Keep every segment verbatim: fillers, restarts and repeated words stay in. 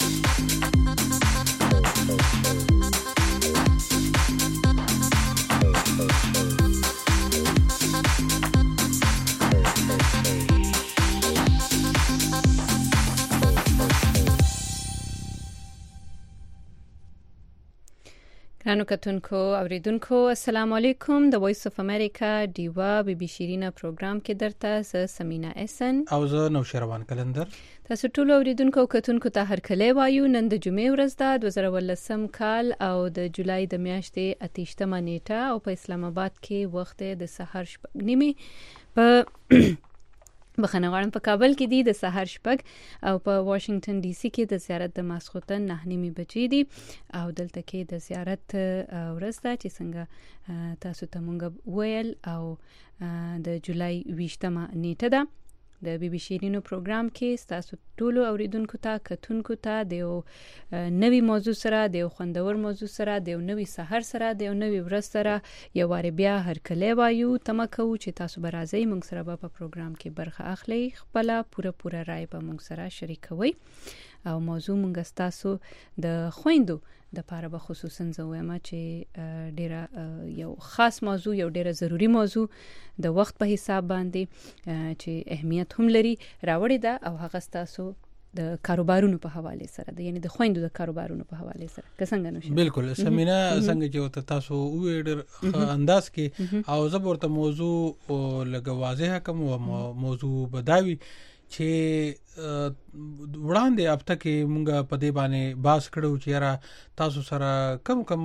ګرانو کتونکو اوریدونکو السلام علیکم. د وایس اف امریکا دیوا بی بی شیرینا پروګرام کې درته ز سمینا احسن او زه نوشروان کلندر. تاسو ټول اوریدونکو کتونکو ته هر کله وایو. نن د جمعې ورځ ده دوه زره ولسم کال او د جولای د میاشتې اتهشتمه نیټه او په اسلام آباد کې وخت د سحر شپږ نیمه په بخنه غواړم په کابل کې دی د سحر شپږ او په واشنگټن ډي سي کې د زیارت د ماسخوتن نه نیمه بجې دي او دلته کې د زیارت ورځ ده چې څنګه تاسو ته مونږ ویل او د جولای ویشتمه نیټه ده. د بی بی شیرینو پروګرام کې تاسو ټول اوریدونکو ته کتونکو ته د یو نوې موضوع سره د یو خوندور موضوع سره د یو نوې سحر سره د یو نوې ورځ سره یو واره بیا هر کله وایو. تمه کوو چې تاسو به راځئ مونږ سره په پروګرام کې برخه اخلي، خپل پوره پوره رائے به مونږ سره شریکوي او موضوع مونږ تاسو د خويندو د پاره به خصوصا زویمه چې ډیره یو خاص موضوع یو ډیره ضروری موضوع د وخت په حساب باندې چې اهمیت هم لري راوړی ده او هغه تاسو د کاروبارونو په حواله سره د یعنی د خويندو د کاروبارونو په حواله سره څنګه نو شي. بالکل سمینا څنګه چې تاسو وې انداز کې او زبرته موضوع لګ واضح کوم او موضوع بداوي چې وړاندې هفته کې مونږه په دې باندې باس کړو چې یاره تاسو سره کم کم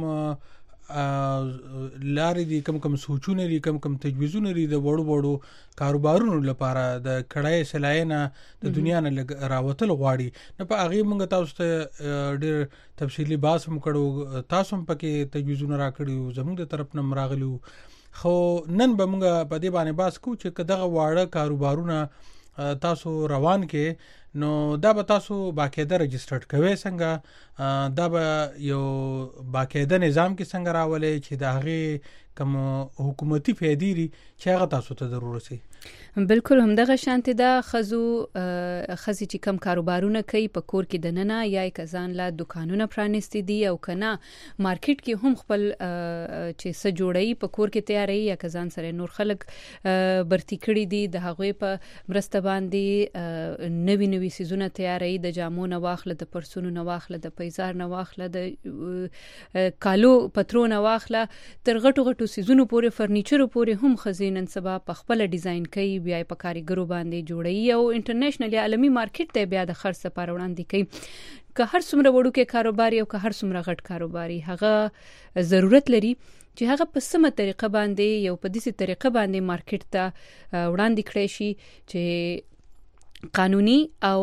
لارې دي، کم کم سوچونه دي، کم کم تجویزونه دي د وړو وړو کاروبارونو لپاره د کړای سلاینا د دنیا نه راوتل غواړي نه په هغه مونږ تاسو ته ډېر تفصیلی باس هم کړو، تاسو هم پکې تجویزونه راکړیو، زموږ د طرف نه راغلیو. خو نن به مونږ په دې باندې باس کوو چې دغه واړه کاروبارونه تاسو روان کې نو دا به تاسو باقاعده رجسټرډ کوي، څنګه دا به یو باقاعده نظام کې څنګه راولې چې دا هغه کوم حکومتي فیدی چې هغه تاسو ته ضرورت شي. بالکل همدغه شانتي دا خزو خزي چې کم کاروبارونه کوي په کور کې د ننه یا کزان لا دکانونه پرانستی دي او کنه مارکیټ کې هم خپل چې س جوړي په کور کې تیاری یا کزان سره نور خلک برتی کړی دي د هغه په مرسته باندې نوی نوی سيزونه تیاری د جامو نه واخله د پرسونو نه واخله د پیزار نه واخله د کالو پترو نه واخله تر غټو غټو سيزونو پورې فرنیچر پورې هم خزینن سبا په خپل ډیزاین کوي بیا په کاریګرو باندې جوړي او انټرنیشنل یا عالمي مارکیټ ته بیا د خرڅ لپاره وړاندې کوي. که هر څومره وړو کې کاروبار یو که هر څومره غټ کاروباري هغه ضرورت لري چې هغه په سمه طریقه باندې یو په دې طریقه باندې مارکیټ ته وړاندې کړی شي چې قانوني او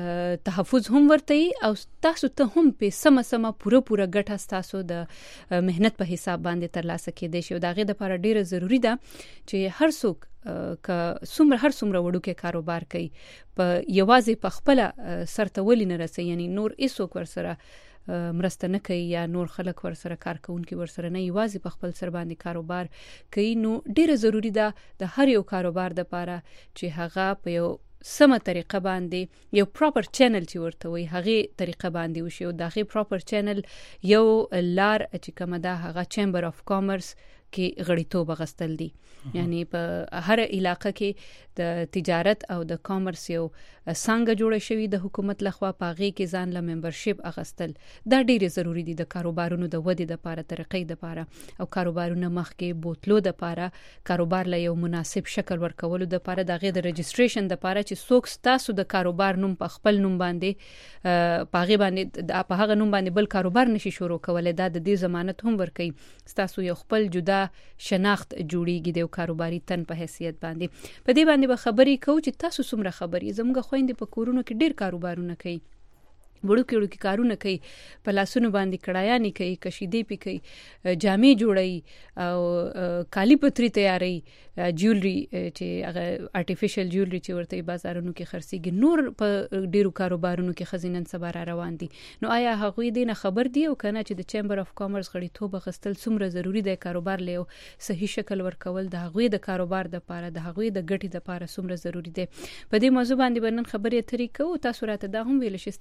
تحفظ هم ورته او تاسو ته هم په سم سم پوره پوره ګټه تاسو د مهنت په حساب باندې ترلاسه کېدای شي. دا غي د لپاره ډیره ضروری ده چې هر څوک ک څومره هر څومره وړو کې کاروبار کوي په یوازې په خپل سرته ولې نه رسي، یعنی نور هیڅوک ورسره مرسته نه کوي یا نور خلک ورسره کار کوونکي ورسره نه، یوازې په خپل سر باندې کاروبار کوي. نو ډیره ضروری ده د هر یو کاروبار د لپاره چې هغه په یو سمه طریقه باندې یو پراپر چینل چې ورته وي هغه طریقه باندې وشي او دغه پراپر چینل یو لار چې کومه ده هغه چیمبر اف کامرس کې غړیتوب غستل دي. یعنی په هر علاقه کې د تجارت او د کامرس یو څنګه جوړ شوی د حکومت لخوا پاغي کې ځان له ممبرشپ اغستل دا ډیره ضروری دي د کاروبارونو د ودی د لپاره طریقې د لپاره او کاروبارونو مخ کې بوتلو د لپاره کاروبار له یو مناسب شکل ورکولو د لپاره د غي د رجسټریشن د لپاره چې څوک تاسو د کاروبار نوم په خپل نوم باندې پاغي باندې په هغه نوم باندې بل کاروبار نشي شروع کولای دا د دې ضمانت هم ورکړي تاسو یو خپل جدا شناخت جوړیږي د کاروباري تن په حیثیت باندې. په دې باندې به خبرې کوو چې تاسو څومره خبرې زموږ خويندې په کورونو کې ډېر کاروبارونه کوي، وړو کې وړو کې کارونه کوي، په لاسونو باندې کړایانې کوي، کشیدې پی کوي، جامې جوړي او کالی پتری تیاری، جیولری چې هغه آرټیفیشل جیولری چې ورته بازارونو کې خرڅيږي، نور په ډیرو کاروبارونو کې خزینن سبا را روان دي. نو آیا هغه دې نه خبر دی او کنه چې د چیمبر اف کامرس غړیتوب غستل څومره ضروری دی کاروبار له صحیح شکل ورکول د هغه د کاروبار د لپاره د هغه د ګټې د لپاره څومره ضروری دی. په دې موضوع باندې بنن خبرې اترې کوو. تاسو راته دا هم ویل شئ تاسو په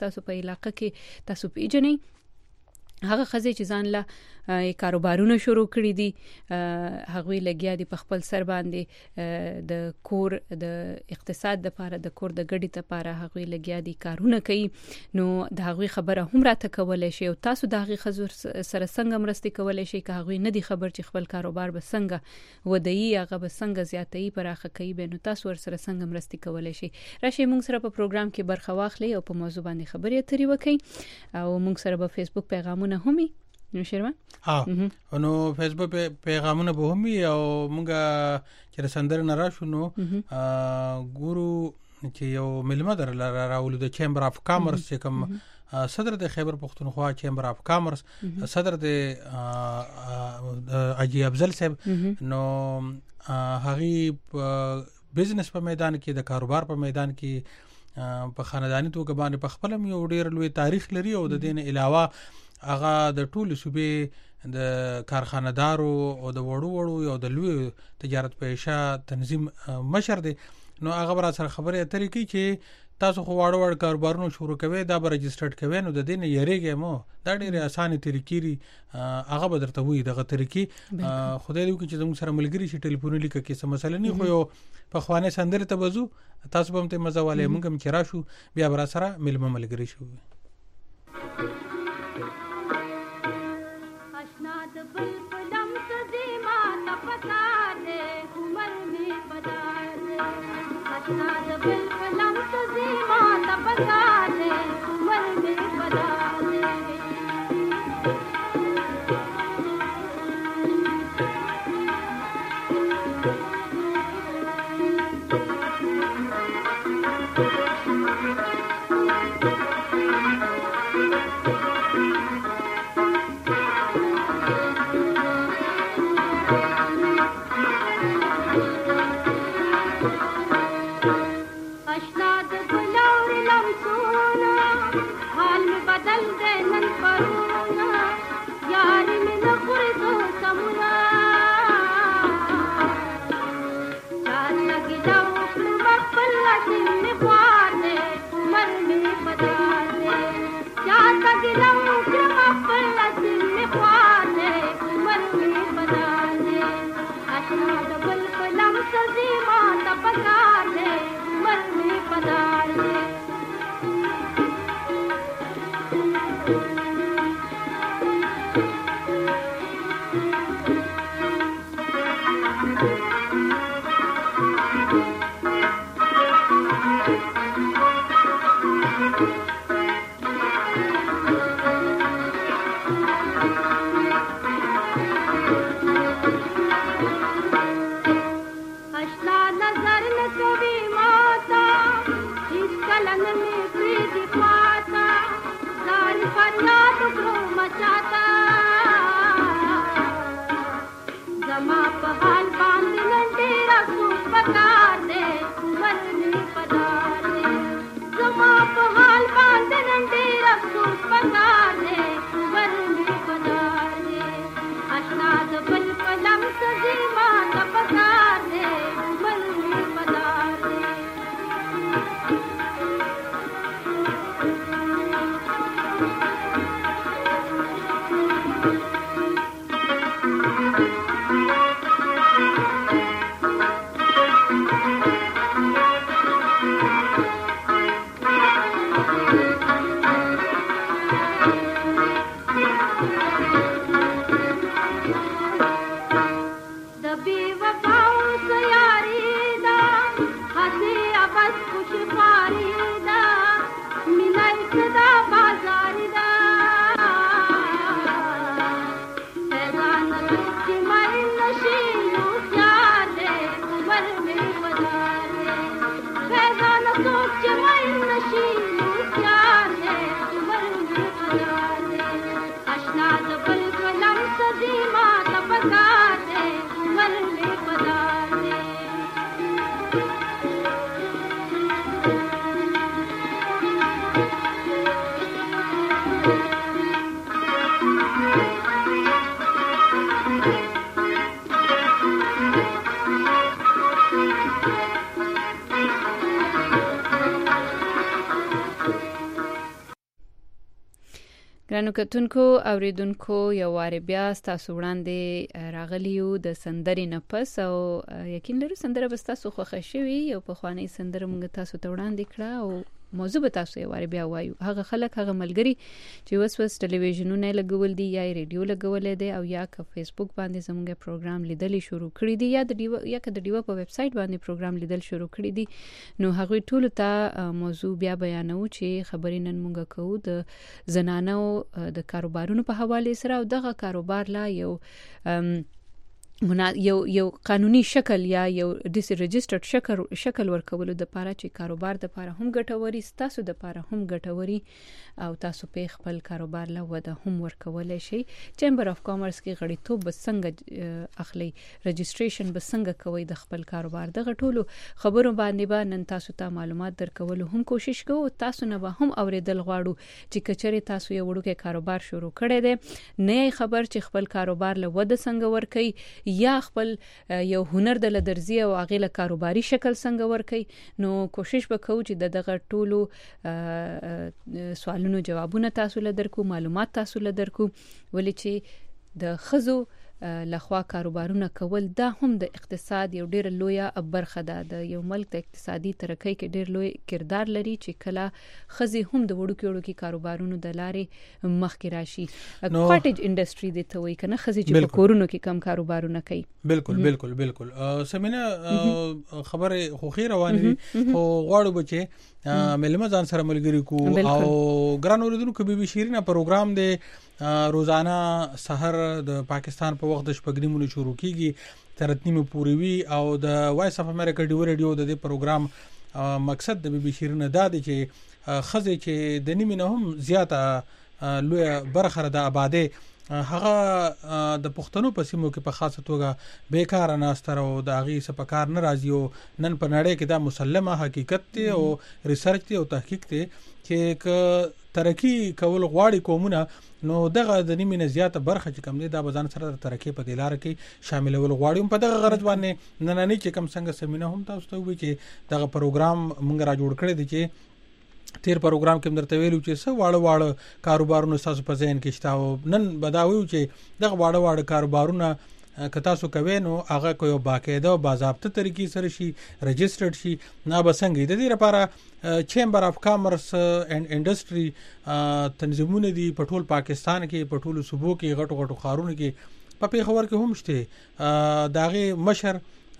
علاقه کې تاسو پیژنئ هغه خزه چې ځان له کاروبارونه شروع کړی دي هغه لګیا دي په خپل سر باندې د کور د اقتصاد لپاره د کور د ګډي لپاره هغه لګیا دي کارونه کوي نو د هغه خبره هم راته کولای شي او تاسو د هغه خزر سره څنګه مرستي کولای شي که هغه نه دي خبر چې خپل کاروبار به څنګه ودی هغه به څنګه زیاتې پراخه کوي به نو تاسو ور سره څنګه مرستي کولای شي راشي موږ سره په پروګرام کې برخه واخلي او په موضوع باندې خبرې اترې وکړي او موږ سره په فیسبوک پیغامونه همي نو شیروان ها نو فیسبوک پیغامونه به همي او موږ چې سندر نه راشو نو ګورو چې یو ملمه در راولو د چیمبر اف کامرس چې کوم صدر د خیبر پختونخوا چیمبر اف کامرس صدر د اجي افضل صاحب نو هغه بزنس په میدان کې د کاروبار په میدان کې په خاندانی توګه باندې په خپل یو ډیر لوی تاریخ لري او د دین علاوه هغه د ټولو صوبې د کارخانه‌دارو او د وړو وړو یو د لوی تجارت پیشه تنظیم مشر دی نو هغه بر سره خبره اترې کی چې تاسو خو واړو وړ کاروبارونو شروع کوي دا به رجسټرډ کوي نو د دین یریږي مو دا ډیره اسانه طریقې لري هغه به درته وي دغه طریقې خدای دې چې زموږ سره ملګری شي ټلیفون لیکه کې څه مسله نه خو یو په خوانه سندره ته بزو تاسو به هم مزه والے موږ هم چې راشو بیا بر سره ملما ملګری شو ګرانو کتونکو اوریدونکو یو واره بیا تاسو وړاندې راغلیو د سندرې نه پس او یقین لرو سندره به تاسو خوښه شوي یو په خواني سندره موږ تاسو ته وړاندې کړه او موضوع به تاسو یو واره بیا وایو. هغه خلک هغه ملګری چې وس وس ټلویزیونونه لګول دي یا ریډیو لګول دي او یا که فیسبوک باندې زموږ پروګرام لیدل شروع کړی دي یا د ډیو یا که د ډیو په ویب سټ باندې پروګرام لیدل شروع کړی دي نو هغه ټول ته موضوع بیا بیانو چې خبرې نن موږ کوو د زنانو د کاروبارونو په حواله سره او دغه کاروبار لا یو یو یو قانوني شکل یا یو ډیس ريجسترډ شکل شکل ورکول د پاره چې کاروبار د پاره هم ګټوري تاسو د پاره هم ګټوري او تاسو په خپل کاروبار لا وده هم ورکول شي. چیمبر اف کامرس کې غړیتوب بسنګ اخلي ريجستریشن بسنګ کوي د خپل کاروبار د غټولو خبرو باندې با نن تاسو ته معلومات درکول هم کوشش کوو. تاسو نه به هم اوریدل غواړو چې کچري تاسو یو وړوکی کاروبار شروع کړی دی نه خبر چې خپل کاروبار له وده څنګه ورکي یا خپل یو هنر د لدرزي او اغیله کاروباري شکل څنګه ورکي نو کوشش وکړو چې دغه ټولو سوالونو جوابونه تاسو لدرکو معلومات تاسو لدرکو ولې چې د خزو لخوا کاروبارونه کول دا هم د اقتصاد یو ډیر لویه برخه ده د یو ملک د اقتصادي ترقۍ کې ډیر لوی کردار لري چې کله خزي هم د وړوکی وړوکی کاروبارونو د لارې مخکې راشي. کاټیج انډستری د ته وای کنه خزي چې په کورونو کې کم کاروبارونه کوي. بالکل بالکل بالکل سمینه خبره خو خیر روانه دي خو غواړو بچي ملما ځان سره ملګری کو او ګران اوریدونکو بي بي شیرینه پروګرام دی روزانه سحر د پاکستان په وخت د شپږنیمو شروع کیږي تر اتنیمه پورې وی او د وایس اف امریکا ډیو ریډیو د دې پروګرام مقصد د بي بي شیرینه دا دی چې خزه چې د نیمه نه هم زیاته لوی برخه د آباده هغه د پښتنو په سیمو کې په خاصه توګه بیکار ناستر او د اغي سپکار ناراضي او نن په نړۍ کې دا مسلمه حقیقت دی او ریسرچ دی او تحقیق دی چې ترقی کول غواړي قومونه نو دغه د نیمه نه زیاته برخه چې کم دی دا بزان سره ترقی په دلار کې شامل ول غواړي په دغه غرض باندې نن نه چې کم څنګه سمینه هم تاسو ته وی چې دغه پروګرام مونږ را جوړ کړی دی چې تیر پروګرام کې درته ویلو چې څو واړه واړه کاروبارونه تاسو په ذهن کې شته نن بداوي چې دغه واړه واړه کاروبارونه که تاسو کوي نو هغه کوي باقاعده او باضابطه طریقې سره شي ريجسترډ شي نه بسنګ د دې لپاره چیمبر اف کامرس اینڈ انډستری تنظیمونه دي په ټول پاکستان کې په ټول صوبو کې غټو غټو خارونو کې په پیښور کې هم شته داغه مشر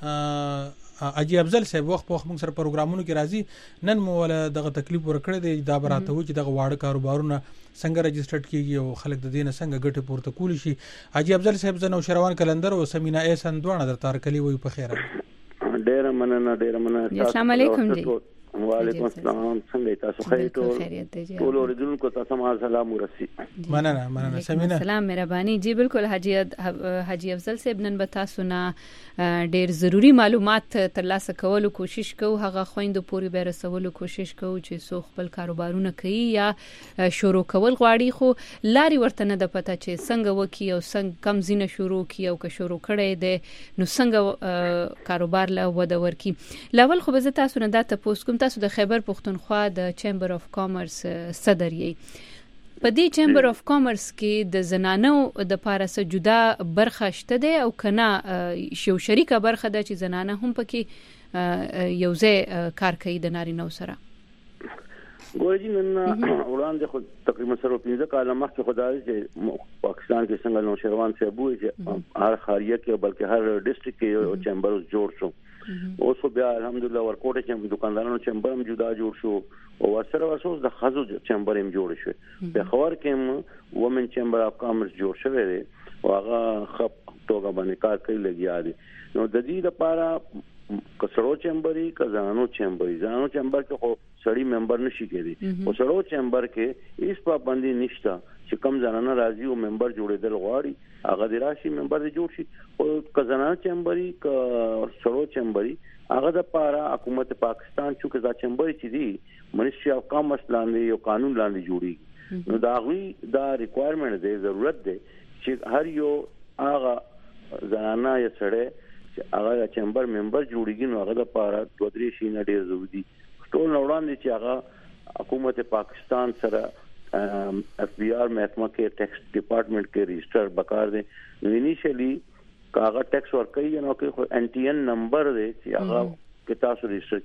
اجي افضل صاحب وخت په موږ سره پروګرامونو کې راځي نن مو ولا دغه تکلیف ورکړی دی دا براته و چې دغه واړه کاروبارونه څنګه ريجسترډ کیږي او خلک د دې نه څنګه ګټه پورته کولی شي. اجي افضل صاحب زنو شروان کلندر او سمینا احسان دوه در تار کلی وي په خیره ډیر مننه ډیر مننه. السلام علیکم جی. وعلیکم السلام څنګه تاسو خیر ټول ټول اوریدونکو ته سم سلام ورسي. مننه مننه سمینا. سلام مهرباني جی بالکل حاجی حاجی افضل صاحب نن به تاسو نه ډیر ضروری معلومات ترلاسه کولو کوشش کوو هغه خويندو پوری به رسولو کوشش کوو چې سو خپل کاروبارونه کوي یا شروع کول غواړي خو لاري ورته نه د پته چې څنګه وکي او څنګه کم زینه شروع کی او که شروع کړي دي نو څنګه کاروبار له وده ورکی. لاول خو به تاسو نه دا تاسو کوم تاسو د خیبر پښتونخوا د چیمبر اف کامرس صدر یې په دې چیمبر اف کامرس کې د زنانو د پاره سره جدا برخه شته ده او کنه یو شریکه برخه ده چې زنانه هم پکې یو ځای کار کوي د نارینه سره. ګورې نن وړاندې خو تقریبا سره پنځه کاله مخکې خدای چې پاکستان کې څنګه نو شروان صاحب وایي چې هر خاریه کې بلکې هر ډیسټریکټ کې چیمبر جوړ شو اوس بیا الحمدلله ورکوټه چې دکاندارانو چیمبر هم جدا جوړ شو او ورسره ورسره د خزو چیمبر هم جوړ شو په خبر کې وومن چیمبر اف کامرس جوړ شوی دی او هغه خپ توګه باندې کار کوي لګیا دي نو د دې لپاره کسرو چیمبري کزانو چیمبري زانو چیمبر کې خو سړی ممبر نشي کېدی او سړو چیمبر کې هیڅ پابندي نشته چې کم زنانه راځي او ممبر جوړېدل غواړي هغه د راشي ممبر جوړ شي او کزانه چیمبري ک سړو چیمبري هغه د پاره حکومت پاکستان چې دا چیمبر چې دی منیسټری اف کامرس لاندې یو قانون لاندې جوړي نو دا غوي دا ریکوایرمنت دی ضرورت دی چې هر یو هغه زنانه یا سړی چې هغه چیمبر ممبر جوړیږي نو هغه د پاره دوه درې شي نه ډیر ضروري ټول وړاندې چې هغه حکومت پاکستان سره اف بی آر محکمه کې ټیکس ډپارټمنټ کې رجسٹر بکار دي. نو انیشلی کاغه ټیکس ورکوي نو کې ان ټي ان نمبر دی چې هغه کې تاسو رجسٹر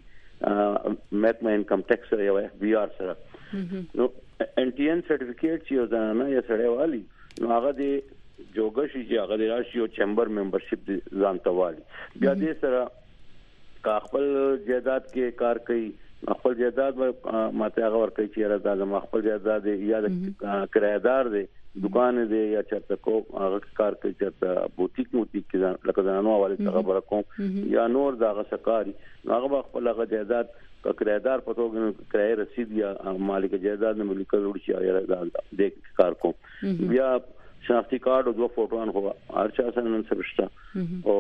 کیږي محکمه انکم ټیکس یا اف بی آر سره. نو ان ټي ان سرټیفیکیټ چې ځانه یا سړی والی نو هغه دی جوګشي چې هغه د راشي او چیمبر ممبرشپ ځان توالي. بیا دې سره کا خپل جائیداد کې کار کوي خپل جائیداد ماته هغه ور کوي چې راځه د خپل جائیداد یا د کرایدار دی دکان دی یا چرته کو هغه کار کوي چې بوتیک موتیک کې لکه ځانو حواله خبره کوم یا نور دغه سکاري هغه خپل هغه جائیداد کا کرایدار پتوګنو کرای رسید یا مالک جائیداد نه ملک ورو شي یا د کار کوم. بیا شناختی کارت او دوه فوټوان خو هر چا سره نن سرشته او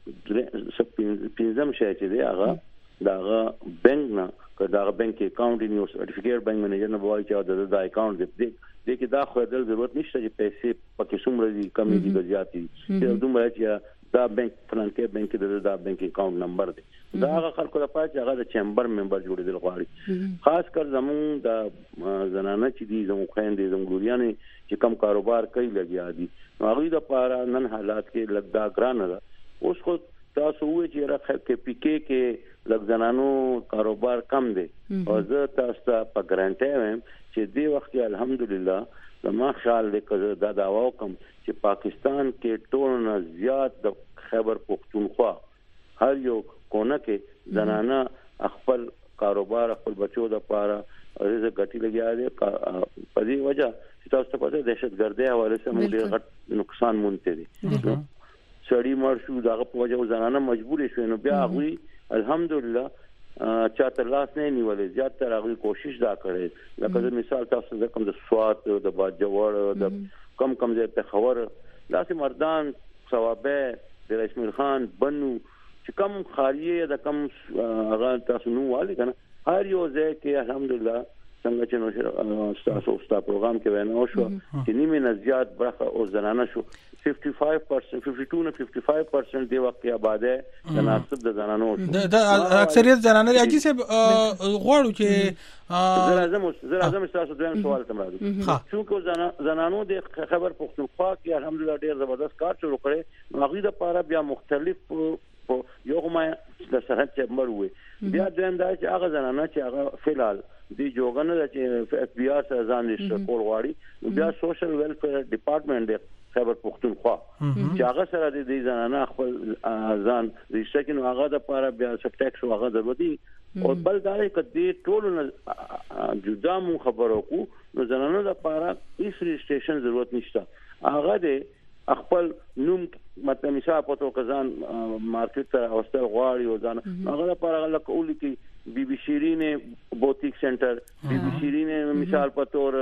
سب پینځم شای چې دی هغه داغه بانک نه کداغه بانک اکاؤنٹ نیو سرټیفیکیټ بانک منیجر نه وایي چې دا اکاؤنٹ دی د کې دا خو د ضرورت نشته چې پیسې پکې څومره دي کمی دي زیاتی چې دومره چې دا بانک فلان کې بانک د دا بانک اکاؤنٹ نمبر دی دا هغه خلکو لپاره چې هغه د چیمبر ممبر جوړېدل غواړي. خاص کر زمون د زنانه چې دي زمو خويندې زموږ چې کم کاروبار کوي لګیا دي هغه د لپاره نن حالات کې لګدا ګران ده. اوس خو تاسو وایي چې راخه کې پی کې کې لګ زنانو کاروبار کم دي او زه تاسو ته په ګارانټي وایم چې دی وخت الحمدلله زما خیال دی چې دا داوا کوم چې پاکستان کې ټول نه زیات د خیبر پختونخوا هر یو کونه کې زنانه خپل کاروبار خپل بچو د لپاره رزق ګټي لګیا دي په دې وجه چې تاسو ته پته دهشتګردي حواله سره موږ ډېر غټ نقصان مونته دي. سړی مر شو دغه په وجه زنانه مجبور شو نو بیا هغه الحمدلله چاته لاس نه نیولې زیات تر هغه کوشش دا کړې لکه مثال تاسو د کوم د سوات د باجوړ د کم کم ځای په خبر لاسه مردان ثوابه د رشمیر خان بنو چې کم خالیه د کم هغه تاسو نو والی کنه هر یو ځای کې الحمدلله څنګه چې نو تاسو ستاسو پروګرام کې ویناو شو چې نیمه نه زیات برخه او زنانه شو پنځه پنځه پرسنټ پنځه دوه نه پنځه پنځه پرسنټ دی وخت کې آباده تناسب د زنانو شو د اکثریت زنانه اجي سه غواړو چې زه راځم زه راځم تاسو دویم سوال ته راځم چې زنانو د خبر پختونخوا کې الحمدلله ډیر زبردست کار شروع کړي نو هغه د لپاره بیا مختلف یو ما د سرحد چمبر وي بیا دویم دا چې هغه زنانه چې هغه فلال دی جوګنه چې اف بی آر سره ځان ريجسټر کول غواړي نو بیا سوشل ویلفیر ډپارټمنټ دی خبر پختونخوا چې هغه سره د دې زنانه خپل ځان ريجسټر کینو هغه د لپاره بیا سټیکس هغه ضروري او بل دا کدي ټول جدا مون خبرو کو نو زنانه د لپاره هیڅ ريجسټریشن ضرورت نشته هغه د خپل نوم مته مثال پتو کزان مارکیټ ته اوستل غواړي او ځان هغه لپاره لکه اولی کې بی بی شیرین بوتیک سنټر بی بی شیرین مثال پتور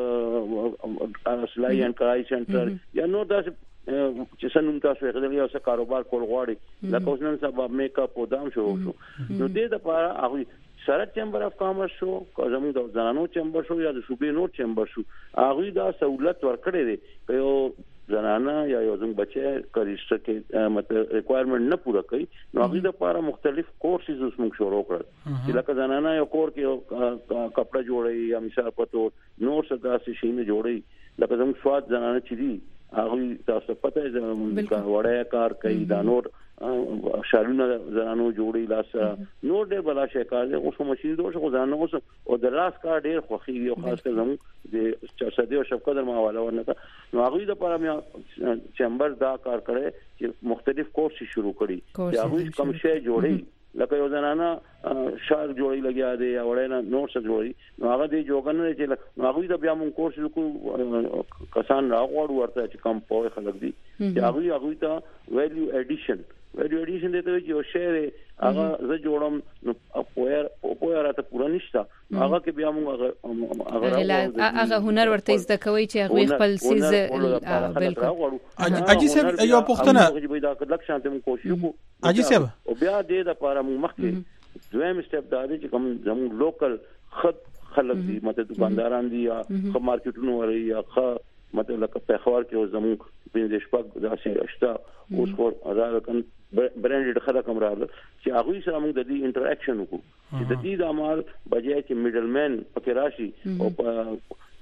اسلای ان کای سنټر یا نو داس چې سنوم تاسو غوښتل یو څه کاروبار کول غواړي لکه اوس نن سبا میک اپ او دام شو شو نو دې د لپاره هغه سره چیمبر اف کامرس شو کوم د زنانو چیمبر شو یا د صوبې نور چیمبر شو هغه دا سہولت ورکړي دي یو زنانه یا یو څنګه بچي کریسته کې مطلب ریکوایرمنٹ نه پوره کوي نو هغه د لپاره مختلف کورسز اوس موږ شروع کړل چې لکه زنانه یو کور کې کپڑا جوړي یا مثال پتو نور څه داسې شي نه جوړي لکه زموږ سواد زنانه چې دي هغه تاسو پته زموږ وړه کار کوي دا نور شالونه زنانو جوړي لاس نور ډېر بلا شي کار دي اوس ماشين دوه خو زنانو اوس او د لاس کار ډېر خوخي او خاص کر زموږ د چارسدي او شفقت در ماواله ورنه نو هغه د لپاره مې چیمبر دا کار کړي چې مختلف کورس شروع کړي چې هغه کم شي جوړي لکه یو زنانه شار جوړي لګیا دي یا وړاندې نور څه جوړي نو هغه دی جوګنه چې نو هغه د بیا مون کورس کو کسان راغوړ ورته چې کم پوهه خلک دي چې هغه هغه ته ویلیو اډیشن ویلیو اډیشن دته چې او شی هغه زه جوړم نو پوهه پوهه راته پوره نشته هغه کې بیا مون هغه هغه هنر ورته زده کوي چې هغه خپل سیز بالکل اجي سب یو پختنه چې دا کله شانته مون کوشش کو اجي سب او بیا دې د لپاره مون مخکې دویم سټپ دا دی چې کوم زموږ لوکل خد خلک دي مته دکانداران دي یا خو مارکیټونو وري یا خو مته لکه په خبر کې زموږ پنځه شپږ داسې اشتا اوس خو ازاده برانډډ خلک هم راغله چې هغه سره موږ د دې انټراکشن وکړو چې د دې د عمل بجای چې میډل مین پکې راشي او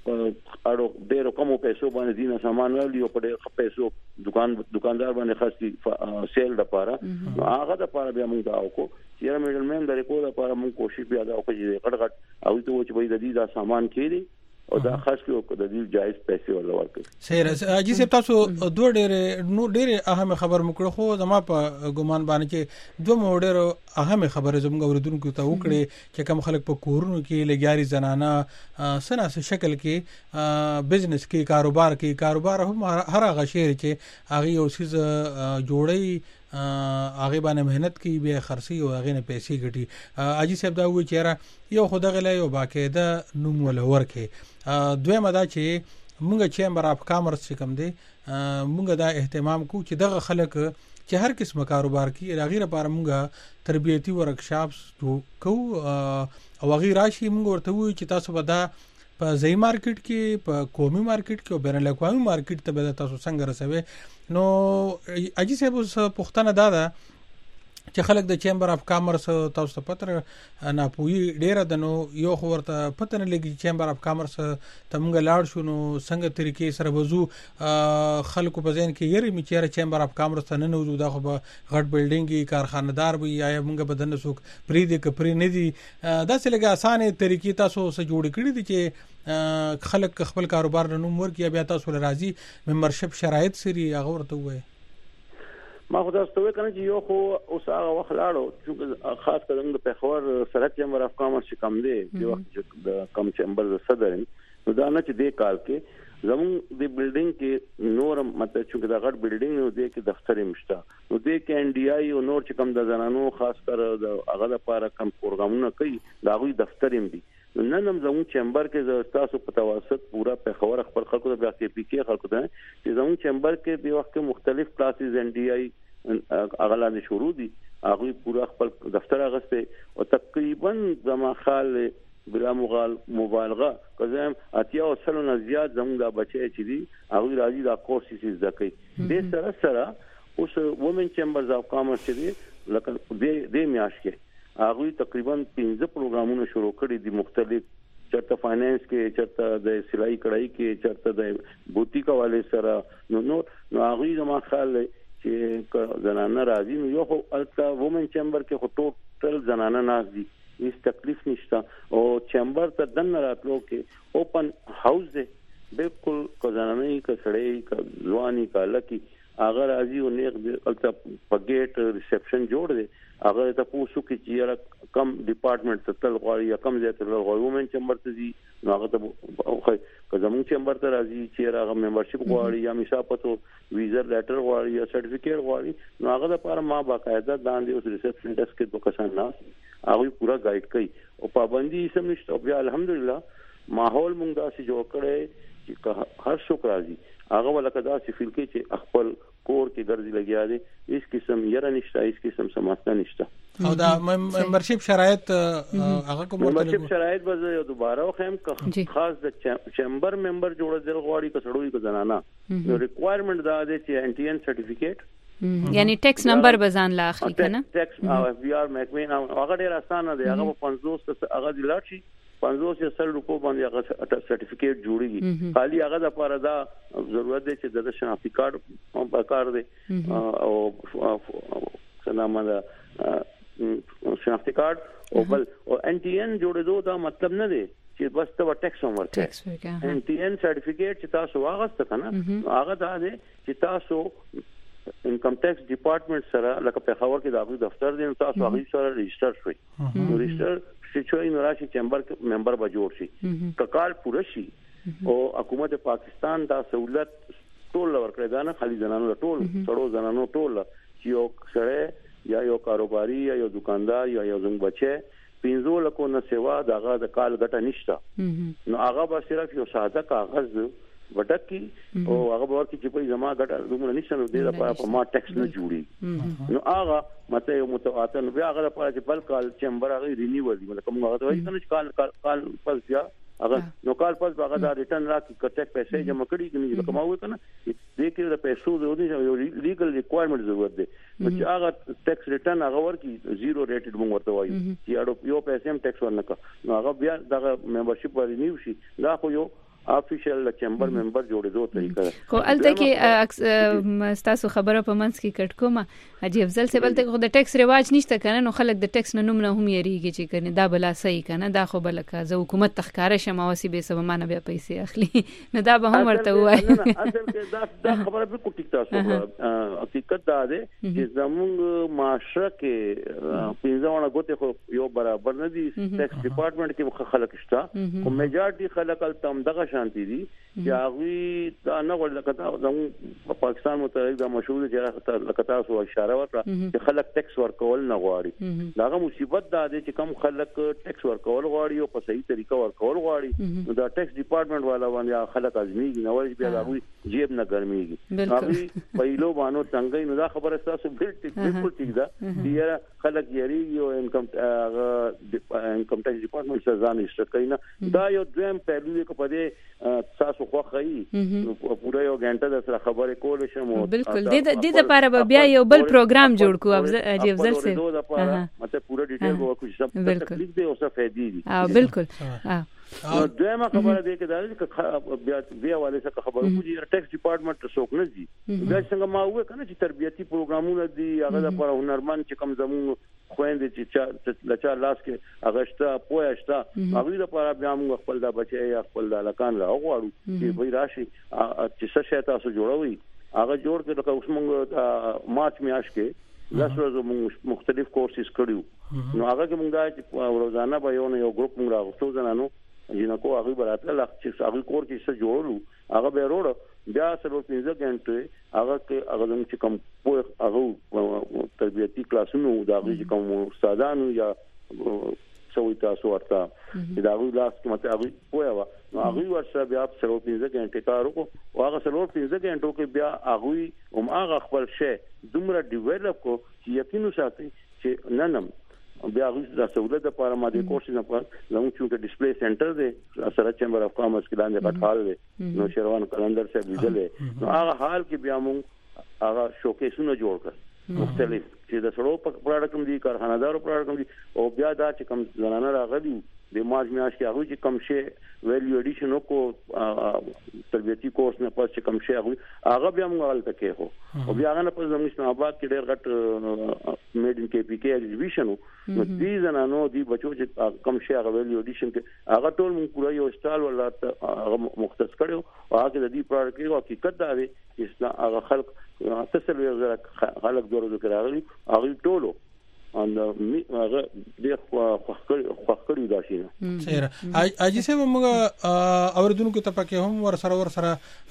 اړو ډېر کومو پیسو باندې دینه سامان ولې او په ډېر پیسو دکان دکاندار باندې خاصي سیل لپاره نو هغه د لپاره بیا موږ دا وکړو چې میډل مین د ریکو لپاره موږ کوشش بیا دا وکړو چې غټ غټ او ته چې وایي د دې دا سامان کېږي او دا خاص کې د دې جایز پیسې ولا ورکړي. سیر اجي سپ تاسو دوه ډېر نو ډېر اهم خبر مکړه خو زما په ګمان باندې چې دوه مو ډېر اهم خبره زموږ اوریدونکو ته وکړي چې کوم خلک په کورونو کې لګیاري زنانه سناسه شکل کې بزنس کې کاروبار کې کاروبار هم هر هغه شی چې هغه یو سیز جوړي هغه باندې مهنت کوي به خرسي او هغه نه پیسې ګټي. اجي صاحب دا وی چیرې یو خدای غلې یو باقاعده نوم ولور کې دویمه دا چې مونږ چیمبر اف کامرس چې کوم دی مونږ دا اهتمام کو چې دغه خلک چې هر قسمه کاروبار کوي غیر لپاره مونږ تربیتی ورکشاپس کو او غیر راشي مونږ ورته وی چې تاسو به دا په ځای مارکیټ کې په قومي مارکیټ کې او بین الاقوامي مارکیټ ته به تاسو څنګه رسوي. نو اجي صاحب پښتنه دا ده چې خلک د چیمبر اف کامرس تاسو ته پتر نه پوي ډیره د نو یو خو ورته پته نه لګي چیمبر اف کامرس ته مونږ لاړ شو نو څنګه طریقې سره وضو خلکو په ځین کې یری می چیرې چیمبر اف کامرس ته نه وضو دا خو به غټ بلډینګي کارخانه‌دار وي یا مونږ بدن سوک پری دي کپری نه دي دا څه لګي اسانه طریقې تاسو سره جوړ کړی دي چې خلک خپل کاروبار نوم ورکړي بیا تاسو راځي ممبرشپ شرایط سری هغه ورته وي. ما خو دا ستوي کنه چې یو خو اوس هغه وخت لاړو چې خاص کړم د پیښور سره چیمبر اف کامرس کم دی د وخت د کم چیمبر صدر نو دا نه چې د کال کې زمون د بلډینګ کې نور مته چې دا غټ بلډینګ نو دی کې دفتر مشته نو دی کې ان ډي آی او نور چې کم د زنانو خاص کر د هغه لپاره کم پروګرامونه کوي دا غوي دفتر هم دي. نن هم زمون چیمبر کې تاسو په توسط پورا پیښور خپل خلکو ته بیا کې پی کې خلکو ته چې زمون چیمبر کې په وخت کې مختلف کلاسز ان ډي آی اغلانه شروع دي هغه پورا خپل دفتر اغسته او تقریبا زما خال بلا مبالغه کوم اتیا او سلونه زیات زموږ د بچي چې دي هغه راځي دا کورسز زکې د سره سره اوس وومن چیمبرز اف کامرس چې دي لکه د د میاش کې هغه تقریبا پنځه پروګرامونه شروع کړي دي مختلف چرته فاینانس کې چرته د سلای کړای کې چرته د بوتیک والے سره نو نو هغه زما خال چې زنانه راځي نو یو الټا وومن چیمبر کې خو ټوټل زنانه ناز دي هیڅ تکلیف نشته او چیمبر ته دن راتلو کې اوپن هاوس دی بالکل کو زنانه کې سړی کا ځواني کا لکی اگر راځي او نیغ الټا پګیټ ریسپشن جوړ دی اگر ته پوښتنه کې چې کم ډپارټمنټ ته تل غواړي یا کم ځای ته غواړي وومن چیمبر ته دي نو هغه ته خو زموږ چیمبر ته راځي چې هغه ممبرشپ غواړي یا مساپتو ویزا لیټر غواړي یا سرټیفیکیټ غواړي نو هغه لپاره ما باقاعده داندې اوس ریسپشن ډیسک کې دوه کسان ناس هغه پورا گایډ کوي او پابندي سم نشته بیا الحمدلله ماحول مونږ داسې جوړ کړی چې هر څوک راځي هغه ولکه داسې فیل کوي چې خپل کور کې ګرځي لګیا دي هیڅ قسم یره نشته هیڅ قسم سماسته نشته او دا ممبرشپ شرایط هغه کوم ممبرشپ شرایط به یو دوباره وخم خاص د چیمبر ممبر جوړېدل غواړي کسړوي کو زنانا نو ریکوایرمنٹ دا دی چې ان ټي ان سرټیفیکیټ یعنی ټیکس نمبر بزان لا اخلي کنه ټیکس او اف بي آر مکمن هغه ډیر اسانه دی هغه پنځوس هغه د لاټشي پنځوس یا سل روپو باندې هغه سرټیفیکیټ جوړیږي خالی هغه د لپاره دا ضرورت دی چې د شناختی کارت هم پکار دی او څنګه دا شناختی کارت او بل او ان ټي ان جوړېدو دا مطلب نه دی چې بس ته ټیکس هم ورکړي ان ټي ان سرټیفیکیټ چې تاسو واغسته کنه هغه دا دی چې تاسو انکم ټیکس ډپارټمنټ سره لکه په خبر کې د دفتر دی تاسو هغه سره ريجستره شوي نو ريجستره چې نو راشي چیمبر ممبر به جوړ شي کال پوره شي او حکومت پاکستان دا سہولت ټول ورکړی دا نه خالي زنانو ټول سړو زنانو ټول چې یو سره یا یو کاروباري یا یو دکاندار یا یو زنګ بچي پینځو لکو نه سیوا دغه د کال ګټه نشته نو هغه به صرف یو ساده کاغذ وټکی او هغه ورته چې په زما ګټه دومره نشته نو د لپاره په ما ټیکس نه جوړي نو هغه مته یو متواتر بیا هغه لپاره چې بل کال چیمبر هغه رینیول دي مطلب موږ هغه وایي چې کال کال پس بیا هغه نو کال پس هغه دا ریټرن راکې کټک پیسې جمع کړي کني لکه ما وایي کنه دې کې د پیسو د یو لیګل ریکوایرمنټ ضرورت دی چې هغه ټیکس ریټرن هغه ورکی زیرو ریټډ موږ ورته وایي چې یو پیسې هم ټیکس ورنکړه نو هغه بیا دغه ممبرشپ ورنیو شي دا خو یو افیشل چمبر ممبر جوړېدو طریقه خو الته کې تاسو خبره په منځ کې کټ کومه حاجی افضل صاحب الته خو د ټیکس رواج نشته کنه نو خلک د ټیکس نه نوم نه هم یریږي چې کنه دا بلا صحیح کنه دا خو بلکه زه حکومت تخکاره شم او سی به سبب مانه بیا پیسې اخلي نه دا به هم ورته وای اصل کې دا دا خبره بالکل ټیک تاسو حقیقت دا ده چې زموږ معاشره کې پنځونه غوته خو یو برابر نه دي ټیکس ډپارټمنټ کې خلک شته او میجارټي خلک تم دغه شانتي دي چې هغه دا نه ول کته زموږ پاکستان متعلق دا مشهور چې لکه تاسو اشاره وکړه چې خلک ټیکس ورکول نه غواړي داغه مصیبت دا ده چې کم خلک ټیکس ورکول غواړي او په صحیح طریقه ورکول غواړي دا ټیکس ډپارټمنټ والا باندې خلک ازمیږي نو بیا هغه جیب نه ګرميږي هغه پهلو باندې څنګه نو دا خبره تاسو بالکل ټیک ده چې خلک یریږي او انکم انکم ټیکس ډپارټمنټ سزا نشته کینا دا یو دویم پهلو دی په دې تاسو خو خی پوره یو غنټه د سره خبرې کول شم بالکل د دې لپاره بیا یو بل پروګرام جوړ کو افضل افضل سه مته پوره ډیټیل وکړو چې سب تکلیف دی او څه فائدې دي اه بالکل اه دویمه خبره دی چې دا بیا بیا والے څخه خبرو کوي ټیکس ډپارټمنټ څوک نه دي دا څنګه ما وې کنه چې تربیتی پروګرامونه دي هغه د پر هنرمند چې کم زمو خويندې چې لچا لاس کې اغشتا پوهشتا هغه د پر بیا موږ خپل د بچي یا خپل د لکان راغواړو چې وای راشي چې څه شي تاسو جوړوي هغه جوړ کې لکه اوس موږ مارچ میاش کې لاس ورځ مختلف کورسز کړیو نو هغه کې موږ روزانه به یو یو ګروپ موږ راغوتو ځنانو جنکو هغه براتله لکه چې هغه کور کې څه جوړلو هغه به وروړو بیا سره پنځه غنټه هغه کې هغه چې کوم په هغه تربیتی کلاسونو دا چې کوم استادانو یا سوي تاسو ورته دا غوښ لاس کې مته هغه پوهه نو هغه ورسره بیا سره پنځه غنټه کار وکړو او هغه سره پنځه غنټو کې بیا هغه هم هغه خپل شی دومره ډیولپ کو چې یقین وساتي چې نه نه بیا د سہولت لپاره ما د کورس نه پر زموږ چې ډسپلی سنټر دی سره چیمبر اف کامرس کې لاندې غټال دی نو شروان کلندر صاحب لیدلې نو هغه حال کې بیا موږ هغه شوکیسونه جوړ کړ مختلف چې د سړو په پروډکټ دي کارخانه‌دارو پروډکټ دي او بیا دا چې کوم زنانه راغلي د مارچ میاشت کې هغه چې کم شي ویلیو اډیشن کو تربیتی کورس نه پس چې کم شي هغه هغه بیا موږ حالت کې هو او بیا هغه نه پس زموږ اسلام آباد کې ډېر غټ میډ ان کې پی کې ایگزیبیشن نو دې زنانو دې بچو چې کم شي هغه ویلیو اډیشن کې هغه ټول موږ پورا یو سټال ولا مختص کړو او هغه د دې پروډکټ یو حقیقت دا دی چې هغه خلک تاسو یو خلک دورو کې راغلي هغه ټولو ان هغه د خوخکړی دا شي خیر اجي سه موږ اوردونکو ته پکې هم ور سره ور سره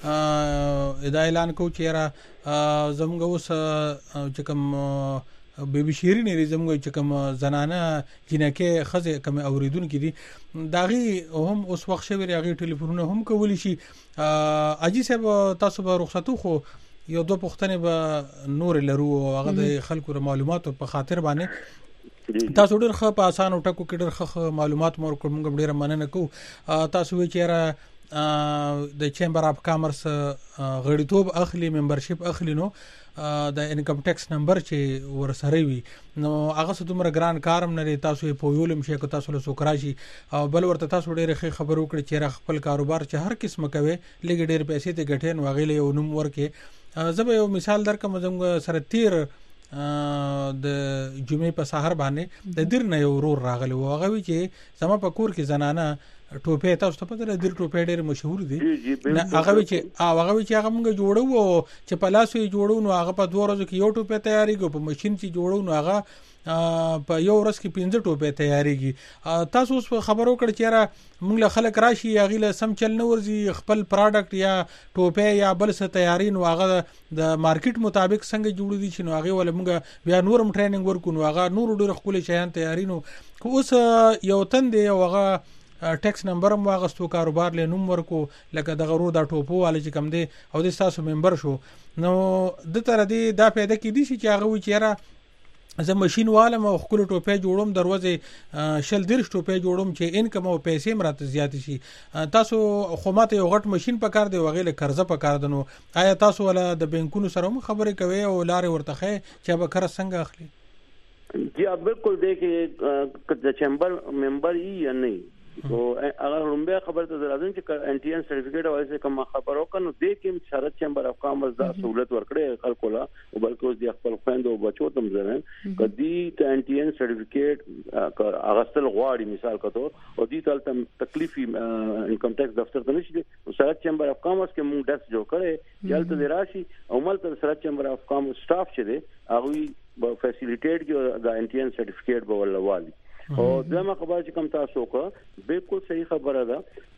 ادا اعلان کو چیرې زموږ اوس چې کوم بیبي شيرین زموږ چې کوم زنانه جنکه خزه کوم اوریدونکو دي داغي هم اوس وخت شوی هغه ټلیفونونه هم کولی شي اجي سه تاسو به رخصتو خو یو دوه پښتنې به نور لرو هغه د خلکو معلوماتو په خاطر باندې تاسو ډېر ښه په اسانه ټکو کې ډېر ښه معلومات مور کوم ډېر مننه کو تاسو وی چیرې د چیمبر اف کامرس غړیتوب اخلي ممبرشپ اخلي نو د انکم ټیکس نمبر چې ور سره وي نو هغه څه دومره ګران کارم نه تاسو په یولم شي کو تاسو له سوکراشي او بل ورته تاسو ډېر ښه خبرو کړی چې خپل کاروبار چې هر قسمه کوي لګ ډېر پیسې ته ګټین واغې له نوم ورکه زه به یو مثال درکم زموږ سره تیر د جمعې په سحر باندې د دیر نه یو ورور راغلی و هغه وی چې زما په کور کې زنانه ټوپه تاسو ته پته د دیر ټوپه ډېر مشهور دي هغه وی چې هغه وی چې هغه موږ جوړو چې په لاس یې جوړو نو هغه په دوه ورځو کې یو ټوپه تیاری کو په ماشين چې جوړو نو هغه په یو ورځ کې پنځه ټوپه تیاریږي تاسو اوس خبرو کړ چې را موږ له خلک راشي هغه له سم چل نه ورزي خپل پروډکټ یا ټوپه یا بل څه تیاری نو هغه د مارکیټ مطابق څنګه جوړ دي چې نو هغه ول موږ بیا نورم ټریننګ ورکو نو هغه نور ډېر خپل شیان تیاری نو اوس یو تند یو هغه ټیکس نمبر مو غستو کاروبار له نوم ورکو لکه د غرور د ټوپو والي چې کم دی او د تاسو ممبر شو نو د تر دې دا پیدا کیدی شي چې هغه و چیرې زه ماشين والم او خپل ټوپه جوړوم دروازه شل درش ټوپه جوړوم چې انکم او پیسې مرته زیات شي تاسو خو ماته یو غټ ماشين پکار دی وغیله قرضه پکار دنو آیا تاسو ولا د بانکونو سره خبرې کوي او لارې ورتخه چې به کار څنګه اخلي جی بالکل دیکھیں د چیمبر ممبر ہی یا نہیں او هغه لومبه خبر ته راځم چې ان ټي ان سرټیفیکیټ وایي کوم خبرو کنو د کوم شرط چمبر اف کامرس دا سہولت ورکړي خلکو لا او بلکې اوس د خپل خويندو بچو تم زنه کدي ته ان ټي ان سرټیفیکیټ اغستل غواړي مثال کتو او دې تل تم تکلیفي انکم ټیکس دفتر ته نشي شرط چمبر اف کامرس کې موږ داس جوړ کړي چلته د راشي او ملته شرط چمبر اف کامرس سټاف چې دی هغه به فیسیلیټیټ کې د ان ټي ان سرټیفیکیټ به ولوالي او دغه خبره چې کوم تاسو کو بالکل صحیح خبره ده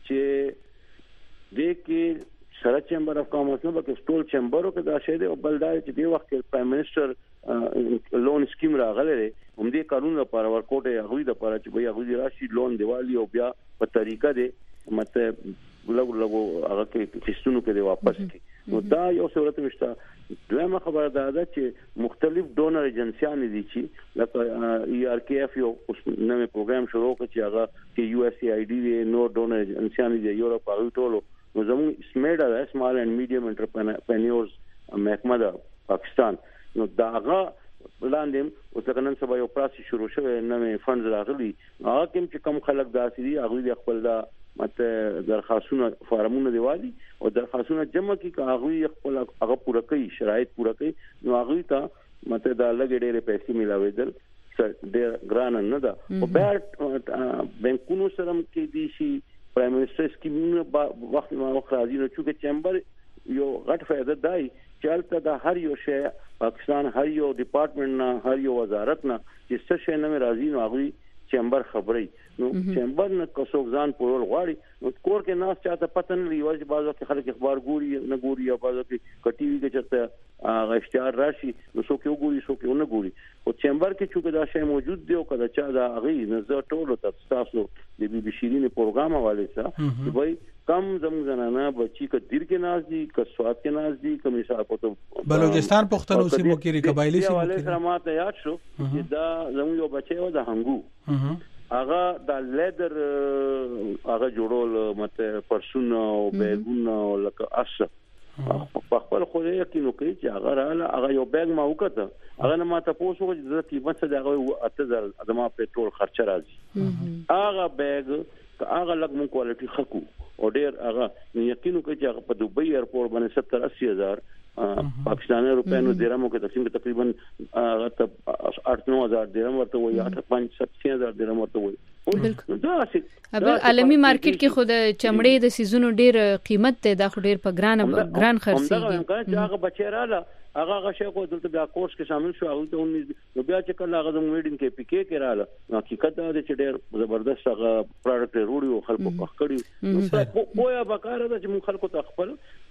چې د کې شرط چمبر اف کامرس نه بلکې سټول چمبرو کې دا شی دی او بلدار چې د وخت کې پرایم منسٹر لون سکیم راغله هم دې قانون لپاره ورکوټه هغه د لپاره چې بیا هغه راشي لون دیوالي او بیا په طریقه دی مته لګو لګو هغه کې قسطونو کې دی واپس کی نو دا یو صورت مشته دویمه خبره ده چې مختلف ډونر ایجنسیان دي چې لکه ای آر کی اف یو نوې پروګرام شروع کړ چې هغه کې یو ایس ای آی ډی نو ډونر ایجنسیان دي یورپ هغه ټولو نو زموږ سمیډا ده سمال اینڈ میډیم انټرپرینورز محکمه ده پاکستان نو دا هغه وړاندې اوس څنګه نن سبا یو پروسس شروع شوی نوې فند راغلي هغه کوم چې کم خلک داسې دي هغه خپل دا مته درخواستونه فارمونه دیوالي او درخواستونه جمع کی هغه خپل هغه پوره کوي شرایط پوره کوي نو هغه ته مته دا لګې ډېرې پیسې ملاويدل ډېر ګران نه ده او بیت بانکونو سره کې دي شي پرایم منسٹر سکیمونه وخت ما وخت راځي نو چې چمبر یو غټ فائدہ دی چلته دا هر یو شی پاکستان هر یو ډپارټمنټ نه هر یو وزارت نه چې څه شی نه راځي نو هغه چمبر خبري نو چمبر نه کوسوګزان پورول غواړي نو کور کې ناس چاته پته نه لري چې بازو کې خلک اخبار ګوري نه ګوري یا بازو کې کټي وی کې چرته هغه اشتهار راشي نو څوک یو ګوري څوک یو نه ګوري او چمبر کې چې دا شی موجود دی او کله چا دا هغه نظر ټولو ته تاسو د بي بي شيرين پروګرام حواله سره وای کم زم زنانه بچی ک دیر کې ناز دي ک سواد کې ناز دي ک مثال په تو بلوچستان پختونو سیمو کې قبایلی سیمو کې حواله سره ماته یاد شو چې دا زموږ یو بچی و د هنګو هغه د لیدر هغه جوړول مته پرسونه او بیګونه او لکه اس په خپل خو یې کینو کې چې هغه رااله هغه یو بیگ ما وکړه هغه نه ماته پوسو چې د قیمت څه دغه اته زره ادمه پټرول خرچه راځي هغه بیگ هغه لګ مون کوالټي خکو او ډیر هغه یقینو کې چې هغه په دوبۍ ایرپورټ باندې ستر اسی هزار پاکستاني روپے نو درهمو کې تقسیم کې تقریبا هغه اټ نو هزار درهم ورته وي اټ پنځه سات هزار درهم ورته وي دا عالمي مارکیټ کې خود چمړې د سيزونو ډیر قیمت ته دا خو ډیر په ګران ګران خرڅيږي هغه بچی رااله هغه هغه شی کو دلته بیا کورس کې شامل شو هغه ته نو بیا چې کله هغه د میډین کې پی کې کړه حقیقت دا چې ډېر زبردست هغه پروډکټ وروړي او خلکو پخ کړي پویا بکاره د چې مون خلکو ته خپل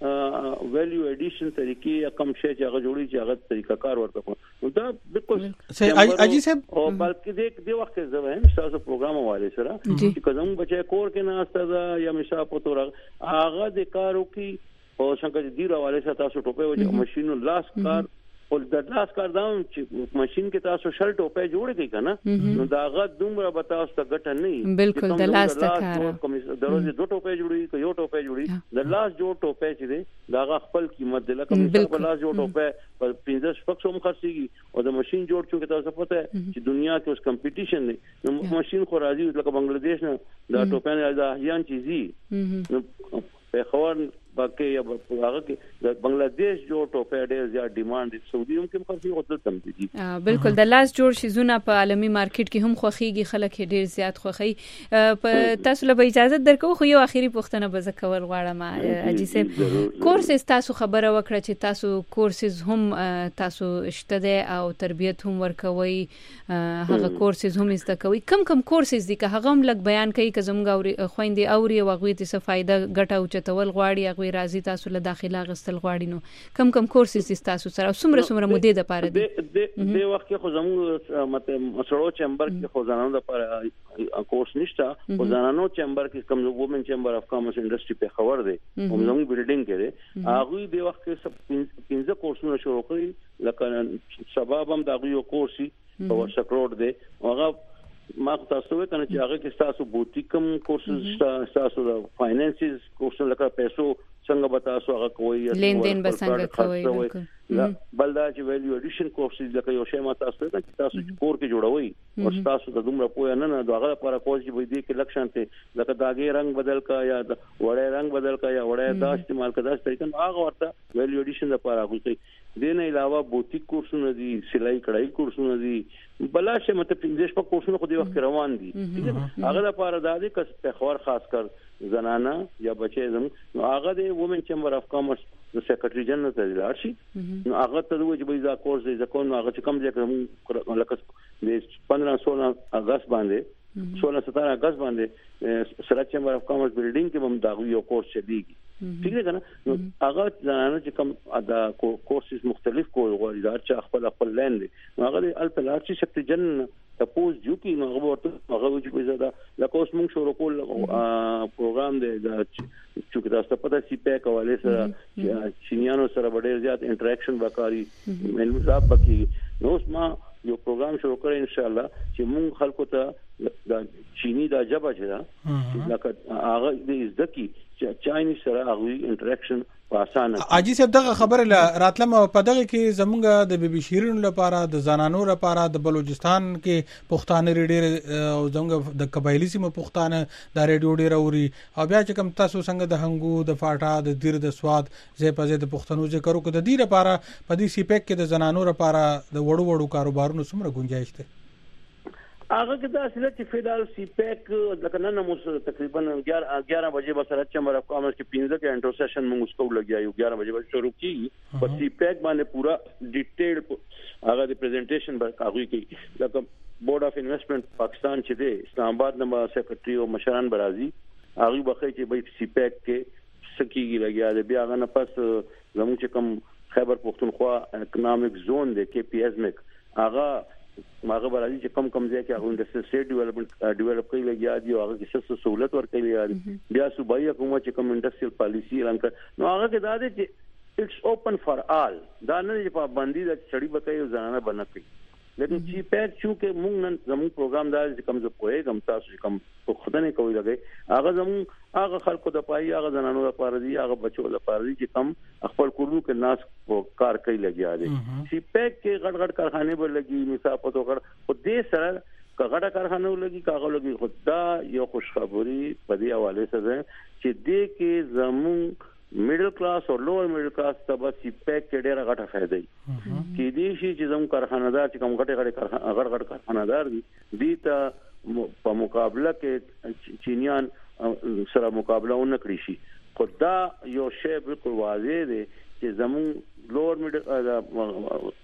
ویلیو اډیشن طریقې کم شی چې هغه جوړي چې هغه طریقه کار ورته نو دا بالکل صحیح اجي صاحب او بلکې دې د وخت زه وایم تاسو پروګرام والے سره چې کوم بچي کور کې نه استه یا مشا په تور هغه د کارو کې او څنګه چې دی راواله چې تاسو ټوپه وځي ماشينو لاس کار او د لاس کار دا چې ماشين کې تاسو شل ټوپه جوړ کړئ کنه نو دا غا دومره به تاسو ته ګټه نه بالکل د لاس کار د روزي دوه ټوپه جوړي یو ټوپه جوړي د لاس جوړ ټوپه چې دی دا غا خپل قیمت د لکه مثال په لاس جوړ ټوپه په پنځه شپږ سو خرڅيږي او د ماشين جوړ چې تاسو پته چې دنیا کې اوس کمپټیشن دی نو ماشين خو راځي لکه بنگلاديش نه دا ټوپه نه دا هیان چیزي نو په خبر باقي یا هغه کې د بنگلاديش جوړ ټوپه ډېر زیات ډیماند دي سعودي هم کې خرڅي او تم دي بالکل د لاس جوړ شي زونه په عالمي مارکیټ کې هم خوخيږي خلک ډېر زیات خوخي په تاسو له اجازه درکو خو یو اخیری پوښتنه به زکول غواړم اجي صاحب کورسز تاسو خبره وکړه چې تاسو کورسز هم تاسو شته ده او تربيت هم ورکوي هغه کورسز هم زده کوي کم کم کورسز دي که هغه هم لګ بیان کوي که زموږ خويندې اوري او غوي ته څه فائدہ ګټه او چتول غواړي راځي تاسو له داخله غستل غواړي نو کم کم کورسز تاسو سره سمره سمره مودې د پاره دي د وخت کې خو زموږ مته مسړو چمبر کې خو زنانو د لپاره کورس نشته خو زنانو چمبر کې کوم وومن چمبر اف کامرس انډستری په خبر دي هم زموږ بلډینګ کې هغه د وخت کې پنځه کورسونه شروع کړی لکه سبب هم دا یو کورسي په ورشپ روډ دی هغه ما تاسو ته کنه چې هغه کې تاسو بوتیکم کورسز تاسو د فاینانسز کورس لکه پیسو څنګه به تاسو هغه کوی لین دین به څنګه کوی بلدا چې ویلیو اډیشن کورسز لکه یو شی ما تاسو ته چې تاسو کور کې جوړوي او تاسو د دومره پوهه نه نه دغه لپاره کوز چې وې دي کې لکشن ته لکه داګه رنگ بدل کا یا وړه رنگ بدل کا یا وړه دا استعمال کړه دا طریقې هغه ورته ویلیو اډیشن لپاره غوښتي دین علاوه بوتیک کورسونه دي سلای کړای کورسونه دي بلا شه مته پنځه په کورسونه خو دی وخت روان دي هغه لپاره د دې کس په خور خاص کر زنانه یا بچي زم نو هغه د وومن چمبر اف کامرس د سیکریټری جنرال ته لاړ شي نو هغه ته وایي چې به دا کورس دی ځکه نو هغه چې کم ځای کوم لکه د پندرہ سولہ اگست باندې سولہ سترہ اگست باندې سرات چمبر اف کامرس بلډینګ کې هم دا یو کورس چلیږي ٹھیک ہے کنه نو هغه زنانه چې کوم دا کورسز مختلف کول غواړي دا چې خپل خپل لین دي نو هغه د الپلار چې شکل جن تپوز جو کې نو هغه ورته هغه چې زدا لکه اوس موږ شروع کول پروګرام دی دا چې تاسو پته سی پیک حواله سره چینیانو سره ډېر زیات انټریکشن وکړي علم صاحب پکې نو ما یو پروګرام شروع کړی ان شاء الله چې موږ خلکو ته د چینی د جبا چې دا لکه هغه د ځکی چې چایني سره هغه انټریکشن په اسانه اجي صاحب دغه خبره راتلم په دغه کې زمونږ د بیبي شیرین لپاره د زنانو لپاره د بلوچستان کې پښتانه ریډي او زمونږ د قبایلی سیمه پښتانه د ریډیو ډیر اوري او بیا چې کوم تاسو څنګه د هنګو د فاټا د دیر د سواد زې په زې د پښتنو ذکر وکړو د دې لپاره په دې سی پیک کې د زنانو لپاره د وړو وړو کاروبارونو څومره گنجائش ده هغه کې دا اصله چې فیدال سی پیک لکه نن مو تقریبا ग्यारह بجې به سره چمبر اف کامرس کې پینځه کې انټر سیشن موږ سکو لګیایو ग्यारह بجې به شروع کیږي په سی پیک باندې پورا ډیټیل هغه د پریزنټیشن به کاوي کې لکه بورډ اف انویسټمنٹ پاکستان چې دی اسلام آباد نمبر سیکریټری او مشران برازي هغه بخې چې به سی پیک کې سکیږي لګیا دی بیا هغه نه پس زموږ چې کوم خیبر پختونخوا اکونومک زون دی کې پی ایس میک هغه ماغه برازي چې کم کم ځای کې هغه انډستریل سټیټ ډیولپمنٹ ډیولپ کوي لګیا دی او هغه کې څه سہولت ورکوي لري بیا صوبایي حکومت چې کوم انډستریل پالیسی رانک نو هغه کې دا دی چې اټس اوپن فار آل دا نه چې پابندي د چړي بکای زنانه بنکې لیکن چې پیک چې موږ نن زموږ پروګرام دا چې کوم څه کوی کوم تاسو چې کوم خدانه کوي لګي هغه زموږ هغه خلکو د پای هغه زنانو لپاره دی هغه بچو لپاره دی چې کم خپل کورونو کې ناس کار کوي لګیا دي چې پیک کې غټ غټ کارخانه به لګي مسافت وکړ او دې سره کغړه کارخانه لګي کاغه لګي خدا یو خوشخبری په دې حواله سره چې دې کې زموږ میډل کلاس او لوور میډل کلاس ته به سی پیک کې ډېر غټه فائدې کې دي چې زموږ کارخانه‌دار چې کوم غټه غټه کارخانه غټ غټ کارخانه‌دار دي دي ته په مقابله کې چینیان سره مقابله ونکړي شي خدا یو شی بالکل واضح دی چې زموږ لوور میډل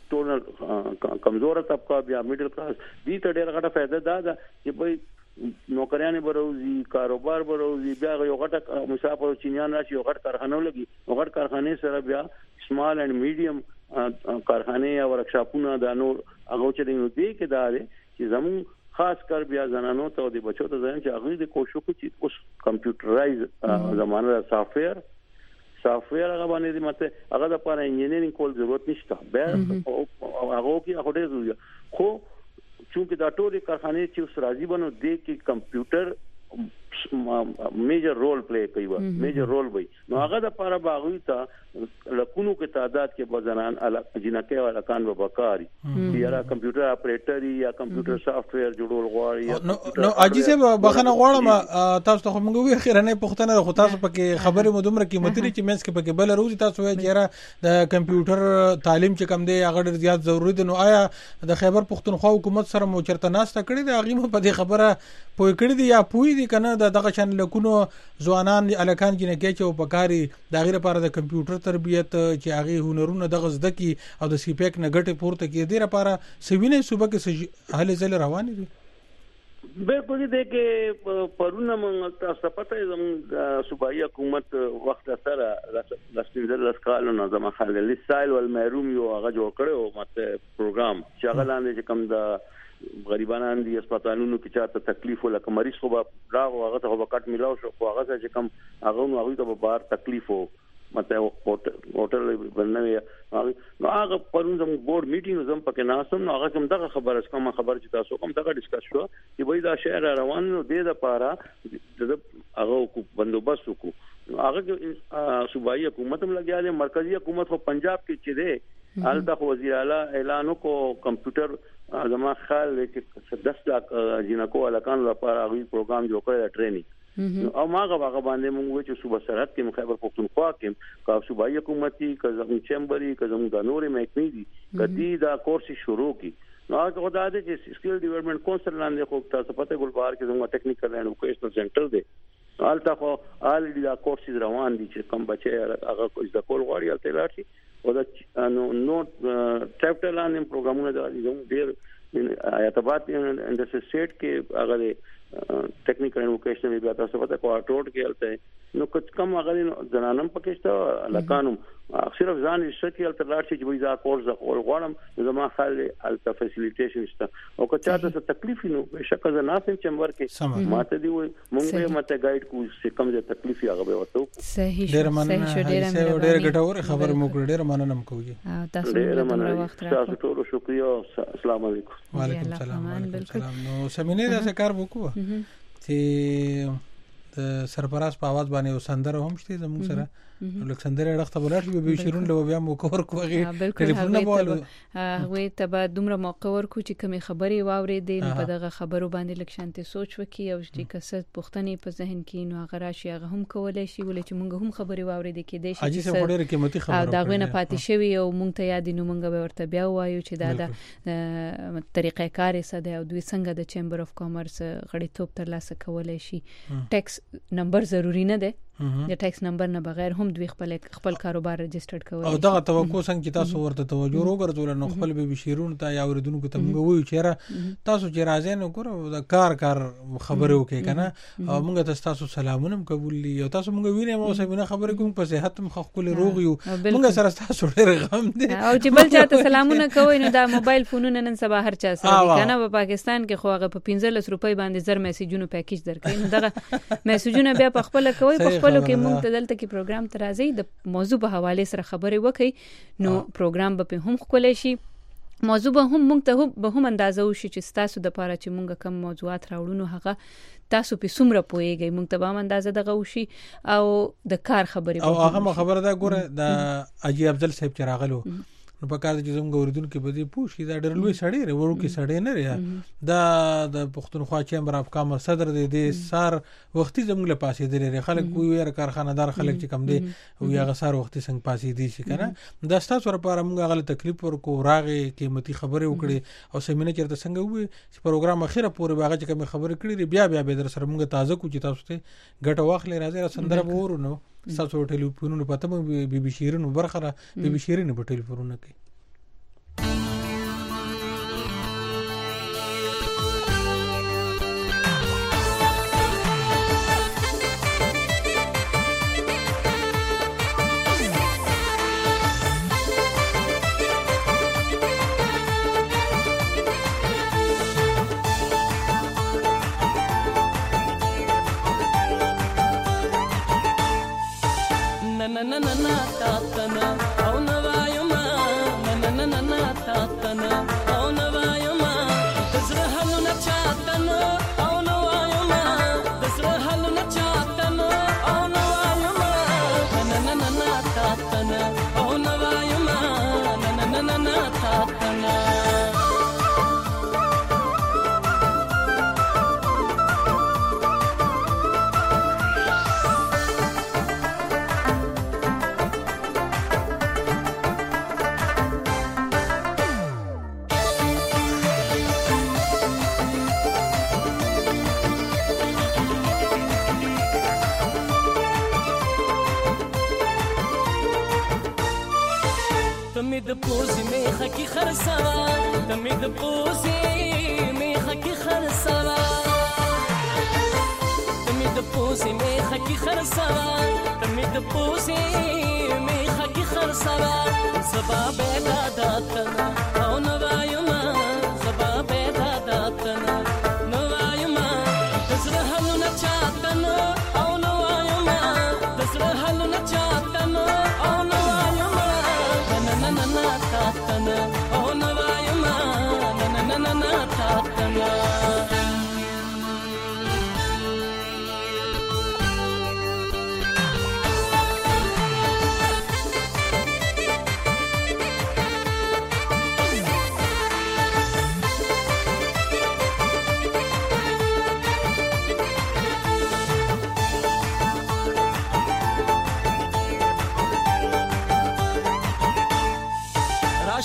ټول کمزور طبقه بیا میډل کلاس دي ته ډېر غټه فائدہ ده چې به نوکریان بروزي کاروبار بروزي بیا یو غټه مسافر چینیان راشي یو غټ کارخانه لګي یو غټ کارخانه سره بیا سمال اینڈ میډیم کارخانه یا ورکشاپونه د نور هغه چې دی نو دی کې دا دی چې زمون خاص کر بیا زنانو ته د بچو ته ځین چې هغه د کوشش کوي چې اوس کمپیوټرایز زمانه سافټویر سافټویر هغه باندې د مته هغه د لپاره انجینرینګ کول ضرورت نشته بیا هغه کې هغه ډېر ضروري خو چونکه دا ټول کارخانه چې اوس راځي بنو د کې کمپیوټر میجر رول پلی کوي میجر رول وي نو هغه د لپاره باغوي ته لکونو کې تعداد کې بزنان جنکه والا کان به بکاري یا کمپیوټر اپریټر یا کمپیوټر سافټویر جوړول غواړي نو اجي سه بخنه غواړم تاسو ته موږ وی خیرنه پښتنه خو تاسو پکې خبره مدومره قیمتي چې مینس کې پکې بل روز تاسو وایي چې د کمپیوټر تعلیم چې کم دی هغه ډیر زیات ضروری دی نو آیا د خیبر پښتونخوا حکومت سره مو چرته ناسته کړی دی هغه په دې خبره پوي کړی دی یا پوي دی کنه دغه شان لکونو ځوانان الکان جنکه چې په کاری د غیر لپاره د کمپیوټر تربیت چې هغه هنرونه د غزد کی او د سی پیک نه ګټه پورته کی دی لپاره سوینه صوبه کې هله زل روان دي بالکل دې کې پرونه موږ تاسو پته زموږ صوبایي حکومت وخت سره لاسپینځل لاسکال نو زموږ خلل سایل ول محروم یو هغه جوړ کړو مته پروګرام چې هغه لاندې چې کم د غریبانان دي هسپتالونو کې چاته تکلیف ولکه مریض خو به راغ هغه ته وکټ ملاو شو خو هغه چې کم هغه نو هغه ته بار تکلیف وو مته هوټل بنوي نو هغه پرون زموږ بورډ میټینګ زم پکې ناسم نو هغه کوم دغه خبره کوم خبر چې تاسو کوم دغه ډیسکس شو چې وای دا شهر روان نو د لپاره د هغه کو بندوبست کو هغه صوبایي حکومت هم لګیا دی، مرکزی حکومت خو پنجاب کې چې دی حالت خو وزیر اعلی اعلان کو کمپیوټر زما خیال کې دس لاکھ جنکو الکان لپاره غوي پروګرام جوړ کړی ټریننګ او ماغه هغه باندې موږ چې صوبه سرحد کې خیبر پختونخوا کې کا صوبایي حکومتي کا زموږ چیمبري کا زموږ د نورې محکمې دي کدي دا کورس شروع کی نو هغه خدای دې چې سکل ډیولپمنٹ کونسل لاندې خو تاسو پته ګلبهار کې زموږ ټیکنیکل اینڈ ووکیشنل سنټر دی حالت خو الریډي دا کورس روان دي چې کوم بچي هغه کوم د کول غواړي الته لاري او دا نو نو چپټر لاندې پروګرامونه د زموږ ډیر ایتابات انډستری سټیټ کې هغه ټیکنیکل اینڈ ووکیشنل بیا تاسو پته کوارټور کې الته نو کچ کم هغه زنانم پکېستا لکانم صرف ځان شکل تر لارشي چې وایي دا کورس د غواړم زما خال الته فیسیلیټیشن شته او که چاته څه تکلیف نو بشک زه ناسم چمبر کې ماته دی مونږه ماته ګایډ کو چې کوم ځای تکلیف هغه به ورته صحیح ډیر مننه ډیر ګټور خبر مو کړ ډیر مننه کوي تاسو ډیر وخت راکړو تاسو ټول شکریا السلام علیکم وعلیکم السلام نو سمینه دا کار وکړو چې د سرپراز په आवाज باندې وسندره هم شته زموږ سره الکسندر اړخته بلار شي به شیرون له بیا مو کور کوغي ټلیفون بولو هغه ته به دومره موقع ورکو چې کومي خبري واورې دي په دغه خبرو باندې لکشانته سوچ وکي او چې کسه پښتنې په ذهن کې نو هغه راشي هغه هم کولای شي ولې چې مونږ هم خبري واورې دي کې دي چې څه ډېر قیمتي خبره او دا غوینه پاتې شوی او مونږ ته یاد نو مونږ به ورته بیا وایو چې دا د طریقې کار ساده او دوی څنګه د چیمبر اف کامرس غړي توپ تر لاسه کولای شي ټیکس نمبر ضروری نه ده د ټیکس نمبر نه بغیر هم دوی خپل خپل کاروبار رجسټرډ کوي او دغه توقع څنګه چې تاسو ورته توجه وګرځول نو خپل به بشیرون ته یا اوریدونکو ته موږ وایو چې تاسو چې راځئ نو ګورو د کار کار خبرو کې کنه او موږ تاسو سلامونه قبول لي او تاسو موږ وینئ مو سمونه خبرې کوم په صحت مخ خپل روغ یو موږ سره تاسو ډېر غم دي او چې بل چاته سلامونه کوي نو دا موبایل فونونه نن سبا هر چا سره کنه په پاکستان کې خو هغه په پنځلس روپۍ باندې زر میسجونو پیکیج درکې نو دغه میسجونه بیا په خپل کوي په خپل کې موږ ته دلته کې پروګرام ته راځي د موضوع په حواله سره خبرې وکړي نو پروګرام به هم خولای شي موضوع به هم موږ ته به هم اندازه وشي چې تاسو د پاره چې موږ کوم موضوعات راوړو هغه تاسو په څومره پويږئ موږ ته به هم اندازه دغه وشي او د کار خبرې او هغه خبره دا ګوره د اجي افضل صاحب چې راغلو نو په کار چې زموږ اوریدونکو به دې پوښي دا ډېر لوی سړی دی ورو کې سړی نه لري دا د پښتونخوا چیمبر اف کامرس صدر دی د سار وختي زموږ له پاسې دی خلک کوی ور کارخانه‌دار خلک چې کم دي او یا غسار وختي څنګه پاسې دي شي کنه دا ستاسو لپاره موږ غل تکلیف ورکو راغې قیمتي خبره وکړي او سیمینار چیرته څنګه وي چې پروګرام اخیره پورې باغ چې کوم خبره کړې بیا بیا به در سره موږ تازه کو چې تاسو ته ګټه واخلې راځي را سندره ورونو تاسو ټلیفونونو پته مې بي بي شیرین برخره بي بي شیرین په ټلیفونونو کې na na na na ta ta na au na va yo ma na na na na na ta ta na au na va yo ma dasra halu na cha ta na au na va yo ma dasra halu na cha ta na au na va yo ma na na na na ta ta na au na va yo ma na na na na ta ta na تمید پوزی میخه کی خرسوا تمید پوزی میخه کی خرسوا تمید پوزی میخه کی خرسوا تمید پوزی میخه کی خرسوا زبا بیدا داتنا او نوایما زبا بیدا داتنا نوایما دزر حلو نچاتنا او نوایما دزر حلو نچاتنا او نوایما na na na ta ta na oh na va yo ma na na na na na ta ta na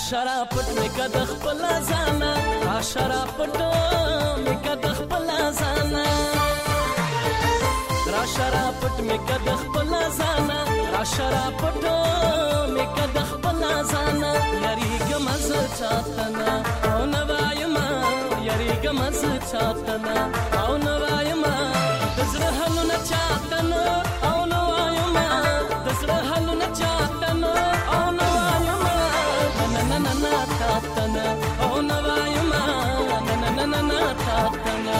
شرافت می کد خپل ځانا را شرافت می کد خپل ځانا را شرافت می کد خپل ځانا را شرافت می کد خپل ځانا یری ګمز چاتنا او نوایما یری ګمز چاتنا او نوایما دزره حلو نه چاتنا او نوایما دزره حلو نه چاتنا او نوایما نن نن نن چاتنا او نوایما نن نن نن چاتنا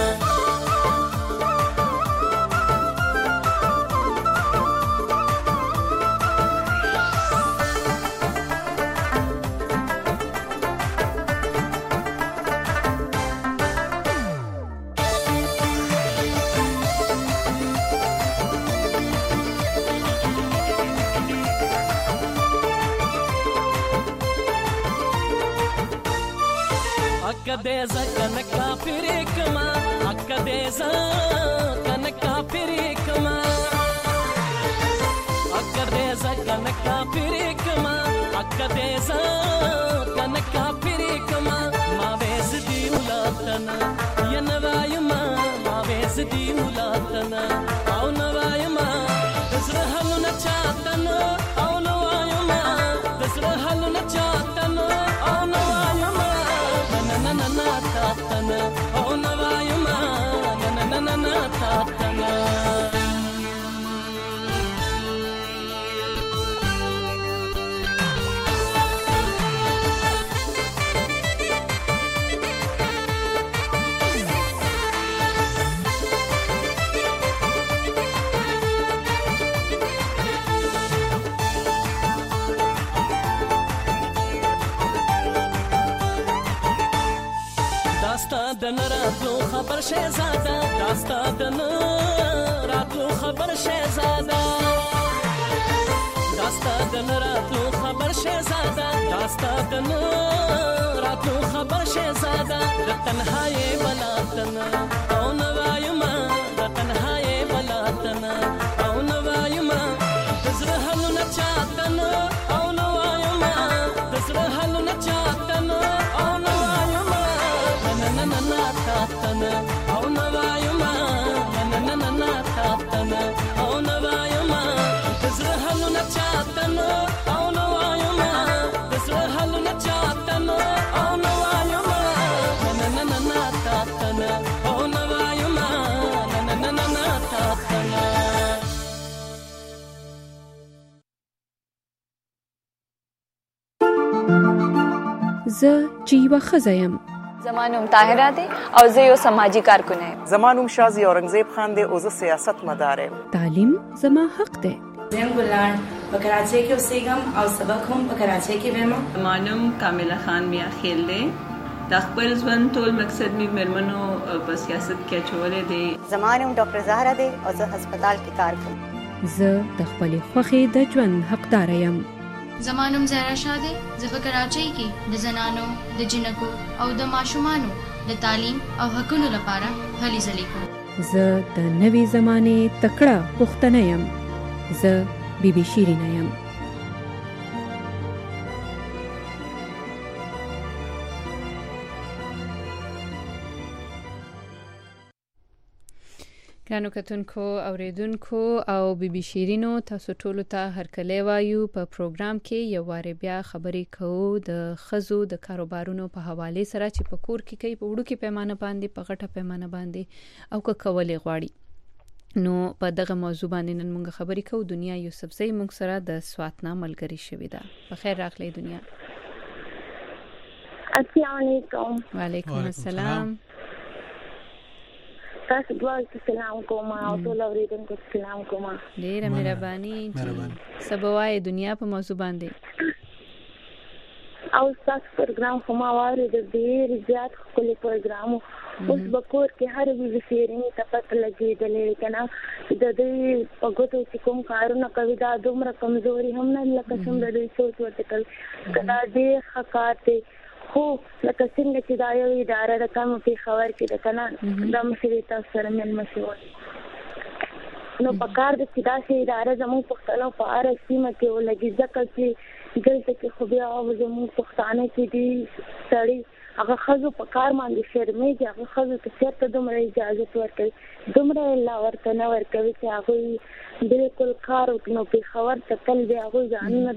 Akadeza kanaka pirikma Akadeza kanaka pirikma Akadeza kanaka pirikma Akadeza kanaka pirikma Ma vezdi ulatana yanavayma ma vezdi ulatana au navayma dasra haluna chatana au navayma dasra haluna chatana au navayma na na na tatana oh navayuma na na na na tatana داستا دن راتلو خبر شهزاده داستا دن راتلو خبر شهزاده داستا دن راتلو خبر شهزاده داستا دن راتلو خبر شهزاده د تنهایی بلاتن او نوایما د تنهایی بلاتن او نوایما دزره حلو نه چاتن او نوایما دزره حلو نه چاتن او نوایما na na na tatana au navayuma na na na na tatana au navayuma dazra haluna chatana au navayuma dazra haluna chatana au navayuma na na na na tatana au navayuma na na na na tatana ز جیوا خزایم زمانوم طاهره دی او زه یو سماجی کارکونه یم. زمانوم شازی اورنګزیب خان دی او زه سیاست مدار یم. تعلیم زما حق دی. زم ګلان په کراچۍ کې اوسېږم او سبق هم په کراچۍ کې وایم. زمانوم کامله خان میا خیل دی. د خپل ژوند ټول مقصد می مرمنو په سیاست کې چولې دی. زمانوم ډاکټر زهرا دی او زه هسپتال کې کار کوم. زه د خپل خوخي د ژوند حقدار یم. زمانوم زهرا شاه دی. زه په کراچۍ کې د زنانو د جنکو او د ماشومانو د تعلیم او حقوقو لپاره هلې ځلې کوم. زه د نوې زمانه تکړه پښتنه یم. زه بیبي شیرینه یم. ګرانو کتونکو اوریدونکو او بیبي شیرینو تاسو ټولو ته هرکلی وایو په پروګرام کې یو واره بیا خبرې کوو د خزو د کاروبارونو په حواله سره چې په کور کې کوي په وړو کې پیمانه باندې په غټه پیمانه باندې او که کولې غواړي. نو په دغه موضوع باندې نن موږ خبرې کوو. دنیا یوسفزۍ موږ سره د سواتنا ملګری شوې ده. بخیر راغلی دنیا. السلام علیکم. وعلیکم السلام. تاسو دوه سلام کوم او ټول اوریدونکو سلام کوم. ډیره مهرباني. سبوای دنیا په موضوع باندې او تاسو پروګرام کومه واره د ډیر زیات خپل پروګرام اوس بکور کې هر وی سیرینګ ته پته لګېدلې کنه د دې پګوتو چې کوم کارونه کوي دا دومره کمزوري هم نه لکه څنګه د سوچ ورته کړ کدا دې حقاته خو لکه څنګه چې دا یو اداره د کوم په خبر کې د کنه د مشري تاسو سره مل مشور نو په کار د چې داسې اداره زموږ پښتنو په هره سیمه کې ولګي ځکه چې دلته کې خو بیا زموږ پښتانه چې دي سړي هغه ښځو په کار باندې شرمېږي، هغه ښځو ته چېرته دومره اجازت ورکوي، دومره الله ورته نه ورکوي چې هغوی بالکل کار وکړي. نو پېښور ته تل بیا هغوی ځانونه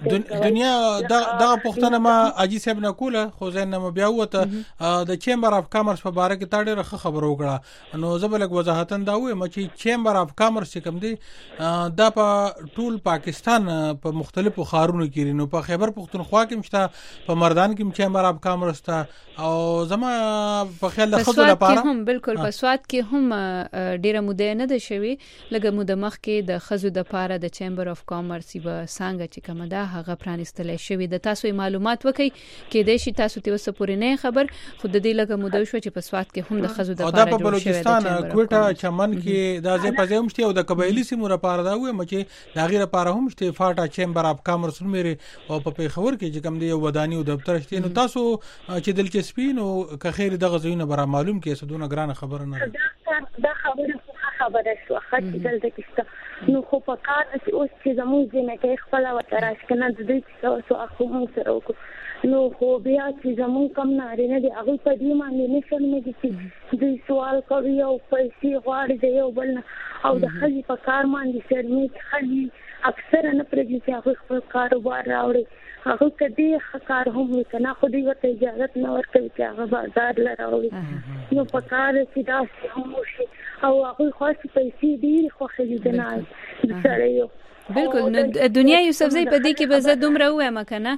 د دنیا دغه پوښتنه ما حاجي صاحب نه کوله، خو ذهن نه مې بیا ووته د چیمبر اف کامرس په باره کې تا ډېره ښه خبره وکړه. نو زه به لږ وضاحتاً دا ووایم چې چیمبر اف کامرس چې کوم دی دا په ټول پاکستان په مختلفو ښارونو کې نو په خیبر پښتونخوا کې هم شته، په مردان کې هم چیمبر اف کامرس ته، او زما په خیال د ښځو لپاره هم بالکل په سواد کې هم ډېره موده نه ده شوې، لږه موده مخکې د ښځو لپاره د چیمبر اف کامرس یوه څانګه چې کومه ده هغه پرانیستلی شوې ده. تاسو معلومات وکړئ، کېدای شي تاسو ته اوسه پورې نه خبر، خو د دې لږه موده شوه چې په سواد کې هم د ښځو لپاره دا په بلوچستان کوټه چمن کې دا ځای په ځای هم شته، او د قبایلي سیمو لپاره دا وایم چې د هغې لپاره هم شته فاټا چیمبر اف کامرس نوم یې، او په پېښور کې چې کوم دی یو وداني او دفتر شته. نو تاسو چې دلچسپي نو که خیر دغه ځایونه به را معلوم کړي، څه دونه ګرانه خبره نه ده. دا خبره خبره شوه ښه چې دلته کې شته، نو خو په کار ده چې اوس چې زموږ جینکۍ خپله ورته راشي که نه د دوی چې څه وسو هغه موږ سره وکړو. نو خو بیا چې زموږ کم نارینه دي هغوی په دې باندې نه شرمېږي چې دوی سوال کوي او پیسې غواړي د یو بل نه، او د ښځې په کار باندې شرمېږي. ښځې اکثره نه پرېږدي چې هغوی خپل کاروبار راوړي، هغوی که ډېر ښه کار هم وي که نه، خو دوی ورته اجازت نه ورکوي چې هغه بازار له راوړي. نو په کار ده چې داسې هم وشي، او هغوی خاصې پیسې ډېرې خوښوي د نه د سړیو. بالکل. نو دنیا یوسفزۍ په دې کې به زه دومره ووایم که نه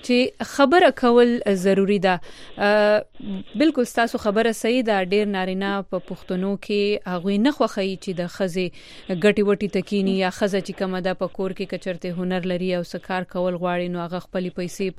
چې خبره کول ضروري ده. بالکل ستاسو خبره صحیح ده، ډېر نارینه په پښتنو کې هغوی نه خوښوي چې د ښځې ګټې وټې ته کیني، یا ښځه چې کومه ده په کور کې که چېرته هنر لري او څه کار کول غواړي نو هغه خپلې پیسې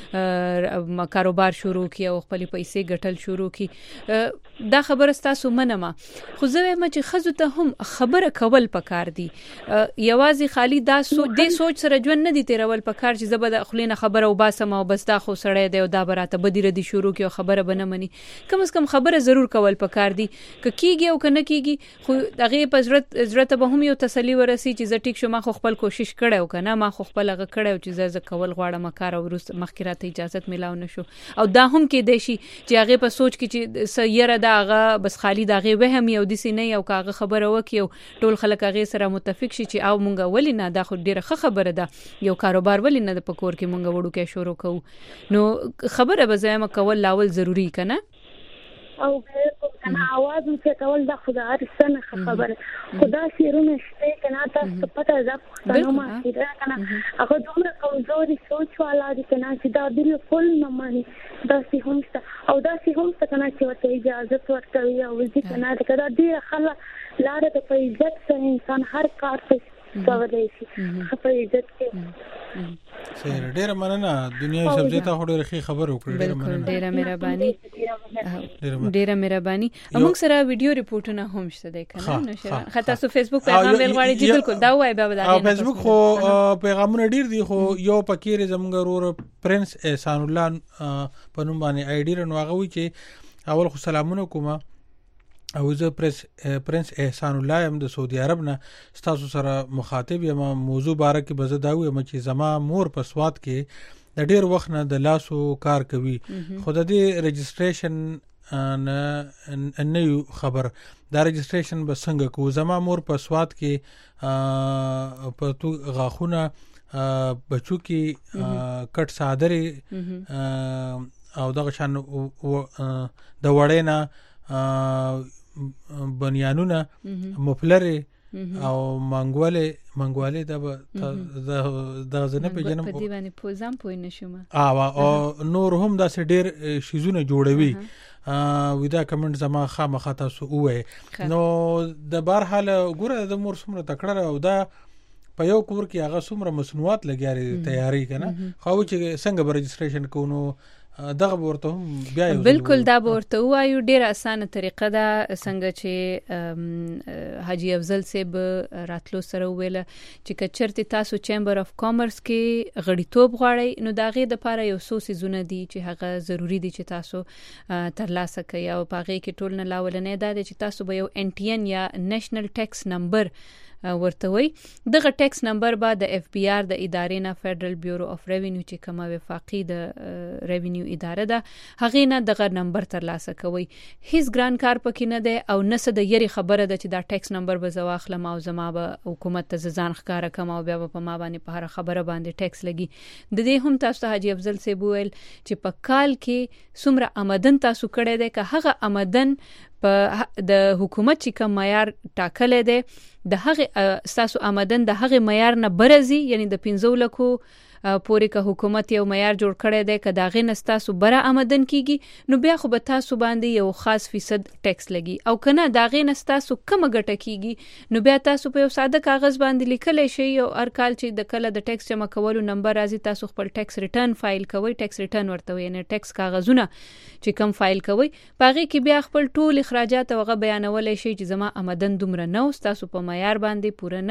په کاروبار شروع کړي او خپلې پیسې ګټل شروع کړي. دا خبره ستاسو منمه، خو زه وایم چې ښځو ته هم خبره کول پکار دي. یوازې خالي دا سو دې سوچ سره ژوند نه دي تیرول پکار چې زه به د خولې نه خبره وباسم او بس دا خو سړی دی او دا به راته بدي ردي شروع کړي او خبره به نه مني. کم از کم خبره ضرور کول پکار دي، که کېږي او که نه کېږي، خو هغې په زړه ته به هم یو تسلي ورسي چې زه ټیک شو، ما خو خپل کوشش کړی او که نه ما خو خپل هغه کړی او چې زه زه کول غواړم کار، او وروسته مخکې راته اجازت میلاو نه شو. او دا هم کېدای شي چې هغې په سوچ کې چې څه یره ده هغه بس خالي د هغې وهم یو داسې نه وي، او که هغه خبره وکړي او ټول خلک هغې سره متفق شي چې او مونږ ولې نه، دا خو ډېره ښه خبره ده، یو کاروبار ولې نه د په کور کې مونږ وړوکی شروع کوو. نو خبره به زه یم کول لاول ضروري که نه، او بالکل که نه اواز اوچتول دا خو د هر څه نه ښه خبره. خو دا شعرونه شته که نه تاسو ته پته ده پښتنو معاشره که نه هغه دومره کمزوري سوچ والا دي که نه چې دا بالکل نه مني. داسې هم شته، او داسې هم شته که نه چې ورته اجازت ورکوي او ځي که نه، که دا ډېره ښه لاره ده. په عزت سره انسان هر کار کوي کولی شي، ښه په عزت کې. صحیح، ډېره مننه دنیا یوسفزۍ ته خو ډېره ښې خبره وکړه. بالکل، ډېره مهرباني ډېره مهرباني. موږ سره ویډیو ریپورټونه هم شته دی که نه نوشیروان؟ ښه تاسو فیسبوک پیغام ویل غواړئ؟ جی بالکل دا ووایئ. بیا به د فیسبوک خو پیغامونه ډېر دي، خو یو پکې زموږ ورور پرنس احسان الله په نوم باندې آی ډي لري، نو هغه وایي چې اول خو سلامونه کوم او زه پرنس احسان الله یم د سعودي عرب نه ستاسو سره مخاطب یم. موضوع باره کې به زه دا ووایم چې زما مور په سوات کې د ډېر وخت نه د لاسو کار کوي، خو د دې رجسټریشن نه یو خبر، دا رجسټریشن به څنګه کوو. زما مور په سوات کې په تو غاښونه بچو کې کټ صادرې او دغه شان د وړې نه بنیانونه مفلرې او منګولې منګولې دا به دا زنه پیژنم په دې باندې پوزام پوی نشم او نور هم دا سه ډیر شیزونه جوړوي. ودا کمنټ زما خامخا تاسو وې نو د بهر حال ګوره د مور سمره تکړه او دا په یو کور کې هغه سمره مسنوات لګیاري تیاری کنه خو چې څنګه رجسټریشن کوو دغه ورته هم بیا بالکل دا ورته وایو ډیره اسانه طریقه ده څنګه چې حاجی افضل صاحب راتلو سره ویل چې کچرته تاسو چیمبر اف کامرس کې غړیتوب غواړئ نو دا غي د لپاره یو څو سيزونه دي چې هغه ضروری دي چې تاسو ترلاسه کړئ او پاغه کې ټول نه لاول نه ده چې تاسو به یو ان ټي ان یا نېشنل ټیکس نمبر ورته وي. دغه ټیکس نمبر به د اف بي آر د ادارې نه فدرال بیورو اف ریوینیو چې کومه وفاقي د ریوینیو اداره ده هغه نه دغه نمبر ترلاسه کوي. هیڅ ګران کار پکې نه دی او نه څه د یری خبره ده چې دا ټیکس نمبر به زه واخلم او زما به حکومت ته ځان ښکاره کوم او بیا به په ما باندې په هر خبره باندې ټیکس لګي. د دې هم تاسو ته حاجی افضل صاحب ویل چې په کال کې څومره آمدن تاسو کړی دی که هغه آمدن په د حکومت چې کوم معیار ټاکلی دی د هغه تاسو آمدن د هغه معیار نه برزي یعنی د پنځه لکو پورې که حکومت یو معیار جوړ کړی دی که د هغې نه ستاسو بره آمدن کیږي نو بیا خو به تاسو باندې یو خاص فیصد ټیکس لګي او که نه د هغې نه ستاسو کمه ګټه کیږي نو بیا تاسو په یو ساده کاغذ باندې لیکلی شئ او هر کال چې د کله د ټیکس جمع کولو نمبر راځي تاسو خپل ټیکس ریټرن فایل کوئ. ټیکس ریټرن ورته وایي یعنې ټیکس کاغذونه چې کم فایل کوئ په هغې کې بیا خپل ټول اخراجات او هغه بیانولی شئ چې زما آمدن دومره نه و ستاسو په معیار باندې پوره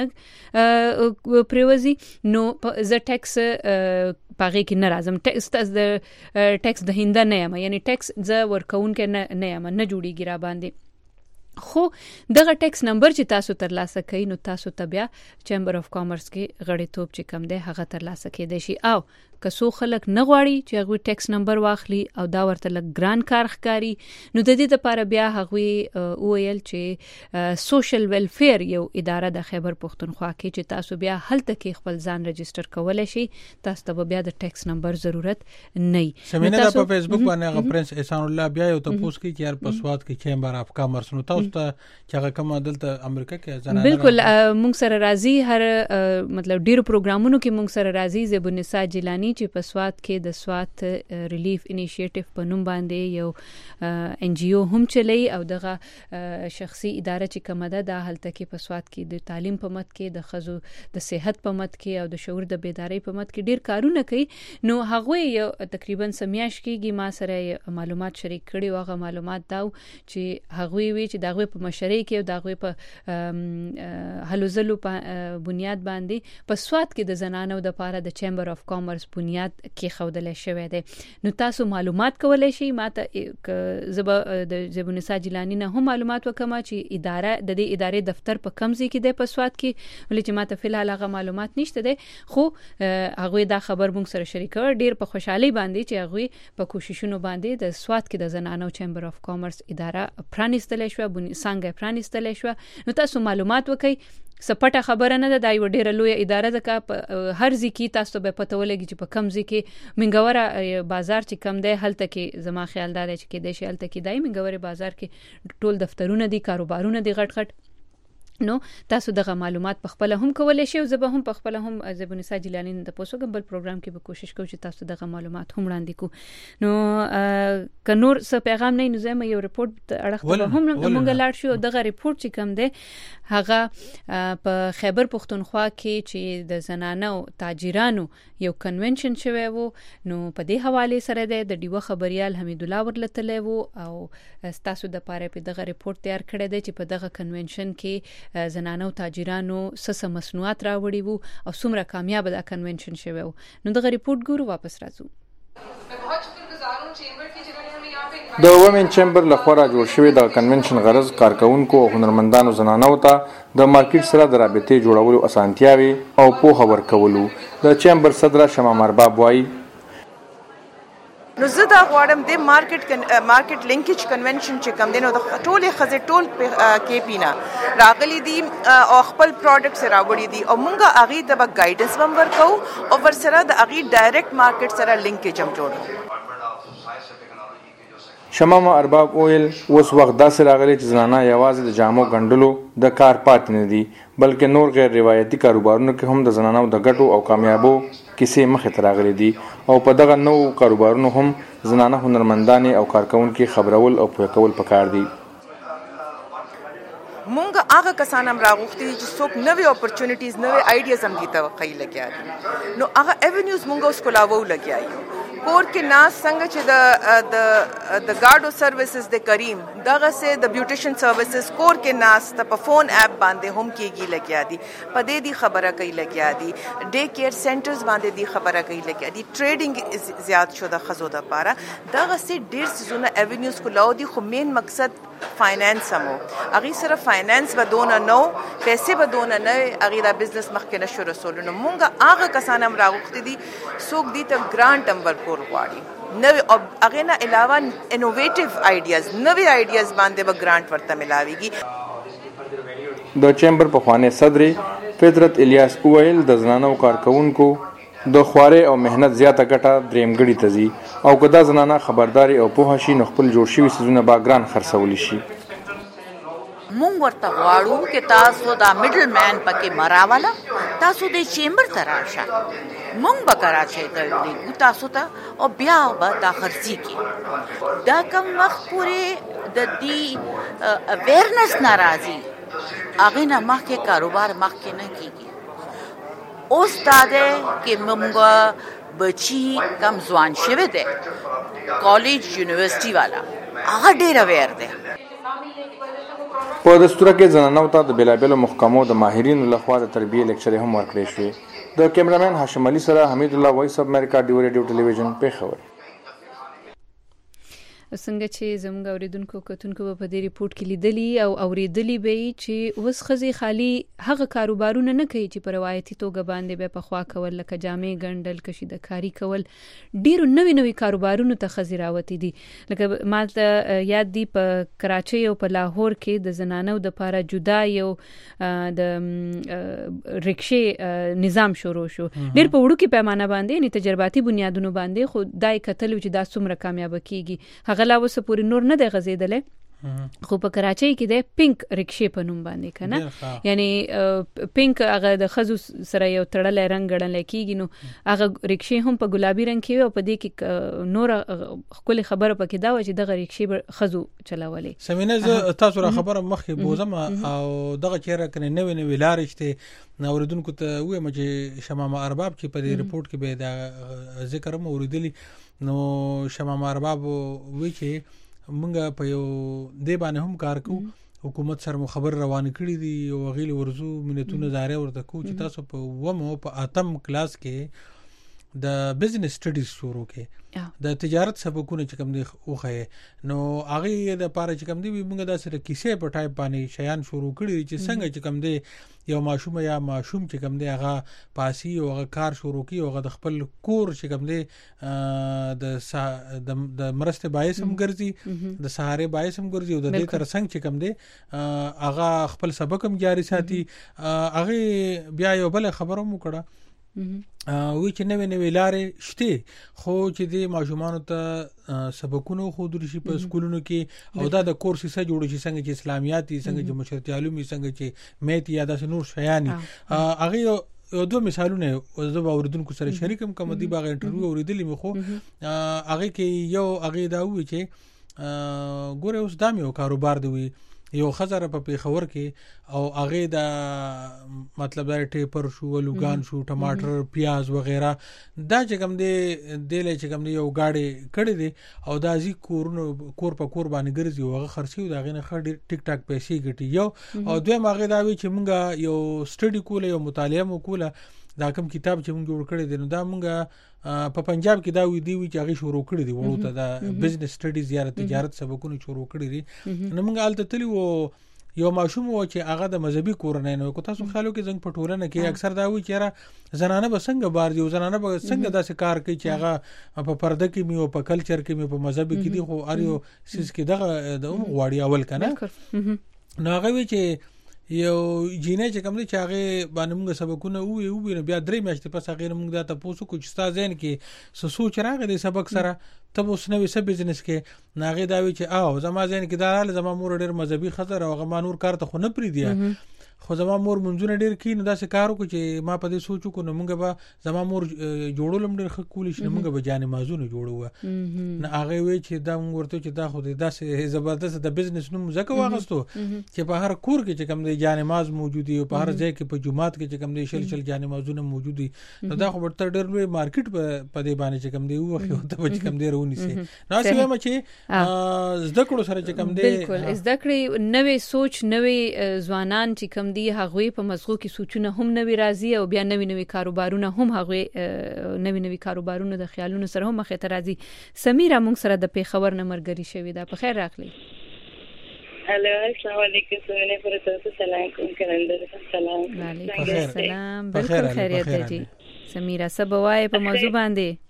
نه پرېوځي نو زه ټیکس پاغې کې نه راځم. ټیکس د ټیکس د هنده نه یم یعنی ټیکس زه ورکوونکی نه نه یم نه جوړیږي را باندې. خو دغه ټیکس نمبر چې تاسو ترلاسه کوئ نو تاسو ته بیا چیمبر اف کامرس کې غړیتوب چې کم دی هغه ترلاسه کېدی شي. او که څو خلک نه غواړي چې هغوی ټیکس نمبر واخلي او دا ورته لږ ګران کار ښکاري نو د دې دپاره بیا هغوی وویل چې سوشل ویلفیر یو اداره د خیبر پښتونخوا کې چې تاسو بیا هلته کې خپل ځان رجسټر کولی شي تاسو ته به بیا د ټیکس نمبر ضرورت نه وي. سمینه دا په فیسبوک باندې هغه پرنس احسان الله بیا یو تپوس کوي چې یار په سواد کې چیمبر اف کامرس نو تاسو ته چې هغه کومه دلته امریکا کې زنانه بالکل موږ سره راځي هر مطلب ډیرو پروګرامونو کې موږ سره راځي. زبونسا جیلانی چې په سواد کې د سواد ریلیف انیشیټیو په نوم باندې یو ان جی او هم چلی او دغه شخصي اداره چې کومه ده د هلته کې په سواد کې د تعلیم په مت کې د خزو د صحت په مت کې او د شعور د بیداری په مت کې ډیر کارونه کوي. نو هغه یو تقریبا سمیاش کېږي ما سره معلومات شریک کړي او هغه معلومات دا چې هغه وی چې دغه په مشرۍ کې او دغه په هلو زلو په بنیاد باندې په سواد کې د زنانو د پاره د چیمبر اف کامرس بنیاد کې خودل شوی دی. نو تاسو معلومات کولای شئ ماته زب د زبونسا جیلانی نه هم معلومات وکم چې اداره د دې ادارې دفتر په کم ځای کې دی په سواد کې ولې چې ماته فلحال هغه معلومات نشته دی خو هغه دا خبر موږ سره شریک کړ ډیر په خوشحالي باندې چې هغه په کوششونو باندې د سواد کې د زنانو چیمبر اف کامرس اداره پرانیستل شو څنګه پرانیستل شو. نو تاسو معلومات وکړئ سپټه خبره نه ده دا یو ډیره لوی اداره ده که هر ځای کې تاسو به پته ولګي چې په کم ځای کې منګوره بازار چې کم دی هلته کې زما خیال دا دی چې کېدای شي هلته کې دی منګورې بازار کې ټول دفترونه دي کاروبارونه دي غټ غټ نو تاسو دغه معلومات په خپل هم کولای شئ او زه به هم په خپل هم زبونسا جیلانی د پوسوګم بل پروګرام کې به کوشش کوم چې تاسو دغه معلومات هم وړاندې کو. نو ک نور څه پیغام نه نو زما یو ریپورت اړه هم موږ لاړ شو دغه ریپورت چې کوم دی هغه په خیبر پښتونخوا کې چې د زنانو تاجرانو یو کنونشن شوی وو نو په دې حواله سره د ډیوه خبريال حمید الله ورلتلی وو او تاسو د پاره په دغه ریپورت تیار کړی دی چې په دغه کنونشن کې زنانو تاجرانو سس مصنوعات راوړي وو او څومره کامیاب دا کنونشن شوی وو. نو دغه ریپورت ګورو واپس راځو. د وومن چیمبر لخوا را جوړ شوی د کنونشن غرض کارکونکو او هنرمندانو زنانو ته د مارکیټ سره د رابطې جوړولو اسانتیاوي او پوهه ورکولو. د چیمبر صدر شمام ارباب وایي نو زه دا غواړم د مارکیټ مارکیټ لینکیج کنونشن چې کوم دی نو د ټولې ښځې ټول کې پینا راغلي دي او خپل پروډکټس راوړي دي او موږ هغې ته به ګایډنس هم ورکوو او ورسره د هغې ډایرکټ مارکیټ سره لینکیج هم جوړوو. شمام ارباب ویل اوس وخت داسې راغلی چې زنانه یوازې د جامو ګنډلو د کار پاتې نه دي بلکې نور غیر روایتي کاروبارونو کې هم د زنانو د ګټو او کامیابو کیسې مخې ته راغلي دي او په دغه نوو کاروبارونو هم زنانه هنرمندانې او کارکونکي خبرول او پوهه کول پکار دي. مونږ هغه کسان هم راغوښتي دي چې څوک نوې اپورچونیټیز نوې آیډیاز هم دي ته وقایي لګیا دي نو هغه ایونیوز مونږ اوس کولاوو لګیا یو کور کې ناس څنګه چې د د د گاډو سروسز د کریم دغه سه د بیوټیشن سروسز کور کې ناس ته په فون اپ باندې هم کېږي لګیا دي په دې دی خبره کوي لګیا دي ډے کیر سنټرز باندې دی خبره کوي لګیا دي ټریډینګ زیات شو د خزو د پاره دغه سه ډیر سونه ایونیوز کو لاو دي خو مین مقصد فاینانس مو اغه سره فاینانس ودونه نو پیسې ودونه نه اغه دا بزنس مخکې نشو رسولونه مونږه هغه کسان هم راغوښتي دي څوک دي ته ګرانټ هم ورکول غواړي نو اغه نه علاوه انوویټیو آیډیاز نوې آیډیاز باندې به ګرانټ ورته ملاويږي د چیمبر په خوانه صدر فطرت الیاس اویل د زنانو کارکونکو د خواري او مهنت زیاته ګټه درېمګړي تزي او کدا زنانه خبرداري او په هشي نخپل جوړ شوی سيزونه باګران خرڅول شي مونږ ورته غواړو چې تاسو دا میډل مین پکې مراواله تاسو د چیمبر تراشه مونږ به کراچۍ ته لیږو تاسو ته او بیا به دا خرڅي کی دا کوم وخت پورې د دې اویرنس ناراضي هغه نه مخکې کاروبار مخکې نه کیږي اوس دا ده چې مونږ بچی کم ځوان شوه ده کالج یونیورسيټي والا هغه ډیر اویر ده په دستور کې زنانو ته د بلابل محکمو د ماهرینو لخوا د تربیه لیکچر هم ورکړی شوی د کیمرامین هاشم علي سره حمید الله وایس اف امریکا ډیو ریډیو ټلویزیون په خبر څنګه چې زموږ اوریدونکو کتونکو په دې ریپورت کې لیدلی او اوریدلی به چې وس خزي خالی هغه کاروبارونه نه کوي چې په روایتي توګه باندې به په خوا کول لکه جامې ګندل کشیدکاری کول ډیرو نوې نوې کاروبارونو ته خزي راوتی دي لکه ماته یاد دی په کراچۍ او په لاهور کې د زنانو د لپاره جدا یو د رکشې نظام شروع شو ډیر په وړو کې پیمانه باندې نه تجرباتي بنیادونو باندې خو دای کتل چې دا څومره کامیاب کیږي غلا وس پوری نور نه دی غزیدلې خو په کراچۍ کې د پینک رکشې په نوم باندې کنه یعنی پینک هغه د خزو سره یو تړل رنگ ګړل کېږي نو هغه رکشې هم په ګلابي رنگ کې او په دې کې نور خپل خبره پکې دا و چې دغه رکشې خزو چلاولې سمینه تاسو را خبره مخې بوزم او دغه چیرې کنه نوې نوې لارې شته نوردونکو ته وې مجه شمامه ارباب چې په دې ریپورت کې به دا ذکر مو اوریدلی نو شمامه ارباب وی چې مونږ په یو دی باندې هم کار کوو حکومت سره خبر روان کړی دی او غیل ورزو منتونه زاره ورته کو چې تاسو په ومو په اتم کلاس کې د بزنس سټډیز شروع کې د تجارت سبقونه چې کوم دی اوخه نو هغه د پاره چې کوم دی موږ د سره کیسه په ټایپ باندې شیان شروع کړی چې څنګه چې کوم دی یو ماشوم یا ماشوم چې کوم دی هغه پاسي او هغه کار شروع کی او د خپل کور چې کوم دی د د مرسته باعث هم ګرځي د سهاره باعث هم ګرځي او د دې تر څنګ چې کوم دی هغه خپل سبق هم جاری ساتي هغه بیا یو بل خبره مو کړه وی چې نوې نوې لارې شته خو چې د ماشومانو ته سبقونه خو درشي په سکولونو کې او دا د کورس څخه جوړ شي څنګه چې اسلامیاتي څنګه چې مشرتي علومي څنګه چې میت یا د نور شیانی هغه یو دوه مثالونه زه به اوریدونکو سره شریکم کوم دی باغ انټرویو اوریدلی مې خو هغه کې یو هغه دا وی چې ګوره اوس دام یو کاروبار دی یو خزر په پیښور کې او هغه دا مطلب دا ټیپر شو لوګان شو ټماټر پیاز وغیرہ دا چې کوم دی د لې چې کوم دی یو گاډي کړی دی او دا زی کورونو کور په کور باندې ګرځي او هغه خرڅي دا غنه خړ ټیک ټاک پیسې ګټي یو او دوی ماغه دا وی چې مونږه یو سټډي کوله یو مطالعه مو کوله دا کوم کتاب چې مونږ جوړ کړی دی نو دا مونږه په پنجاب کې دا وی دی چې هغه شروع کړی دی ورته دا بزنس سټډیز یا تجارت سبقونه شروع کړی دي نو مونږ الته تلی وو یو ماشوم و چې هغه د مذهبي کورنۍ نه کو تاسو خیالو کې زنګ پټولنه کې اکثر دا وی چې را زنانه به څنګه بار دی زنانه به څنګه داسې کار کوي چې هغه په پرده کې می او په کلچر کې می په مذهب کې دی خو اریو سیس کې دغه د غواړي اول کنه نو هغه وی چې یو جینې چې کوم دي چې هغه باندې موږ سبقونه وې او بیا درې میاشتې پس هغه موږ دا تاسو کو چې تاسو ځین کې سو سوچ راغی د سبق سره ته اوس نوې سب بزنس کې ناغه دا وی چې او زما ځین کې دا زما مور ډېر مذهبي خطر او غما نور کار ته خو نه پری دی خو زما مور منځونه ډیر کین داسې کار وکړي چې ما په دې سوچ کو نو موږ به زما مور جوړولم ډیر خکول شي موږ به جان مازونه جوړو نه هغه وی چې دا موږ ورته چې دا خو دې داسې زبردست د بزنس نوم زکه واغستو چې په هر کور کې چې کم دی جان ماز موجود دی په هر ځای کې په جمعات کې چې کم دی شل شل جان مازونه موجود دي نو دا خو ورته ډیر لوی مارکیټ په دې باندې چې کم دی وو خو ته چې کم دی رونی سي نو څه ما چې زده کړو سره چې کم دی بالکل زده کړې نوې سوچ نوې ځوانان چې کم دی هغه په مزغو کې سوچونه هم نوې راځي او بیا نوې نوې کاروبارونه هم هغه نوې نوې کاروبارونه د خیالونو سره هم مخې ته راځي سمیرا موږ سره د پیښور نه مرګري شوې ده په خیر راغلی هلو السلام علیکم سمینه پر تاسو سلام کوم کلندر سلام علیکم السلام بالکل خیریت ده جی سمیرا سبوای په موضوع باندې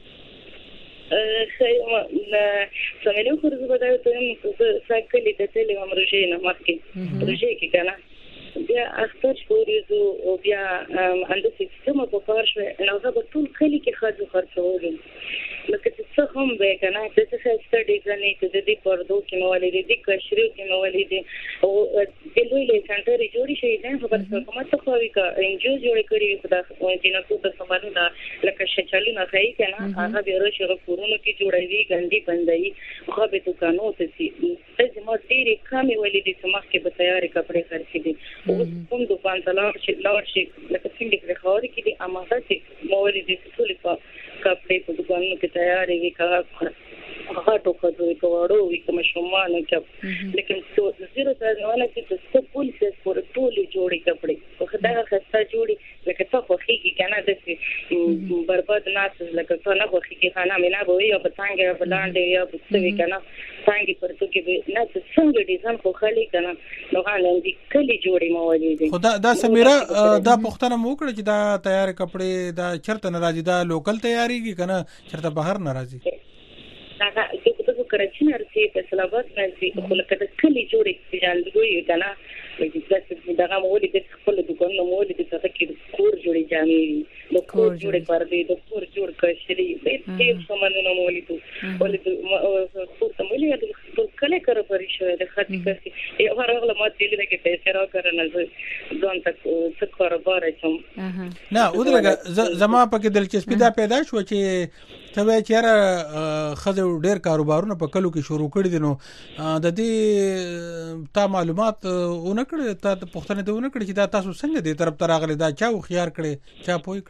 سمینه خو زه به دا ته ساکلی ته تلې هم روژې نه مخکې روژې کې کنه بیا اختر شوریزو او بیا انده سیستم په کار شو نو زه په ټول کلی کې خرڅ خرڅولم لکه څه هم به کنه چې څه سټډي غني چې د دې پردو کې مولې دي د کشرو کې مولې دي او د لوی له سنټر جوړی شي نه خبر څه کومه څه خوي کا انجو جوړ کړی په داسې چې نو څه سمانو دا لکه شچالو نه ځای کنه هغه به راشي کورونو کې جوړوي ګندې بندي خو به دکانو ته سي چې ما ډېری کمی ولې دي چې مخکې به تیارې کپڑے خرڅې دي او کوم دکان ته لاړ شي لاړ شي لکه څنګه چې خاورې کې دي امازه چې مولې دي ټول په کپڑے په دکانونو کې تیارې وي کا هغه ټوکه دوی کوړو وي کوم شومان چې لیکن څو زیرو ځای نه چې څه پولیس پر ټولي جوړي کپڑے خدای خسته جوړي لکه څه خوخيږي کنه د برباد ناس لکه څه نه خوخيږي خانه مې نه وي او څنګه بلاندې یا څه وی کنه څنګه پرته کې نه څنګه ډیزاین خو خالي کنه نو غواړم دې کلی جوړي مولې دي خدا دا سمیرا دا پښتنه مو کړ چې دا تیار کپڑے دا چرته ناراضي دا لوکل تیاریږي کنه چرته بهر ناراضي دا چې په کراچۍ نرسي په اسلامباد نرسي خو لکه د کلی جوړي ځانګړي کنه چې دا هغه مولې د خپل دکان نو مولې د څه کې کور جوړي جامې د کور جوړي پردې د کور جوړ کشري د دې سمانونو مولې ته ولې خو ته مولې د کله کار پرې شو د خاطر کې یو هغه ما دې لږه کې پیسې را کړنه ځان تک څه کاروبار کوم نه ودرګه زما پکې دلچسپي دا پیدا شو چې ته وای چې خزه ډېر کاروبارونه په کلو کې شروع کړي دي نو د دې تا معلومات اون کړ ته پښتنه ته اون کړ چې دا تاسو څنګه دې طرف ته راغلي دا چا خيار کړي چا پوي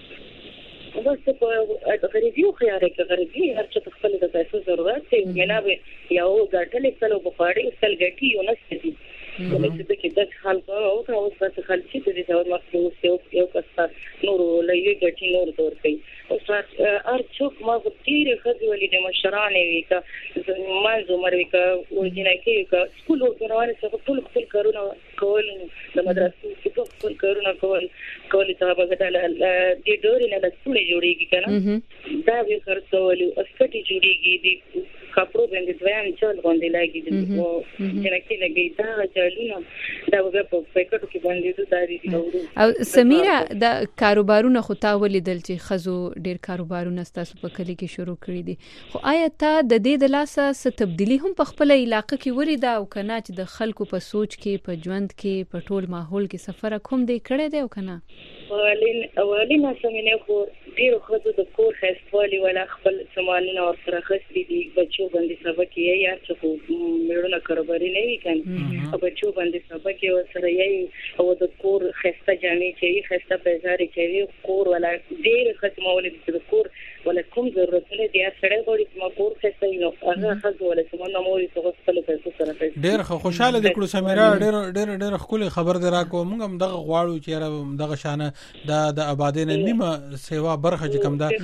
کړي بس په غریبي خيار کې غریبي هر څه خپل د پیسو ضرورت دی منابه یو ګټلې سلو بخاري سل ګټي یو نستی ولې چې د خلکو او اوس بس خلک چې د ځوان مخکې یو یو کس نور لایي ګټي نور تور کوي اوس هر څوک ما ډیره خځې ولې د مشرانې وی کا منځ عمر وی کا ورجنه کې کا سکول ورته څه ټول خپل کارونه کول د مدرسې څخه خپل کارونه کول کول ته به د دې ډوري نه د سکول جوړیږي کنه دا به خرڅول او سکټي جوړیږي د کپړو باندې دویم چل باندې لاګي د څنګه کې لګي دا چالونه دا به په پکټو کې باندې داري او سمیرا د کاروبارونه خو تا ولیدل چې خزو ډیر کاروبارونه ستاسو په کلی کې شروع کړی دي خو آیا تا د دې د لاسه څه تبدیلی هم په خپل علاقې کې وریدا او کنه چې د خلکو په سوچ کې په ژوند کې په ټول ماحول کې سفر کوم دی کړی دی او کنه اولین اولین سمینه خو ډیر خو د کور خاصوالي ولا خپل سمانونه او سره خسري دي بچو باندې سبق یې یا څه مېړونه کاروباري نه وي کنه او بچو باندې سبق یې سره یې او د کور خسته جامې چې خسته بازار چې کور ولا ډیر خصمول دي د کور ولا کوم ضرورتونه دي سره غوړي چې ما کور خسته نو هغه خزو ولا سمونه موري څه خپل پیسې سره ډیر خوشاله دي کړو سمیرا ډیر ډیر ډیر خپل خبر درا کو موږ هم دغه غواړو چې دغه شانه دا د آبادین نیمه سیوا برخه چې کوم دا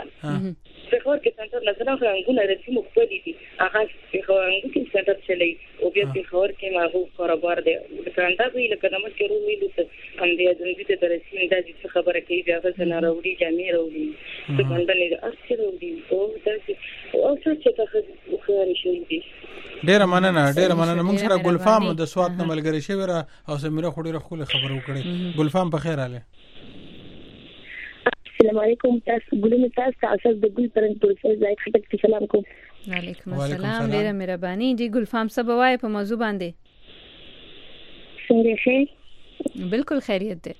بخور کې څنګه نظر غوښنګونه رسمو خپل دي هغه غوښنګ کې څنګه چلی او بیا بخور کې ما هو کاروبار دی څنګه وی لکه نو چې روز ویلو څه هم دې د دې ته رسیم د دې خبره کوي بیا څنګه راوړي جامې راوړي څنګه نه ارڅ راوړي او دا او څه چې تاسو خو شي دي ډیر مننه ډیر مننه موږ سره ګلفام د سوات نه ملګری شوی را او سمیرا خو ډیر خپل خبرو کړي ګلفام په خیر اله السلام علیکم تاسو ګلونه تاسو تاسو د ګل پرن پروسس ځای خټک سلام کوم وعلیکم السلام ډیره مهرباني جی ګلفام سبا وای په موضوع باندې څنګه ښه بالکل خیریت ده.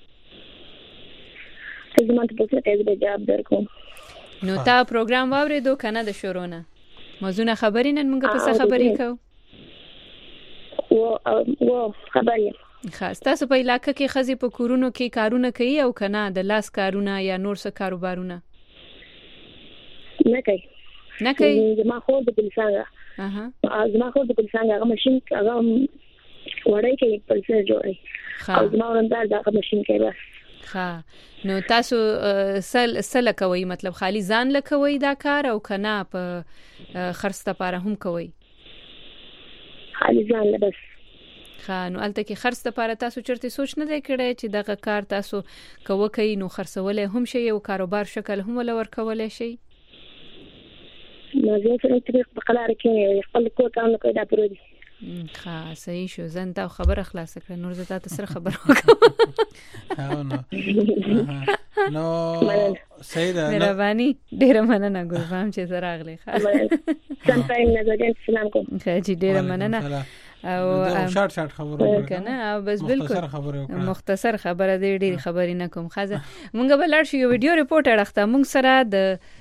زما ته په څه ته جواب درکوم. نو تا پروګرام واورېدو کنه د شورونه موضوع نه خبرې نن موږ په څه خبرې کوو؟ و و خبرې خاص تاسو په علاقې کې خزي په کورونو کې کارونه کوي او کنه د لاس کارونه یا نور څه کاروبارونه نه کوي نه کوي زما خو د پلسانګه اها زما خو د پلسانګه هغه ماشين هغه وړای کوي پلسر جوړي او زما ورندار دا ماشين کوي بس. ها نو تاسو سل سل کوي مطلب خالی ځان لکوي دا کار او کنه په خرڅ لپاره هم کوي؟ خالی ځان له بس. ها نو الته کې خرڅ لپاره تاسو چرته سوچ نه دی کړی چې دغه کار تاسو کوي نو خرڅول هم شي او کاروبار شکل هم ولور کولای شي؟ نو زه سره طریق په قلار کې خپل کور کار نه کوي دا پرودي. ها صحیح شو زن تا خبره خلاص کړه نور زه تاسو سره خبر وکم. ها نو نو سیدا مهرباني ډیره مننه ګلفام چې زه راغلی. ښه سمټایم نه زه سلام کوم. ښه چې ډیره مننه او شارټ شارټ خبرو کنه او بس بالکل مختصر خبره دی ډیره خبرې نه کوم. خازه مونږ به لاړ شو یو ویډیو ریپورټ اړخته مونږ سره د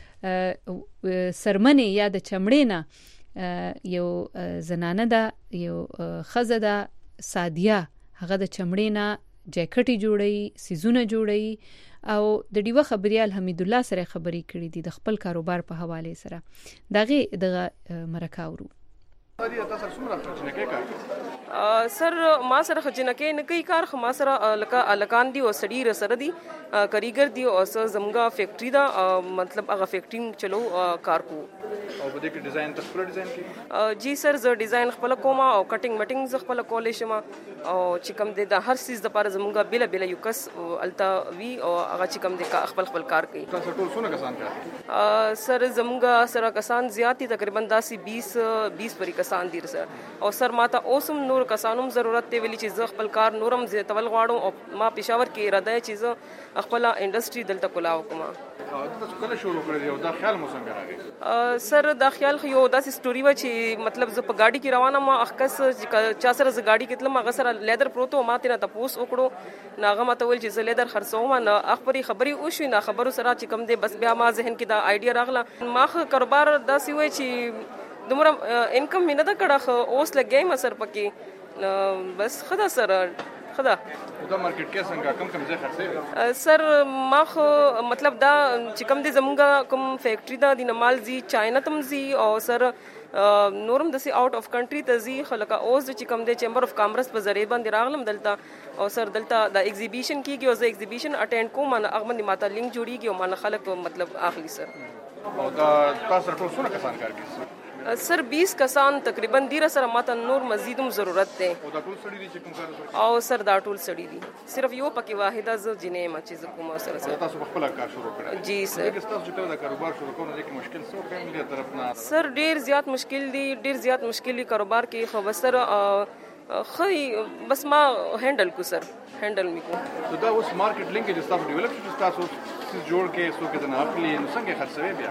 سرمنې یا د چمړې نه یو زنانه ده یو خزه ده سادیه هغه د چمړې نه جاکټي جوړي سيزونه جوړي او د ډیوه خبريال حمید الله سره خبرې کړې دي د خپل کاروبار په حواله سره دغه دغه مرکه ورو. سر ما سره خجنکه نه کوي کار خو ما سره لکه الکان دی او سړی رسره دی کاریګر دی او زمګه فیکټری دا مطلب هغه فیکټری چلو کار کو. او په دې کې ډیزاین خپل ډیزاین کی؟ جی سر زه ډیزاین خپل کوم او کټینګ مټینګ ز خپل کولې شم او چې کوم د هر سیز د لپاره زمګه بلا بلا یو کس التا وی او هغه چې کوم د خپل خپل کار کوي. تاسو ټول څونه کسان کار؟ سر زمګه سره کسان زیاتی تقریبا داسي بیس بیس پرې کسان دي سر او سر ماته اوسم نور کسانوم ضرورت دی ویلي چې ز خپل کار نورم زه تول غواړم او ما پېښور کې اراده چې ز خپل انډستری دلته کولاو کوم. تاسو کله شروع کړی او دا خیال مو څنګه راغی؟ سر دا خیال خو یو داسې سټوري و چې مطلب ز په گاډي کې روانه ما اخکس چا سره ز گاډي کې تلم هغه سره لیدر پروتو ما ته نه تاسو وکړو ناغه ماته ول چې ز لیدر خرڅوم نه اخباري خبري او شو نه خبرو سره چې کم دی بس بیا ما ذهن کې دا آیډیا راغله ما کاروبار داسې وای چې دومره انکم مینه دا کړه اوس لګي ما سر پکې بس خدا سره خدا دا مارکیټ کې څنګه کم کم ځای خرڅي سر ما خو مطلب دا چې کم دي زمونږه کوم فیکټری دا د نمال زی چاینا تم زی او سر نورم د سي آوټ اف کنټری ته زی خلکا اوس چې کم دي چیمبر اف کامرس په ذریعہ باندې راغلم دلته او سر دلته د ایگزیبیشن کیږي او زه ایگزیبیشن اټینډ کوم نه اغمن ماته لینک جوړیږي او مانه خلک مطلب اخلي سر. او دا تاسو ټول څونه کسان کار کوي؟ سر بیس کسان تقریبا ډیر سره ماته نور مزیدوم ضرورت ده. او دا ټول سړي دي چې کوم کار کوي؟ او سر دا ټول سړي دي صرف یو پکې واحده ز جنې ما چې کوم سره سره تاسو خپل کار شروع کړئ؟ جی سر. تاسو چې دا کاروبار شروع کوئ نو کې مشکل څه فیملی طرف نه؟ سر ډیر زیات مشکل دي ډیر زیات مشکل دي کاروبار کې خو بسر خی بس ما هندل کو سر هندل میکو. دا اوس مارکیټ لینکیج تاسو ډیولپ چې تاسو جوړ کې سو کې نه خپل نو څنګه خرڅوي بیا؟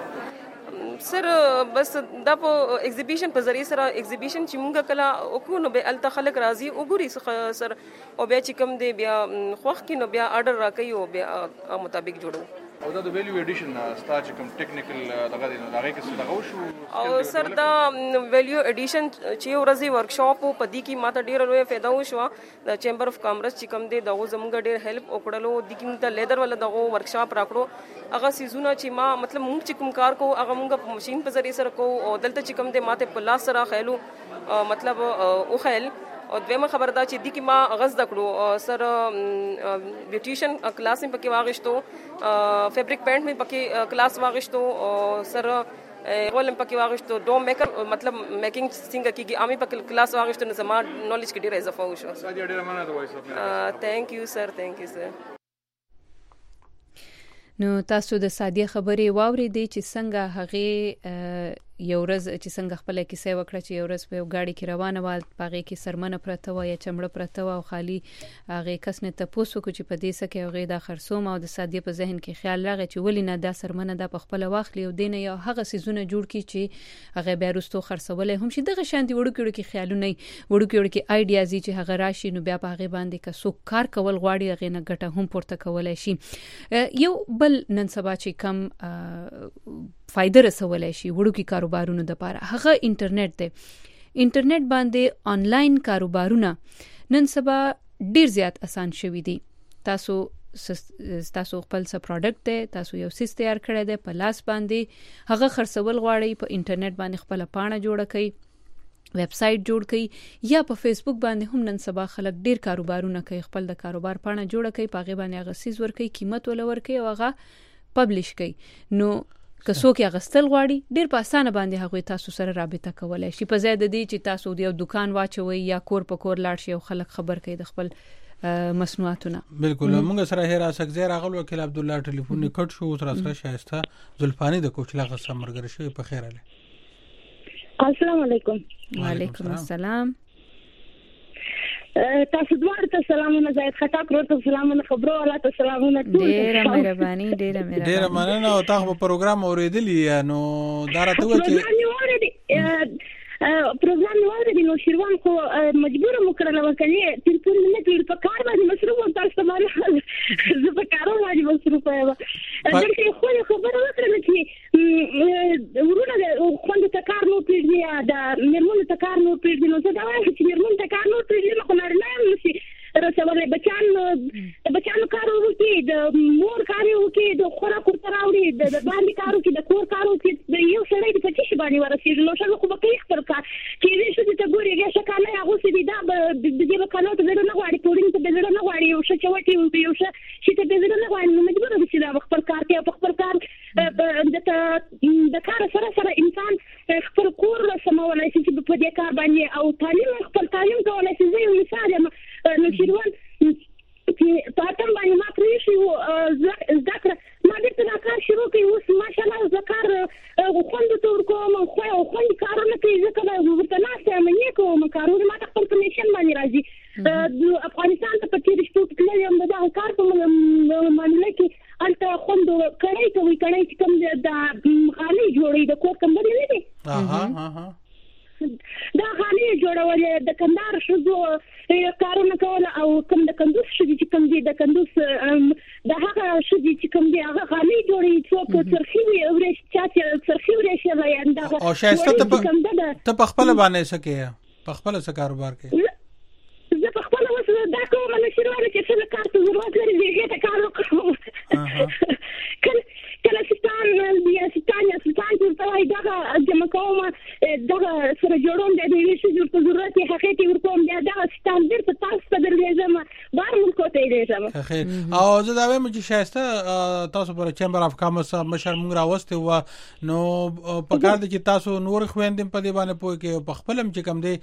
سر بس دا په ایگزیبیشن په ذریعہ سره ایگزیبیشن چې مونږه کلا وکړو نو به الته خلک راضي وګوري سر او بیا چې کوم دی بیا خوښ کې نو بیا آرډر راکې او بیا مطابق جوړو. او دا د ویلیو ایډیشن ستا چې کوم ټیکنیکل دغه دی نو هغه کې څه دغه شو؟ او سر دا ویلیو ایډیشن چې ورځي ورکشاپ په دې کې ماته ډیر لوی فائدہ وشو د چیمبر اف کامرس چې کوم دی دغه زمونږ ډیر هیلپ وکړلو د کې ته لیدر ولا دغه ورکشاپ راکړو هغه سيزونه چې ما مطلب مونږ چې کوم کار کو هغه مونږ په ماشين په ذریعہ سره کو او دلته چې کوم دی ماته په لاس سره خېلو مطلب او خېل او دویمه خبر دا چې د کی ما غز دکړو سر بیوټیشن کلاس می پکې واغښتو فیبریک پینټ می پکې کلاس واغښتو سر ولم پکې واغښتو ډو میکر مطلب میکینګ څنګه کیږي امي پکې کلاس واغښتو نو زما نالج کې ډیره اضافه وشو. ډیره مننه د وایس اپ ثانک یو سر ثانک یو سر. نو تاسو د سادیه خبرې واورېدې چې څنګه هغه یو ورځ چې څنګه خپل کیسه وکړه چې یو ورځ په یو گاډي کې روانه وال پاغه کې سرمنه پرته و یا چمړه پرته و او خالی هغه کس نه تاسو کو چې په دې سکه هغه د خرصوم او د سادیه په ذهن کې خیال راغی چې ولې نه دا سرمنه د خپل واخلي او دینه یا هغه سيزونه جوړ کی چې هغه بیا رستو خرڅولې هم شي دغه شانتي وړو کې کې خیالونه وړو کې کې ایډیازي چې هغه راشي نو بیا په هغه باندې کا سو کار کول غواړي هغه نه ګټه هم پورته کولای شي. یو بل نن سبا چې کم فائدہ رسولای شي وړو کې کاروبارونو د لپاره هغه انټرنیټ دی. انټرنیټ باندې آنلاین کاروبارونه نن سبا ډیر زیات آسان شوي دي. تاسو تاسو خپل څه پروډکټ دی تاسو یو سیس تیار کړی دی په لاس باندې هغه خرڅول غواړي په انټرنیټ باندې خپل پاڼه جوړه کړئ ویب سټ جوړ کړئ یا په فیسبوک باندې هم نن سبا خلک ډیر کاروبارونه کوي خپل د کاروبار پاڼه جوړه کړي پاغه باندې هغه سیس ور کوي قیمت ول ور کوي او هغه پبلش کړي نو که څوک یې غستل غواړي ډیر په اسانه باندې هغه تاسو سره رابطه کولای شي په ځای د دې چې تاسو یو دکان واچوي یا کور په کور لاړ شي او خلک خبر کوي د خپل مسنوعاتونه. بالکل موږ سره هر اسکزیر اغل وکیل عبد الله ټلیفون کټ شو تر سره شایسته زلفانی د کوچلا غسه مرګر شوی په خیر علي. السلام علیکم. وعلیکم السلام. تاسو دوار ته سلامونه زاید خطا کړو ته سلامونه خبرو الله ته سلامونه ټول ډیره مهرباني ډیره مهرباني ډیره مننه او تاسو په پروګرام اوریدلی نو دارته و چې پروګرام نو اوریدلی نو شیروان خو مجبور مو کړل وکړي ټلیفون نه کړ په کار باندې مصروف و تاسو باندې زه په کارو باندې مصروف یم. دغه خو خبره وکړه چې ورونه خوند ته کار نو پیږي دا مرمن ته کار نو پیږي نو څه دا وایي چې مرمن ته کار نو پیږي نو نه نه نشي رسوله بچان بچانو کار وکړي د مور کار وکړي د خوراک تراوړي د باندې کار وکړي د کور کار وکړي د یو سړی په چې باندې ورسېږي نو څنګه خو به کې خپل کار کې دې شو چې ګوري هغه شکانه هغه سې دا د دې په قانون ته نه غواړي پورین ته دې نه غواړي او څه چوټي یو څه چې ته دې نه غواړي نو مجبور دي چې دا خپل کار کې خپل کار د کار سره سره انسان خپل کور سمولای شي چې په دې کار باندې او تعلیم خپل تعلیم کولای شي زه یو مثال یم نو شیروان چې پاتم باندې ما پرې شو ذکر ما دې ته کار شروع کړی اوس ماشاءالله ذکر خوند تور کوم خو او خوند کارونه کوي ځکه ورته ناسه مې کوم کارونه ما خپل کمیشن باندې راځي د افغانستان ته په تیر شپه کې یم دا کار په باندې کې انت خوند کړی کوي کړی چې کوم د خالي جوړي د کوټ کمبر نه دي اها اها دا خالي جوړول د کندهار شذو کارونه کول او کوم د کندوز شذي چې کوم دي د کندوز د هغه شذي چې کوم دي هغه خالي جوړي څوک ترخي وي او چې ترخي ورې شي وایي دا او شایسته ته په خپل باندې سکه په خپل څه کاروبار کې زه په خپل وسه دا کوم نه شروع کړم چې کار ته ضرورت لري چې دا کار وکړم کله کله ستان بیا ستان یا ستان ته وای دا جمع کوم دا سره جوړوم د دې شي چې ضرورت یې حقیقي ورکوم دا دا ستان ډېر په تاسو په درځم بار ملک ته درځم خیر او زه دا وایم چې شایسته تاسو پر چمبر اف کامرس مشر مونږ راوسته و نو په کار دي چې تاسو نور خويندم په دې باندې پوي کې په خپلم چې کم دی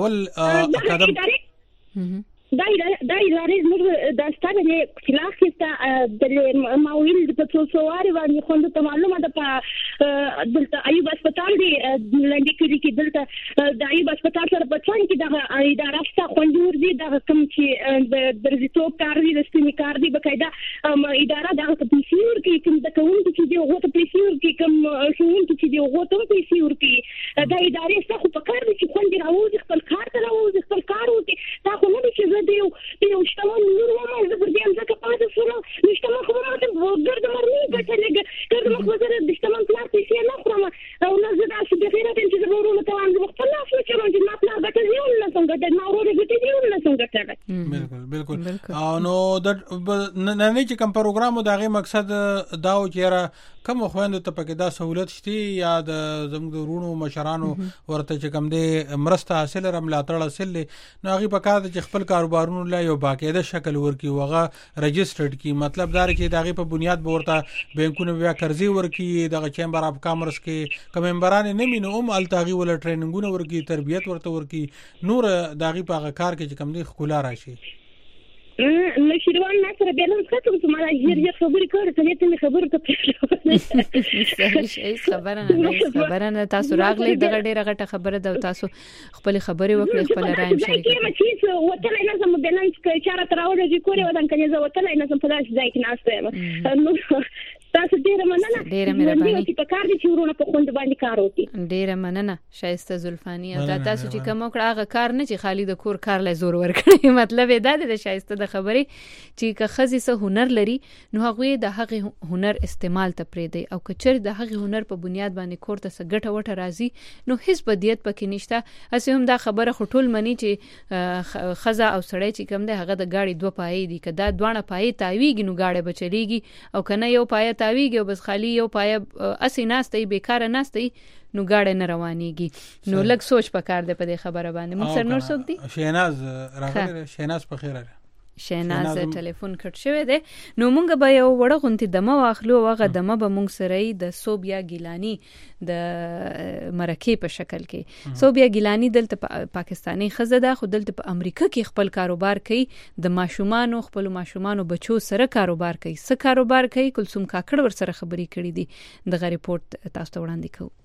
اول قدم دا دا ادارې موږ د ستاره له خلاف کې د ماویل د پټروسواري باندې خوند ته معلومه ده په دلته ایوب هسپتال دی لنډی کې کې دلته د ایوب هسپتال سره په څنګه کې دا اداره ستا خوندور دي دا کوم چې د درځتو کار دي د سپینې کار دي بقاعده اداره دا په پیسور کې کوم د کوم چې دی هغه ته پیسور کې کوم شوون چې دی هغه ته پیسور کې دا ادارې څخه په کار دي چې خوند راوځي خپل کار ته راوځي خپل کار وکړي دا خو نه چې دیو دیو شتمن نور ومه زه پر دې هم ځکه پاتې شوم شتمن خو ما ته ګرد مرمي ګټلې ګرد مخ وزره د شتمن پلار پیسې نه خورم او نه زه داسې د خیرات چې زه ورونه ته وایم زه خپل لاس نه چلوم چې ما پلار ګټه دیول نه څنګه ګټه ما ورونه ګټه دیول نه څنګه ګټه بالکل بالکل او نو د نه نه چې کوم پروګرام دا غي مقصد دا و چې را کوم خويند ته پکې دا سہولت شته یا د زموږ د رونو مشرانو ورته چې کوم دې مرسته حاصل رم لاتړ حاصل نو هغه په کار چې خپل کاروبارونو لا یو باقاعده شکل ورکی وغه رجسترډ کی مطلب دا چې دغه په بنیاد ورته بانکونو بیا قرضې ورکی دغه چیمبر اف کامرس کې کوم ممبران نه مينو ام التاغي ول ټریننګونه ورکی تربيت ورته ورکی نور دغه په کار کې چې کوم دې خلا راشي نشیروان ما سره بیلانس کتم چې ما هیر هیر خبرې کړې ته ته خبرې ته صحیح شي خبره نه خبره نه تاسو راغلي دغه ډیره غټه خبره ده تاسو خپل خبرې وکړې خپل رایم شریک کړئ چې وته نه زموږ بیلانس کې چاره تراوړې چې کولی ودان کني زه وته نه زم په داسې ځای کې ناشته نو تاسو ډیره مننه ډیره مهرباني چې په کار دي چې ورونه په خوند باندې کار وکړي ډیره مننه شایسته زلفانی او تاسو چې کوم کړه هغه کار نه چې خالي د کور کار له زور ورکړي مطلب دا دی د شایسته د خبرې چې که خزي سه هنر لري نو هغه د هغه هنر استعمال ته پرې دی او کچر د هغه هنر په بنیاد باندې کور ته سګټه وټه راځي نو هیڅ بدیت پکې نشته اسه هم دا خبره خټول منی چې خزا او سړی چې کوم دی هغه د گاډي دوه پای دي کدا دوانه پای تاویږي نو گاډي بچلېږي او کنه یو پای تاویږي او بس خالی یو پای اسی ناشته بیکاره ناشته نو گاډي نه روانيږي نو لږ سوچ پکار دی په دې خبره باندې موږ سر نور څوک دي شیناز راغلی شیناز په خیر شیناز ټلیفون کټ شوی دی نو مونږ به یو وړه غونتی دمه واخلو هغه دمه به مونږ سره د صوبیا ګیلانی د مرکه په شکل کې صوبیا ګیلانی دلته پاکستانی خزه ده خو دلته په امریکا کې خپل کاروبار کوي د ماشومان خپل ماشومان بچو سره کاروبار کوي څه کاروبار کوي کلثوم کاکړ ور سره خبرې کړې دي دغه ریپورت تاسو ته وړاندې کوم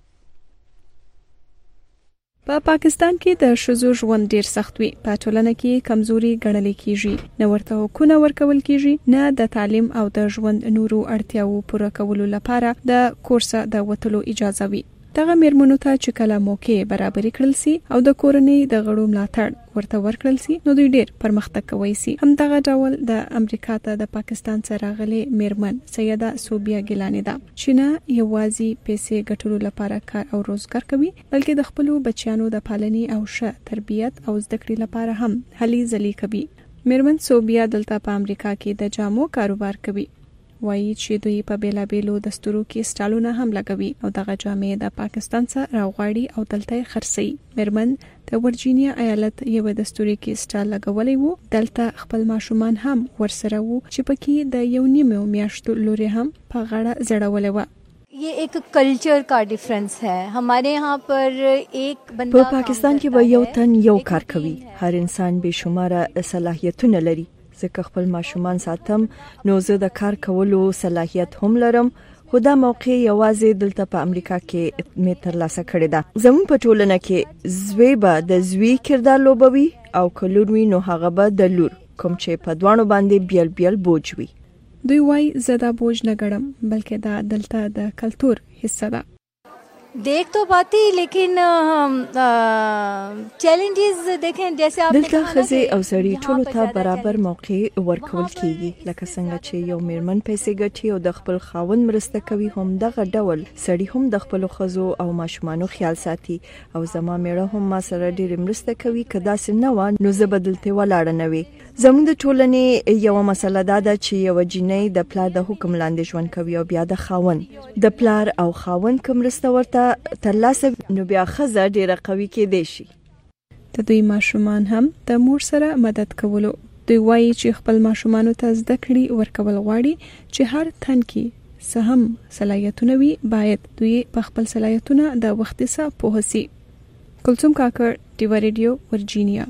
په پاکستان کې د ښځو ژوند ډیر سخت وي په ټولنه کې کمزوري ګڼل کیږي نه ورته حقوق ورکول کیږي نه د تعلیم او د ژوند نورو اړتیاو پوره کولو لپاره د کورسه د وټلو اجازه وي دغه میرمنو ته چې کله موقع برابر کړل سي او د کورنۍ د غړو ملاتړ ورته ورکړل سي نو دوی ډیر پرمختګ کوي سي هم دغه ډول د امریکا ته د پاکستان سره غلي میرمن سیده صوبیا ګیلانی ده چې نه یوازې پیسې ګټلو لپاره کار او روزګار کوي بلکې د خپل بچیانو د پالنې او ښه تربیت او زده کړې لپاره هم هلي ځلي کوي میرمن صوبیا دلته په امریکا کې د جامو کاروبار کوي وایي چې دوی په بیلابیلو دستورو کې سټالونه هم لګوي او دغه جامې د پاکستان څخه راغواړي او دلته خرڅي میرمن د ورجینیا ایالت یو دستوري کې سټال لګولې وو دلته خپل ماشومان هم ورسره وو چې پکې د یو نیمه میاشتو لوري هم په غاړه زړولې و ये एक कल्चर का डिफरेंस है हमारे यहाँ पर एक बंदा په پاکستان کې به یو تن یو کار کوي هر انسان به شماره صلاحیتونه لري ځکه خپل ماشومان ساتم نو زه د کار کولو صلاحیت هم لرم خو دا موقع یوازې دلته په امریکا کې مې ترلاسه کړې ده زموږ په ټولنه کې زوی به د زوی کردار لوبوي او که لور وي نو هغه به د لور کوم چې په دوانو باندې بیل بیل بوج وي دوی وایي زه دا بوج نه ګڼم بلکې دا دلته د کلتور حصہ ده देख तो पाती लेकिन चैलेंजेस देखें जैसे आप دلته خزي او سړي ټول ته برابر موقع ورکول کیږي لکه څنګه چې یو میرمن پیسې ګټي او د خپل خاوند مرسته کوي هم دغه ډول سړي هم د خپل خزو او ماشومانو خیال ساتي او زما میړه هم ما سره ډېر مرسته کوي کدا سن نو نو زه بدلته ولاړ نه وي زموږ د ټولنې یو مسله دا ده چې یو جنۍ د پلار د حکم لاندې ژوند کوي او بیا د خاوند د پلار او خاوند کوم مرسته ورته ترلاسه نو بیا خزه ډیره قوي کېدای شي د دوی ماشومان هم د مور سره مدد کولو دوی وایي چې خپل ماشومانو ته زده کړې ورکول غواړي چې هر تن کې سهم صلاحیتونه وي باید دوی په خپل صلاحیتونه د وخت سره پوه سي کلثوم کاکړ ډیوا ریډیو ورجینیا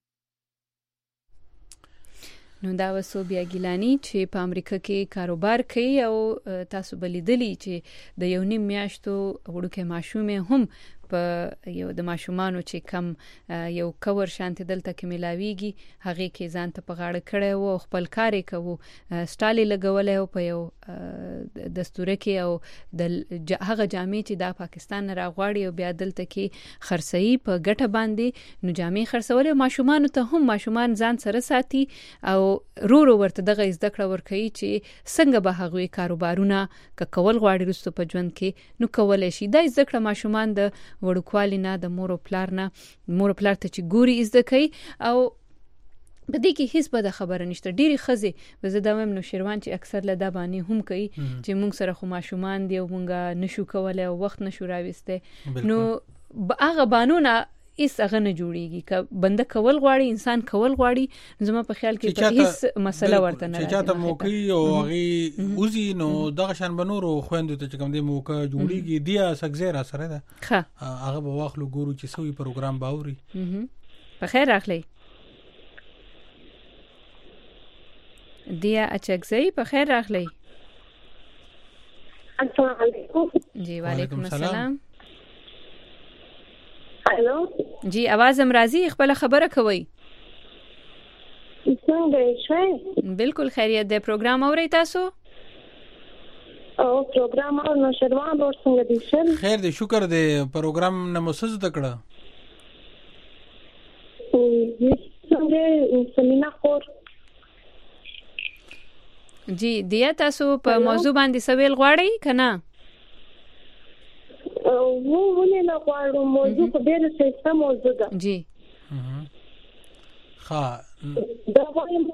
نو دا وسوبیا ګیلانی چې په امریکا کې کاروبار کوي او تاسو بلیدلی چې د یو نیم میاشتو وړوکې ماشومې هم په یو د ماشومانو چې کم یو کور شانت دلته کې ملاویږي هغه کې ځان ته په غاړه کړي او خپل کار کوي سټالي لګولې او په یو دستور کې او د هغه جامې چې د پاکستان راغواړي او بیا دلته کې خرڅي په ګټه باندې نو جامې خرڅول ماشومانو ته هم ماشومان ځان سره ساتي او رو رو ورته دغه زده کړه ورکوي چې څنګه به هغوی کاروبارونه ک کول غواړي رسو په ژوند کې نو کولای شي دا زده کړه ماشومان د وړوکوالي نه د مور او پلار نه مور او پلار ته چې ګوري زده کوي او په دې کې هیڅ بده خبره نشته ډېری ښځې وزه دا وایم نو شیروان چې اکثر له دا باندې هم کوي چې موږ سره خو ماشومان دی او موږ نشو کولای او وخت نشو راوسته نو هغه بانونه اس هغه نه جوړیږي ک بنده کول غواړي انسان کول غواړي زما په خیال کې په هیڅ مسله ورته نه راځي چې چاته موقع او هغه اوزي نو دغه شان بنورو خويندو ته کوم دې موقع جوړیږي دی اسګزره سره ده هغه به واخلو ګورو چې سوي پروګرام باوري په خیر راغلی دیا اچکزئی په خیر راغلی. السلام علیکم. جی وعلیکم السلام. الو جی आवाज هم راځي، خپل خبره کوي. څنګه شئ؟ بالکل خیریت دی. پروګرام اورئ تاسو؟ او پروګرام او نو شروان ور څنګه دي شل؟ خیر دی، شکر دی. پروګرام نه مسز تکړه. څنګه سمینا خور. جی دیا تاسو په موضوع باندې سوال غواړئ کنه؟ وو ولې نه غواړو، موضوع په ډېر څه موضوع ده. جی ها دا وایم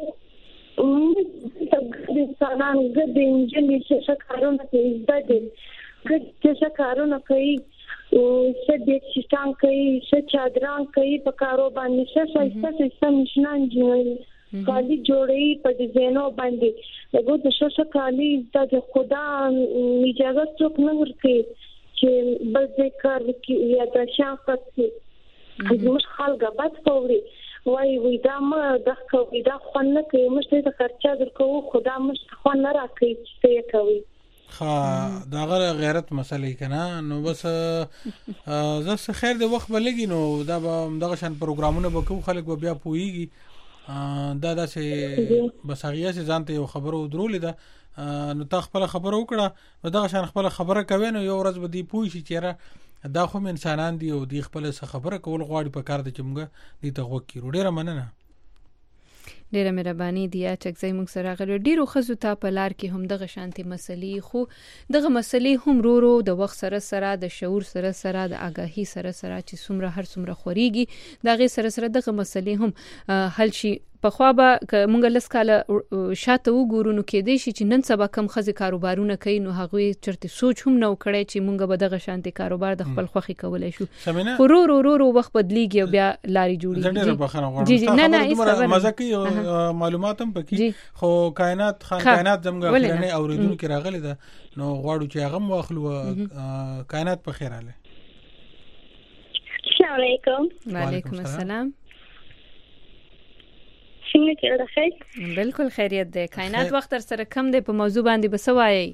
د انسانان ګډ انجنې چې کارونه کوي، زده ګډ چې کارونه کوي، څه د شټان کوي، څه چادران کوي، په کارو باندې څه څه څه مشنان جوړي، کالی جوړي په ډیزاینو باندې. دغه د څه کالی د خدا اجازه څوک نه ورکړي چې بل ځای کار وکړي یا د شافت موږ خلک بد پوري وای وای دا ما د کوي دا خو نه کوي، موږ ته خرچه درکو، خدا موږ خو نه راکړي چې کوي. ها دا غیرت مسلې کنه. نو بس زه خیر د وخت بلګي، نو دا دغه شان پروګرامونه به کوم خلک به بیا پويږي. دا داسې بس هغه چې ځانته یو خبرو درولې ده، نو تا خپل خبره وکړه، نو دغه شان خپل خبره کوي، نو یو ورځ به دی پوي شي چې دا خو انسانان دي او دی خپل خبره کول غواړي، په کار د چمګه دي ته وکړي. ډیره مننه. ډیره مهرباني دیا چکزای موږ سره غل ډیرو خزو ته په لار کې هم دغه شانتي مسلې، خو دغه مسلې هم رو رو د وخت سره سره د شعور سره سره د آگاهی سره سره چې څومره هر څومره خوريږي دغه سره سره دغه مسلې هم حل شي. په خوا به مونږ لس کاله شاته وګورو نو کې دی شي چې نن سبا کم خزي کاروبارونه کوي، نو هغه چرته سوچ هم نه وکړي چې مونږ به دغه شانتي کاروبار د خپل خوخي کولای شو. رو رو رو رو وخت بدلیږي او بیا لاري جوړیږي. جی جی نه نه مزه کوي معلومات هم پکې، خو کائنات خان کائنات زموږ خلانه اوریدونکو کې راغلي ده، نو غواړو چې هغه واخلو. کائنات په خیر اله. السلام علیکم. وعلیکم السلام. څنګه کېږي خیر؟ بالکل خیریت ده. کائنات وخت تر سره کم ده، په موضوع باندې بسوایي.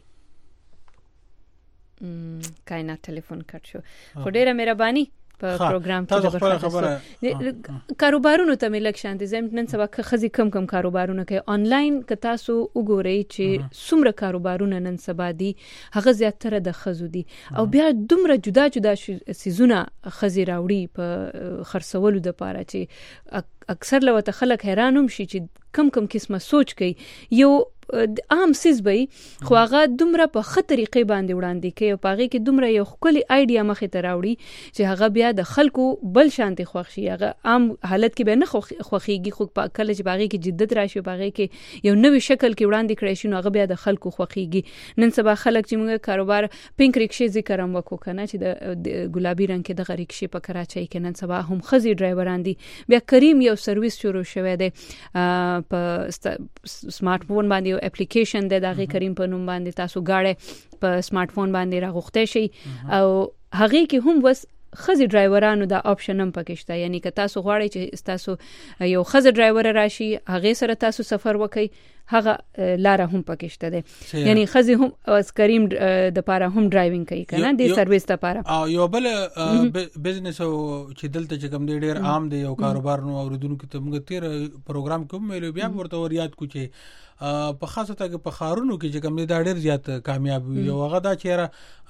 کائنات ټلیفون کټ شو. خو ډیره مهرباني په پروګرام کې د خبره کاروبارونو ته ملک شانتي زم نن سبا خزي کم کم کاروبارونه کوي آنلاین. که تاسو وګورئ چې څومره کاروبارونه نن سبا دي هغه زیاتره د خزو دي، او بیا دومره جدا جدا سيزونه خزي راوړي په خرڅولو د پاره چې اکثر لوته خلک حیرانوم شي چې کم کم قسمه سوچ کوي. یو عام سیز به خو هغه دومره په خطرې طریقې باندې وړاندې کوي او پاغه کې دومره یو خولي آیډیا مخې ته راوړي چې هغه بیا د خلکو بل شانتي خوښ شي. هغه عام حالت کې به نه خوخيږي، خو په کله چې باغې کې جدت راشي، باغې کې یو نوې شکل کې وړاندې کړی شي، نو هغه بیا د خلکو خوخيږي. نن سبا خلک چې موږ کاروبار پینک ریکشې ذکر هم وکړو کنه چې د ګلابي رنگ کې د ریکشې په کراچۍ کې نن سبا هم خزي ډرایوران دي. بیا کریم یو سرویس شروع شوی دی په سمارټ فون باندې، یو اپلیکیشن دی دغه کریم په نوم باندې، تاسو غاړه په سمارټ فون باندې راغوخته شي او هغه کې هم وس خزي ډرایورانو دا آپشن هم پکې شته. یعنی که تاسو غواړئ چې تاسو یو خزي ډرایور راشي هغه سره تاسو سفر وکړئ، هغه لار هم پکې شته ده. یعنی خزي هم اس کریم د پاره هم ډرایوینګ کوي کنه د سرویس ته پاره. او یو بل بزنس چې دلته چې کوم ډیر عام دی یو کاروبار نو اوریدونکو ته موږ تیر پروګرام کوم ویلو بیا ورته ور یاد کو چې په خاصه ته په خارونو کې چې کوم دا ډیر زیات کامیاب وي او هغه دا چیرې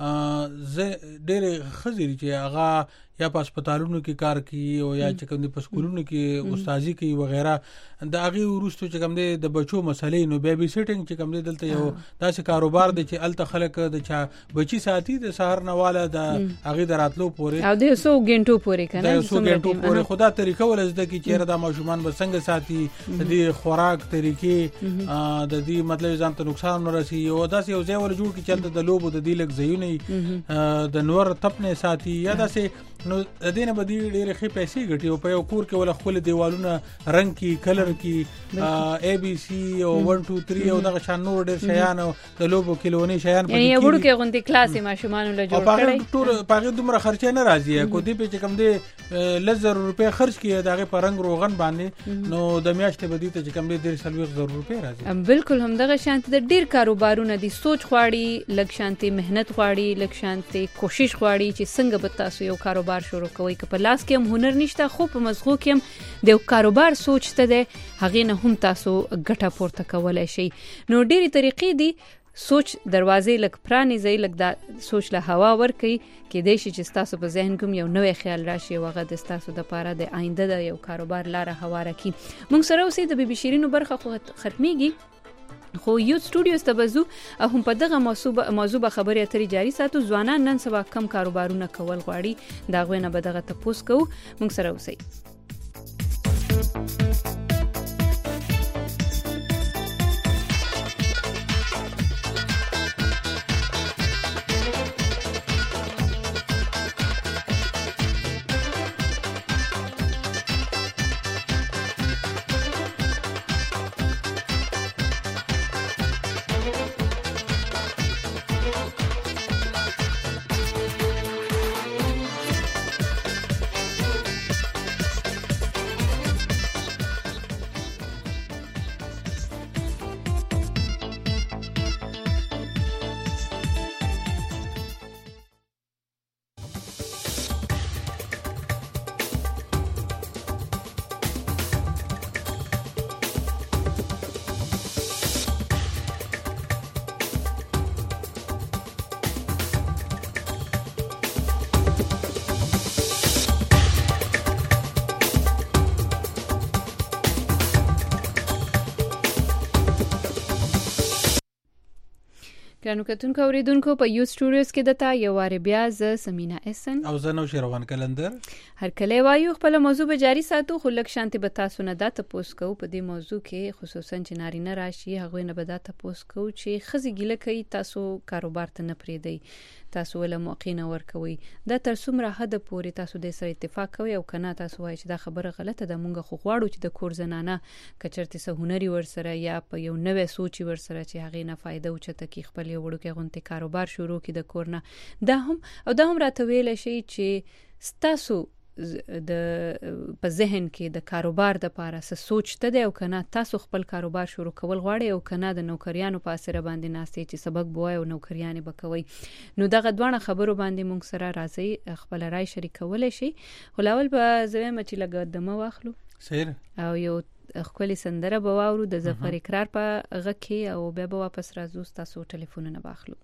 ډیر خزي چې هغه یا په هسپتالونو کې کار کوي او یا چې کوم د سکولونو کې استادي کوي وغیرہ، دا هغه ورستو چې کوم د بچو مسلې نو بیبي سیټینګ چې کوم دلته یو داسې کاروبار دی چې الته خلک د چا بچي ساتي د سحر نه والا د هغه دراتلو پورې او د سو غنټو پورې کنه د سو غنټو پورې خدا طریقه ولزده کی چیرې د ماشومان به څنګه ساتي، د خوراک طریقې د دې مطلب ځان ته نقصان نه رسي او داسې یو ځای ول جوړ کی چلته د لوبو د دې لګ زیونه د نور تپنه ساتي یا داسې نو د دې نه بدی ډېر ښه پیسې ګټي او په یو کور کې ول خپل دیوالونه رنگ کی کلر کی ا بي سي او one two three او دغه شان نور ډېر شیان او د لوبو کلونی شیان په یو وړو کې غونډې کلاسې ماشومان له جوړ کړي ټول پاغه دومره خرچه نه راځي کو دې په کم دې لزر روپے خرج کیه دغه په رنگ روغن باندې نو د میاشتې بدی ته کم دې ډېر سلوي زر روپے راځي. بالکل هم دغه شانت د ډېر کاروبارونه دي سوچ غواړي لږ شانتي مهنت غواړي لږ شانتي کوشش غواړي چې څنګه به تاسو یو کاروبار شروع کوئ که په لاس کې هم هنر نشته خو په مزغو کې هم د کاروبار سوچ ته ده هغه نه هم تاسو ګټه پورته کولای شئ. نو ډېری طریقې دي سوچ دروازې لک پرانیزي لک دا سوچ له هوا ور کوي کې د شي چې تاسو په ذهن کوم یو نوې خیال راشي وغه د تاسو د پاره د آینده د یو کاروبار لاره هواره کی. مونږ سره اوسې د بي بي شیرینو برخه خو ختميږي خو یو سټوډیوز ته بزو هم په دغه موضوع موضوع خبرې اترې جاری ساتو. ځوانان نن سبا کم کاروبارونه کول غواړي دا غوینه به دغه تاسو کو مونږ سره اوسئ. ګرانو کتونکو اوریدونکو په یو سټوډیوز کې دتا یو واره بیا ز سمینا احسن او زه نو شروان کلندر هر کله وایو خپل موضوع به جاری ساتو خو لک شانتي به تاسو نه داته پوس کو په دې موضوع کې خصوصا چې نارینه راشي هغه نه به داته پوس کو چې خزي ګله کوي تاسو کاروبار ته نه پریدي تاسو ول موقع نه ور کوي دا تر څومره حد پورې تاسو د سره اتفاق کوي او کنه تاسو وایي چې دا خبره غلطه ده مونږ خو غواړو چې د کور زنانه کچرته سه هنري ور سره یا په یو نوې سوچ ور سره چې هغه نه فائدہ اوچته کی خپل یو وړو کې غونته کاروبار شروع کی د کور نه دا هم او دا هم راته ویل شي چې تاسو د په ذهن کې د کاروبار د پاره څه سوچته دی او کنه تاسو خپل کاروبار شروع کول غواړئ او کنه د نوکریانو په اثر باندې ناستې چې سبق بوای او نوکریان به کوي نو دغه دوه خبرو باندې مونږ سره راځي خپل رائے شریکول شي خلاول به زوی مچ لګ دمه واخلو سیر او یو خپل سندره به واورو د ظفر اقرار په غکه او بیا به واپس راځو تاسو ټلیفونونه واخلو.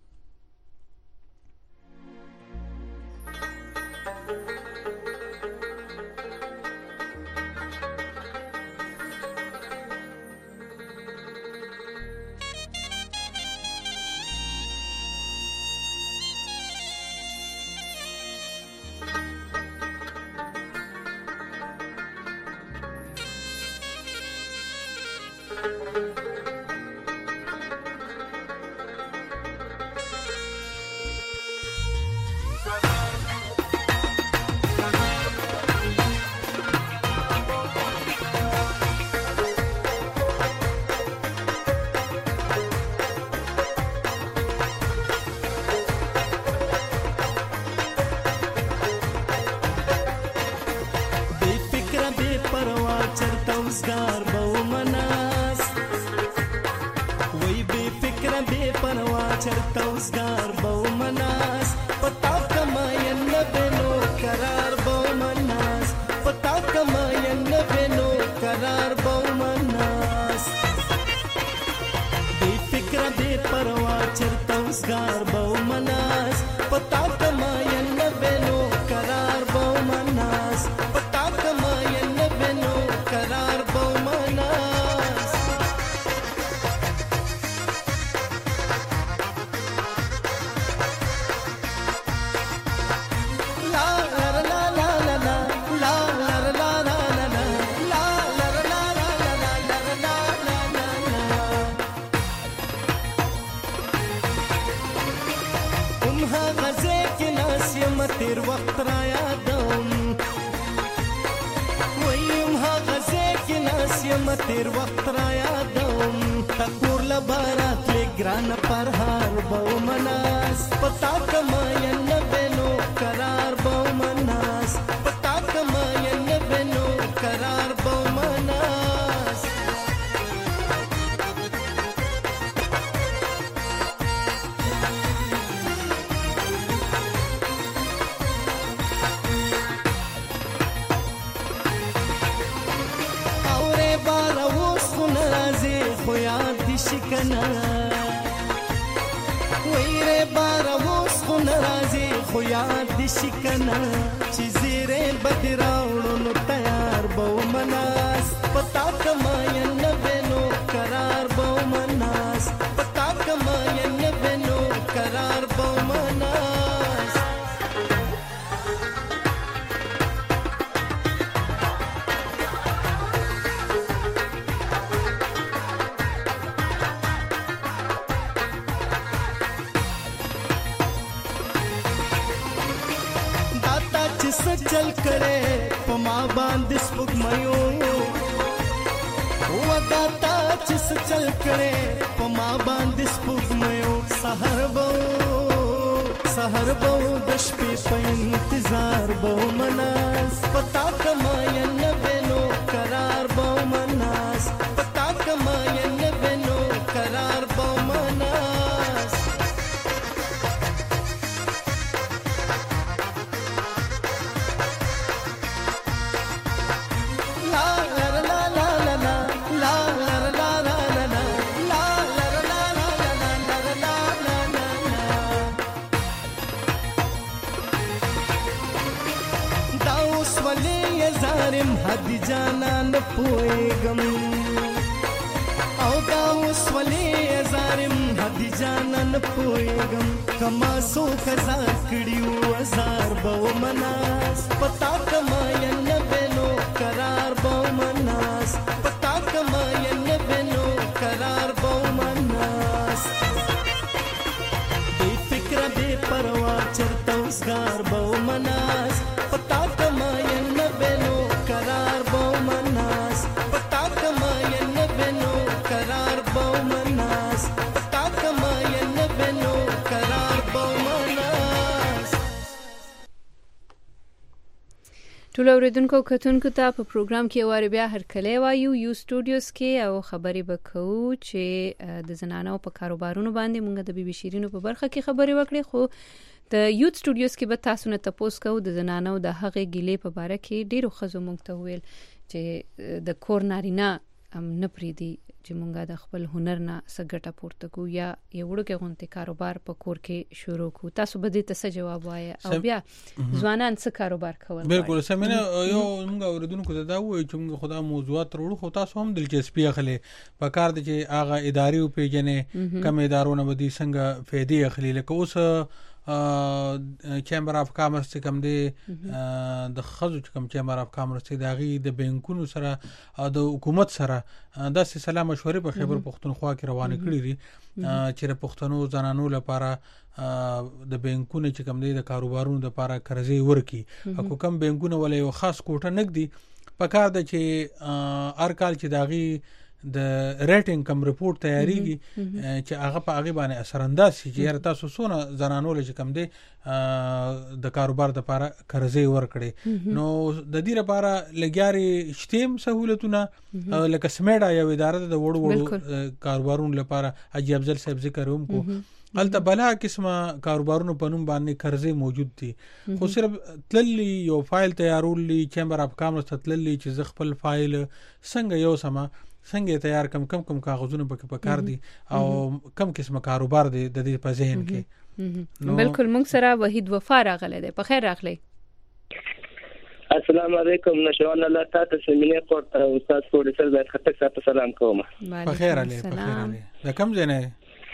غزه کې ناس یم تیر وخت را یادوم ویم ها غزه کې ناس یم تیر وخت را یادوم تکور لبارات لګران پر هار بو مناس پتا کما ین بنو قرار بو مناس پتا کما ین بنو قرار بو مناس اورے بارا وس خو نازي خو یاد دي شکنا ویره بارا وس خو نازي خو یاد دي شکنا چې زیره بدراوړو نو تیار بو مناس پتا کما ین بنو قرار بو مناس پتا کما ین بنو قرار بو مناس दाता चिस चल करे पमा बांध स्पुगमयो वो दाता चिस चल करे पमा बांध स्पुगमयो सहर बो सहर बो दश पे पे इंतजार बो मनास पता कमा इन बेनो करार बो मनास पता कमा इन बेनो करार बो मनास ला ला ला ला ला ला ला ला ला ला ला ला ला ला ला ला ला ला दाउस वले यजारिम हद जाना न पोएगम او दाउस वले यजारिम हद जाना न पोएगम कमा सो कजा कड़ियो हजार बो मनास पता कमा इन बेनो करार बो मनास पता कमा इन बेनो करार बो मनास बे फिक्र बे परवा चरता उसगार बो मनास पता कमा इन बेनो करार बो मनास पता कमा इन बेनो करार बो मनास पता कमा इन बेनो करार बो मनास ټول اوریدونکو کتونکو ته په پروګرام کې واره بیا هر کله وایو یو سټوډیوز کې او خبرې وکړو چې د زنانو په کاروبارونو باندې مونږ د بي بي شیرینو په برخه کې خبرې وکړې خو د یوت سټوډیوز کې به تاسو نه تاسو کو د زنانو د هغه ګلې په باره کې ډیرو خزو مونږ ته ویل چې د کور نارینه هم نه پریدي چې مونږه د خپل هنر نه سګټه پورته کو یا یو وړوکی غونډه کاروبار په کور کې شروع کو تاسو به دې ته څه جواب وایي او بیا ځوانان څه کاروبار کول بالکل سمینه یو موږ اوریدونکو ته دا وایي چې موږ خدا موضوعات وروړو خو تاسو هم دلچسپي اخلي په کار دي چې هغه اداري او پیجنې کم ادارونه بدی څنګه فائدې اخلي لکه اوس چیمبر اف کامرس چې کوم دی د خزو چې کوم چیمبر اف کامرس چې داغي د بانکونو سره او د حکومت سره د سلام مشورې په خبر پښتونخوا کې روانه کړې دي چې د پښتنو زنانو لپاره د بانکونو چې کوم دی د کاروبارونو لپاره قرضې ورکي او کوم بانکونه ولې یو خاص کوټه نګدي په کار د چې هر کال چې داغي د ریټینګ کم رپورټ تیاریږي چې هغه په هغه باندې اثر انداز شي چې تاسو سونه زنانو لږ کم دي د کاروبار لپاره قرضې ورکړي نو د دې لپاره لګیاري شتیم سہولتونه لکه سمیډا یو اداره د وړو وړو کاروبارونو لپاره اجي افضل صاحب ذکر هم کو الته بلا قسمه کاروبارونو په نوم باندې قرضې موجود دي خو صرف تللی یو فایل تیاروللی چیمبر اف کامرس تللی چې ز خپل فایل څنګه یو سما څنګه تیار کم کم کم کاغذونه پکې پکار دي او کم قسمه کاروبار دي د دې په ذهن کې بالکل موږ سره وحید وفا راغله ده په خیر راغلی السلام علیکم نشوان الله تاسو سیمینه کوټ استاد پروډوسر زاهد خټک صاحب سلام کوم په خیر علي په خیر علي دا کوم ځای نه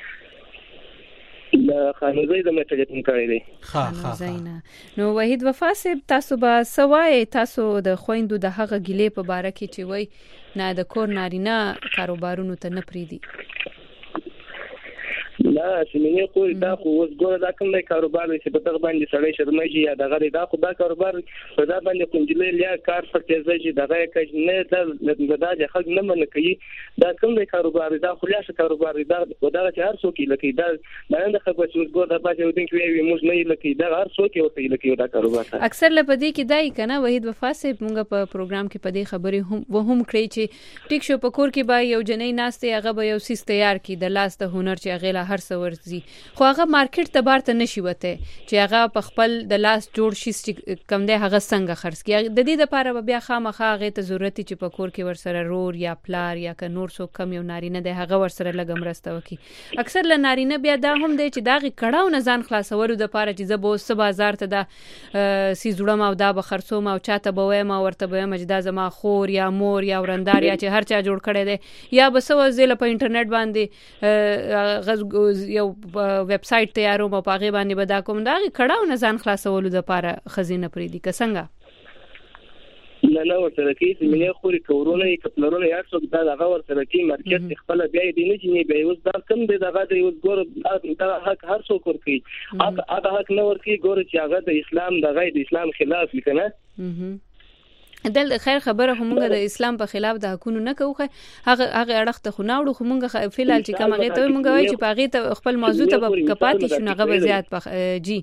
د خانوزي د مټلټن کړی دی ها ها نو وحید وفا صاحب تاسو به سوای تاسو د خويندو د هغه ګلې په باره کې چې وای نه د کور نارینه کاروبارونو ته نه پریدي نه سیمینه خو دا خو اوس ګوره دا کوم دی کاروبار چې په دغه باندې سړی شرمېږي یا دغه دا خو دا کاروبار په دا باندې کنجلې یا کار پر تیزه چې دغه کې نه دا دا د خلک نه من کوي دا کوم دی کاروبار دا خو لاشه کاروبار دا دا چې هر څوک لکه دا باندې خبره چې اوس ګوره دا باندې ودین کې وي موږ نه لکه دا هر څوک ورته لکه دا کاروبار اکثر لپاره کې دای کنه وحید وفاسه موږ په پروګرام کې په دې خبرې هم وهم کړی چې ټیک شو په کور کې به یو جنې ناشته هغه به یو سیس تیار کی د لاس ته هنر چې هغه لا هر څه ورزي خو هغه مارکیټ ته بارته نشي وته چې هغه په خپل د لاس جوړ شي کم دی هغه څنګه خرڅ کی د دې لپاره بیا خامخا هغه ته ضرورت چې په کور کې ورسره رور یا پلار یا ک نور څوک کم یو نارینه دی هغه ورسره لګم راسته وکي اکثر ل نارینه بیا دا هم دی چې دا غي کړهو نه ځان خلاصولو د لپاره چې زبو سب بازار ته دا سی جوړم او دا به خرڅوم او چاته به وایم ورته به مجدا زما خور یا مور یا ورندار یا چې هر چا جوړ کړي دی یا بس وځل په انټرنیټ باندې یو ویب سټ تیارو په پاغه باندې بدا کوم دا کړهو نه ځان خلاصولو د لپاره خزینه پرې دي کسنګ نه نه ورته کې چې مې خوري کورونه کې پلرونه یا څوک دا هغه ورته کې مارکیټ خپل بیا دې نه چې به اوس دا کم دی دغه د اوس ګور دا حق هر څوک ورکی هغه حق نه ورکی ګور چې هغه د اسلام دغه د اسلام خلاف لیکنه دل خیر خبره همغه د اسلام په خلاف د حقونو نه کوخه هغه هغه اړخ ته خناوړو همغه فعل چې کوم هغه ته مونږ وایي چې پاغه ته خپل موضوع ته کپاتې شو هغه زیات پخ جی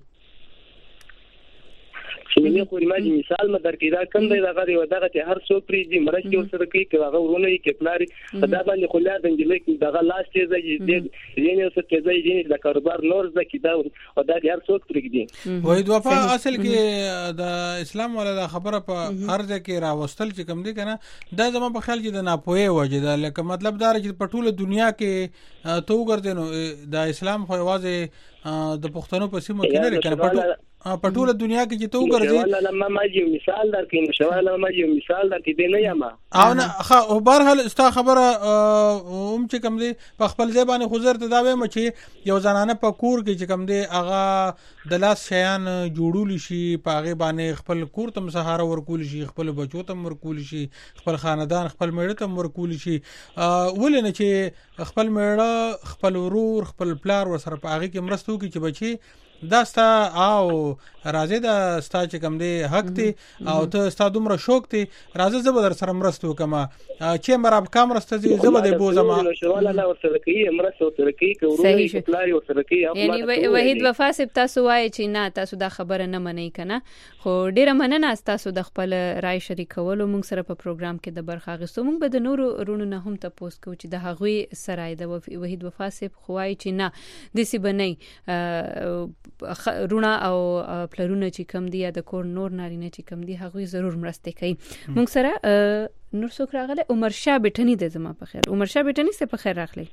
چې خو ریماجی مثال ما درکې دا کم دی دغه دی دغه ته هر څوک پریږي مرکه ورسره کوي چې هغه ورونه یې کپلاري دا باندې خو لا د انجلې کې دغه لاس چې دی یې نو څه چې دی د کاروبار نور ځکه دا او دا هر څوک پریږي وحید وفا اصل کې د اسلام ولا خبره په ارزه کې راوستل چې کم دی کنه دا زما په خیال کې د ناپوهي وجه ده لکه مطلب دا چې په ټوله دنیا کې تو ګرځنو د اسلام خو واځي د پښتنو په سیمه کې نه لري په ټوله دنیا کې چې تو ګرځي والله لما ما یو مثال درکې شواله ما یو مثال درکې دی نه یم او نه خو بهرحال استا خبره اوم چې کم دی په خپل ځبانه خزر ته دا وایم چې یو زنانه په کور کې چې کم دی اغه د لاس شیان جوړول شي په هغه باندې خپل کور تم سهاره ورکول شي خپل بچو تم ورکول شي خپل خاندان خپل میړه تم ورکول شي ولنه چې خپل میړه خپل ورور خپل پلار ورسره په هغه کې مرستو کې چې بچي دا ستا او راځي دا ستا چې کوم دی حق دی او ته ستا دومره شوق دی راځي زه به در سره مرسته وکم چې مراب کام مرسته زی زه به د بوزما شواله لا ورسره کوي مرسته ورسره کوي کورونه پلاری ورسره کوي یعنی وحید وفاسب تاسو وایي چې نه تاسو دا خبره نه منئ کنه خو ډیره مننه تاسو د خپل رائے شریکولو موږ سره په پروګرام کې د برخه غوښتو موږ به د نورو رونو نه هم تاسو کو چې د هغوی سره د وحید وفاسب خوای چې نه د سی بنئ رونا او پلرونه چې کم دی د کور نور نارینه چې کم دی هغه ضرور مرسته کوي موږ سره نور څوک راغله عمر شاه بټنی د زما په خیر عمر شاه بټنی څه په خیر راغلی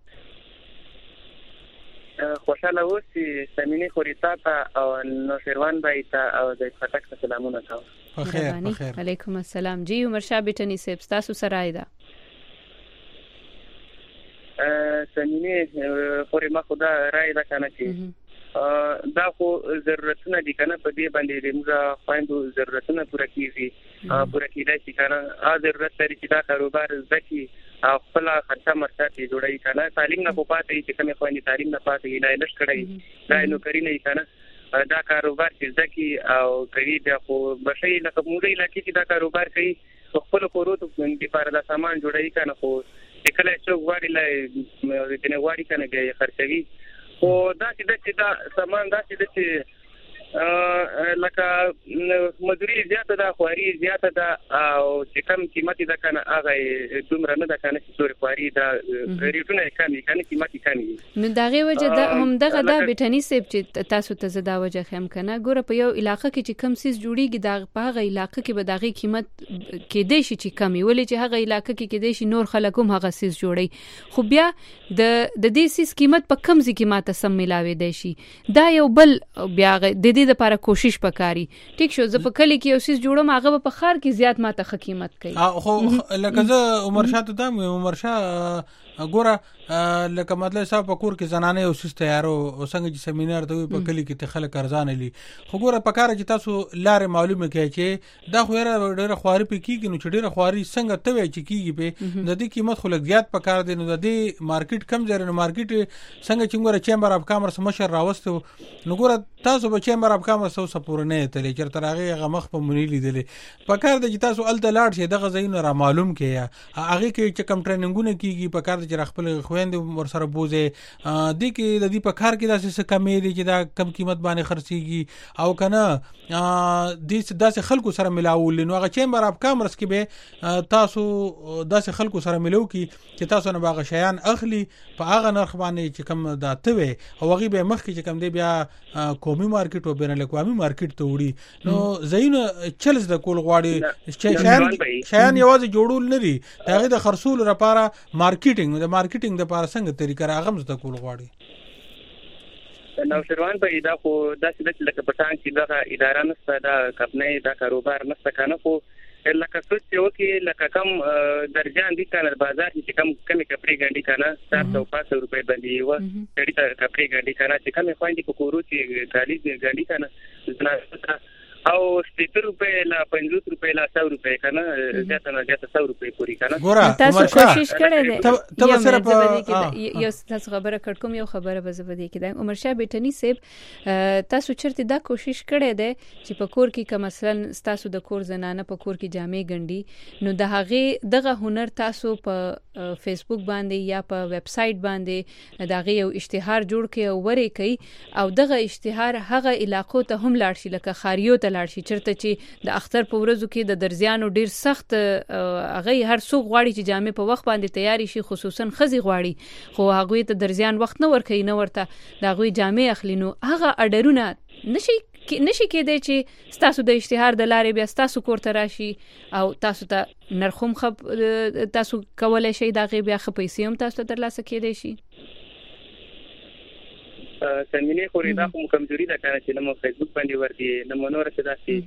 خوشاله و چې سمینه خوريتا ته او نو شروان بای ته او د فتک سلامونه تاسو په خیر په خیر علیکم السلام جی عمر شاه بټنی صاحب تاسو سره ایدا سمینه خوري ما خدا راي دا کنه چې دا خو ضرورتونه دي کنه په دې باندې موږ خويندو ضرورتونه پوره کیږي پوره کیدای شي کنه ا ضرورت لري چې دا کاروبار زکي خپل خرڅه مرسته جوړي کنه تعلیم نه پاتې چې کومه خويندې تعلیم نه پاتې نه لښ کړي دا نو کری نه کنه دا کاروبار چې زکي او کوي دا خو بشي لکه موږ علاقې کې دا کاروبار کوي خپل کورونو کې پر دا سامان جوړي کنه خو کله چې وړي لای دې وړي کنه کې خرڅوي او دا چې دا سامان دا چې لکه مزوري زیاته ده خواري زیاته ده او چې کم قیمتي ده کنه هغه دومره نه ده کنه چې سوري خواري ده ریټونه کمي کنه قیمتي کمي نو دغه وجه ده هم دغه د بټنی سیب چې تاسو ته زدا وجه خم کنه ګوره په یو علاقې کې چې کم سیس جوړیږي د په هغه علاقې کې به دغه قیمت کې دی شي چې کمی ولې چې هغه علاقې کې کې دی شي نور خلک هم هغه سیس جوړي خو بیا د د دې سیس قیمت په کم ځکه ماته سم ملاوي دی شي دا یو بل بیا د د لپاره کوشش وکاري ټیک شو زه په کلی کې اوسې جوړم هغه په خار کې زیات ماته قیمت کوي خو لکه زه عمر شاه ته دم عمر شاه ګوره لکه مطلب صاحب په کور کې زنانه او سیس تیارو او څنګه چې سیمینار ته په کلی کې ته خلک ارزان لي خو ګوره په کار چې تاسو لارې معلومه کړئ چې دا خو ډېر خواري په کېږي نو چې ډېر خواري څنګه ته وای چې کېږي په د دې قیمت خو لږ زیات په کار دی نو د دې مارکیټ کم ځای نو مارکیټ څنګه چې ګوره چیمبر اف کامرس مشر راوستو نو ګوره تاسو به چیمبر اف کامرس او سپور نه تلې چرته راغی غمخ په مونی لیدلې په کار د چې تاسو ال د لاړ شي دغه ځای نه را معلوم کړئ هغه کې چې کم ټریننګونه کیږي په کار چې خپل خويندې ور سره بوزي د کې د دې په کار کې داسې کمې دي چې دا کم قیمت باندې خرڅيږي او کنه د داسې خلکو سره ملاول نو هغه چیمبر اف کامرس کې به تاسو داسې خلکو سره ملو کی چې تاسو نه باغ شیان اخلي په هغه نرخ باندې چې کم داته وي او هغه به مخ کې چې کم دی بیا قومي مارکیټ او بین الاقوامي مارکیټ ته وړي نو زینو چلز د کول غواړي شیان شیان یوازې جوړول نه دي دغه د خرصول لپاره مارکیټینګ د مارکیټینګ د لپاره څنګه طریقه راغم زده کول غواړي نو شروان په ادا خو داسې د لکه پټان کې دا اداره نشته دا کمپنۍ دا کاروبار نشته کنه خو لکه څه یو کې لکه کم درجان دي کنه بازار کې کم کمی کپړې ګنډي کنه چار سو پنځه سو روپے باندې و ډېری ته کپړې ګنډي کنه چې کم خويندې په کورو چې غالي ګنډي کنه او ستر روپے لا پنځوس روپے لا سو روپے کنه زیاته نه زیاته سو روپے پوری کنه تاسو کوشش کړی دی ته سره په یو تاسو خبره کړ کوم یو خبره به زبدي کې عمر شاه بیٹنی صاحب تاسو چرته دا کوشش کړی دی چې په کور کې کوم مثلا تاسو د کور زنانه په کور کې جامې ګنډي نو د هغه دغه هنر تاسو په فیسبوک باندې یا په ویب سټ باندې دغه یو اشتهار جوړ کړئ او ورې کړئ او دغه اشتهار هغه علاقو ته هم لاړ شي لکه خاریو لاړ شي چرته چې د اختر په ورځو کې د درزیانو ډیر سخت هغه هر څوک غواړي چې جامې په وخت باندې تیاری شي خصوصا خزي غواړي خو هغه ته درزیان وخت نه ورکوي نه ورته دا غوي جامې اخلي نو هغه اډرونه نشي نشي کېدای چې تاسو د اشتهار د لارې بیا تاسو کور ته راشي او تاسو ته نرخوم خپ تاسو کولای شي دا غي بیا خپېسې هم تاسو ته ترلاسه کېدای شي سمینه خوري دا کوم کمزوري ده کنه چې نو فیسبوک باندې ورته نو منور څه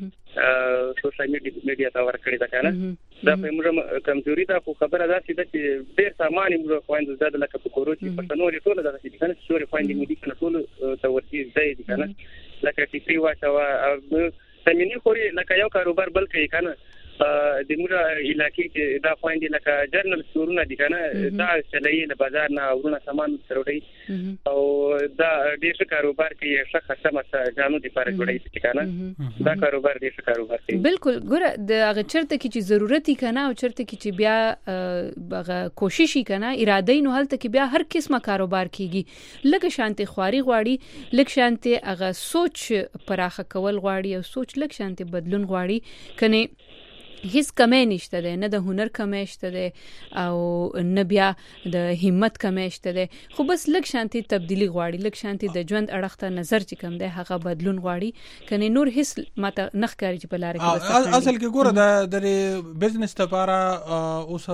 داسي سوشل میډیا ته ورکړی دا کنه دا په موږ کمزوري ده خو خبره ده چې ډېر سامان موږ خويند زده لکه په کورو چې په نورې ټول دا چې کنه شوري خويند مو دي کنه ټول ته ورتي ځای دي کنه لکه چې پری واچو سمینه خوري لکه یو کاروبار بل کوي کنه د موږ علاقې کې دا خويند لکه جرنل سټورونه دي کنه دا چلایي د بازار نه ورونه سامان سروړي او دا ډېر کاروبار کې یو څه خصمه ځانو دي پر جوړي کنه دا کاروبار ډېر کاروبار دی بالکل ګوره د هغه چرته کې چې ضرورت کنه او چرته کې چې بیا هغه کوشش کنه اراده نو هلته کې بیا هر قسمه کاروبار کیږي لکه شانتي خواري غواړي لکه شانتي هغه سوچ پراخه کول غواړي او سوچ لکه شانتي بدلون غواړي کنه هیڅ کمې نشته ده نه د هنر کمې شته ده او نه بیا د همت کمې شته ده خو بس لږ شانتي تبدیلی غواړي لږ شانتي د ژوند اړخته نظر چې کم ده هغه بدلون غواړي کني نور هیڅ ماته نخ کاری چې په لار کې اصل کې ګوره د د بزنس لپاره اوس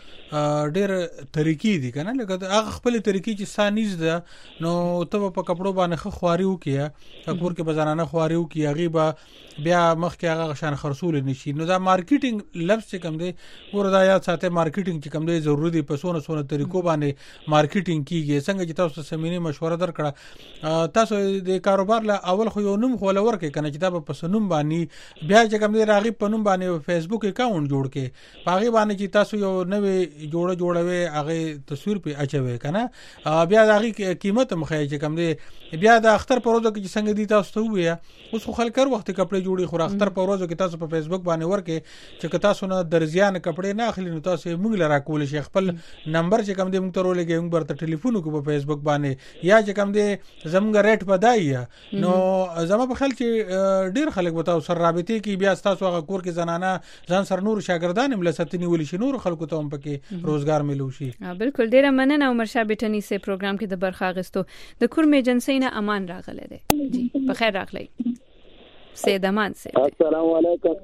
ډېر طریقې دي کنه لکه هغه خپل طریقې چې سانیز ده نو ته په کپړو باندې خواري وکیا کور کې بازارانه خواري وکیا غیبه بیا مخ کې هغه شان خرصول نشي نو دا مارکیټینګ لفظ چې کوم دی ګوره دا یاد ساته مارکیټینګ چې کوم دی ضروري دی په سونه سونه طریقو باندې مارکیټینګ کیږي څنګه چې تاسو سمینه مشوره درکړه تاسو د کاروبار لا اول خو یو نوم خول ورکې کنه چې تاسو په سنوم باندې بیا چې کوم دی راغي په نوم باندې فیسبوک اکاونټ جوړ کې پاغي باندې چې تاسو یو نوې جوړه جوړوي هغه تصویر په اچوي کنه بیا د هغه قیمت مخه چې کوم دی بیا د اختر په ورځو کې څنګه دی تاسو ته ویا اوس خو خلک هر وخت کپڑے جوړي خو اختر په ورځو کې تاسو په فیسبوک باندې ورکې چې تاسو نه درزیان کپڑے نه اخلي نو تاسو موږ لرا کول شي خپل نمبر چې کوم دی موږ ته رولګي موږ برته ټلیفون کو په فیسبوک باندې یا چې کوم دی زموږ ریټ بدای نو زما په خیال چې ډیر خلک وتاو سره رابطه کې بیا تاسو هغه کور کې زنانه ځان سر نور شاګردان ملستنی ول شي نور خلکو ته هم پکې روزګار ملو شي بالکل ډیر مننه عمر شاه بیٹنی سے پروګرام کې د برخه غستو د کورم ایجنسی نه امان راغله دی جی په خیر راغلی سید امان سے السلام علیکم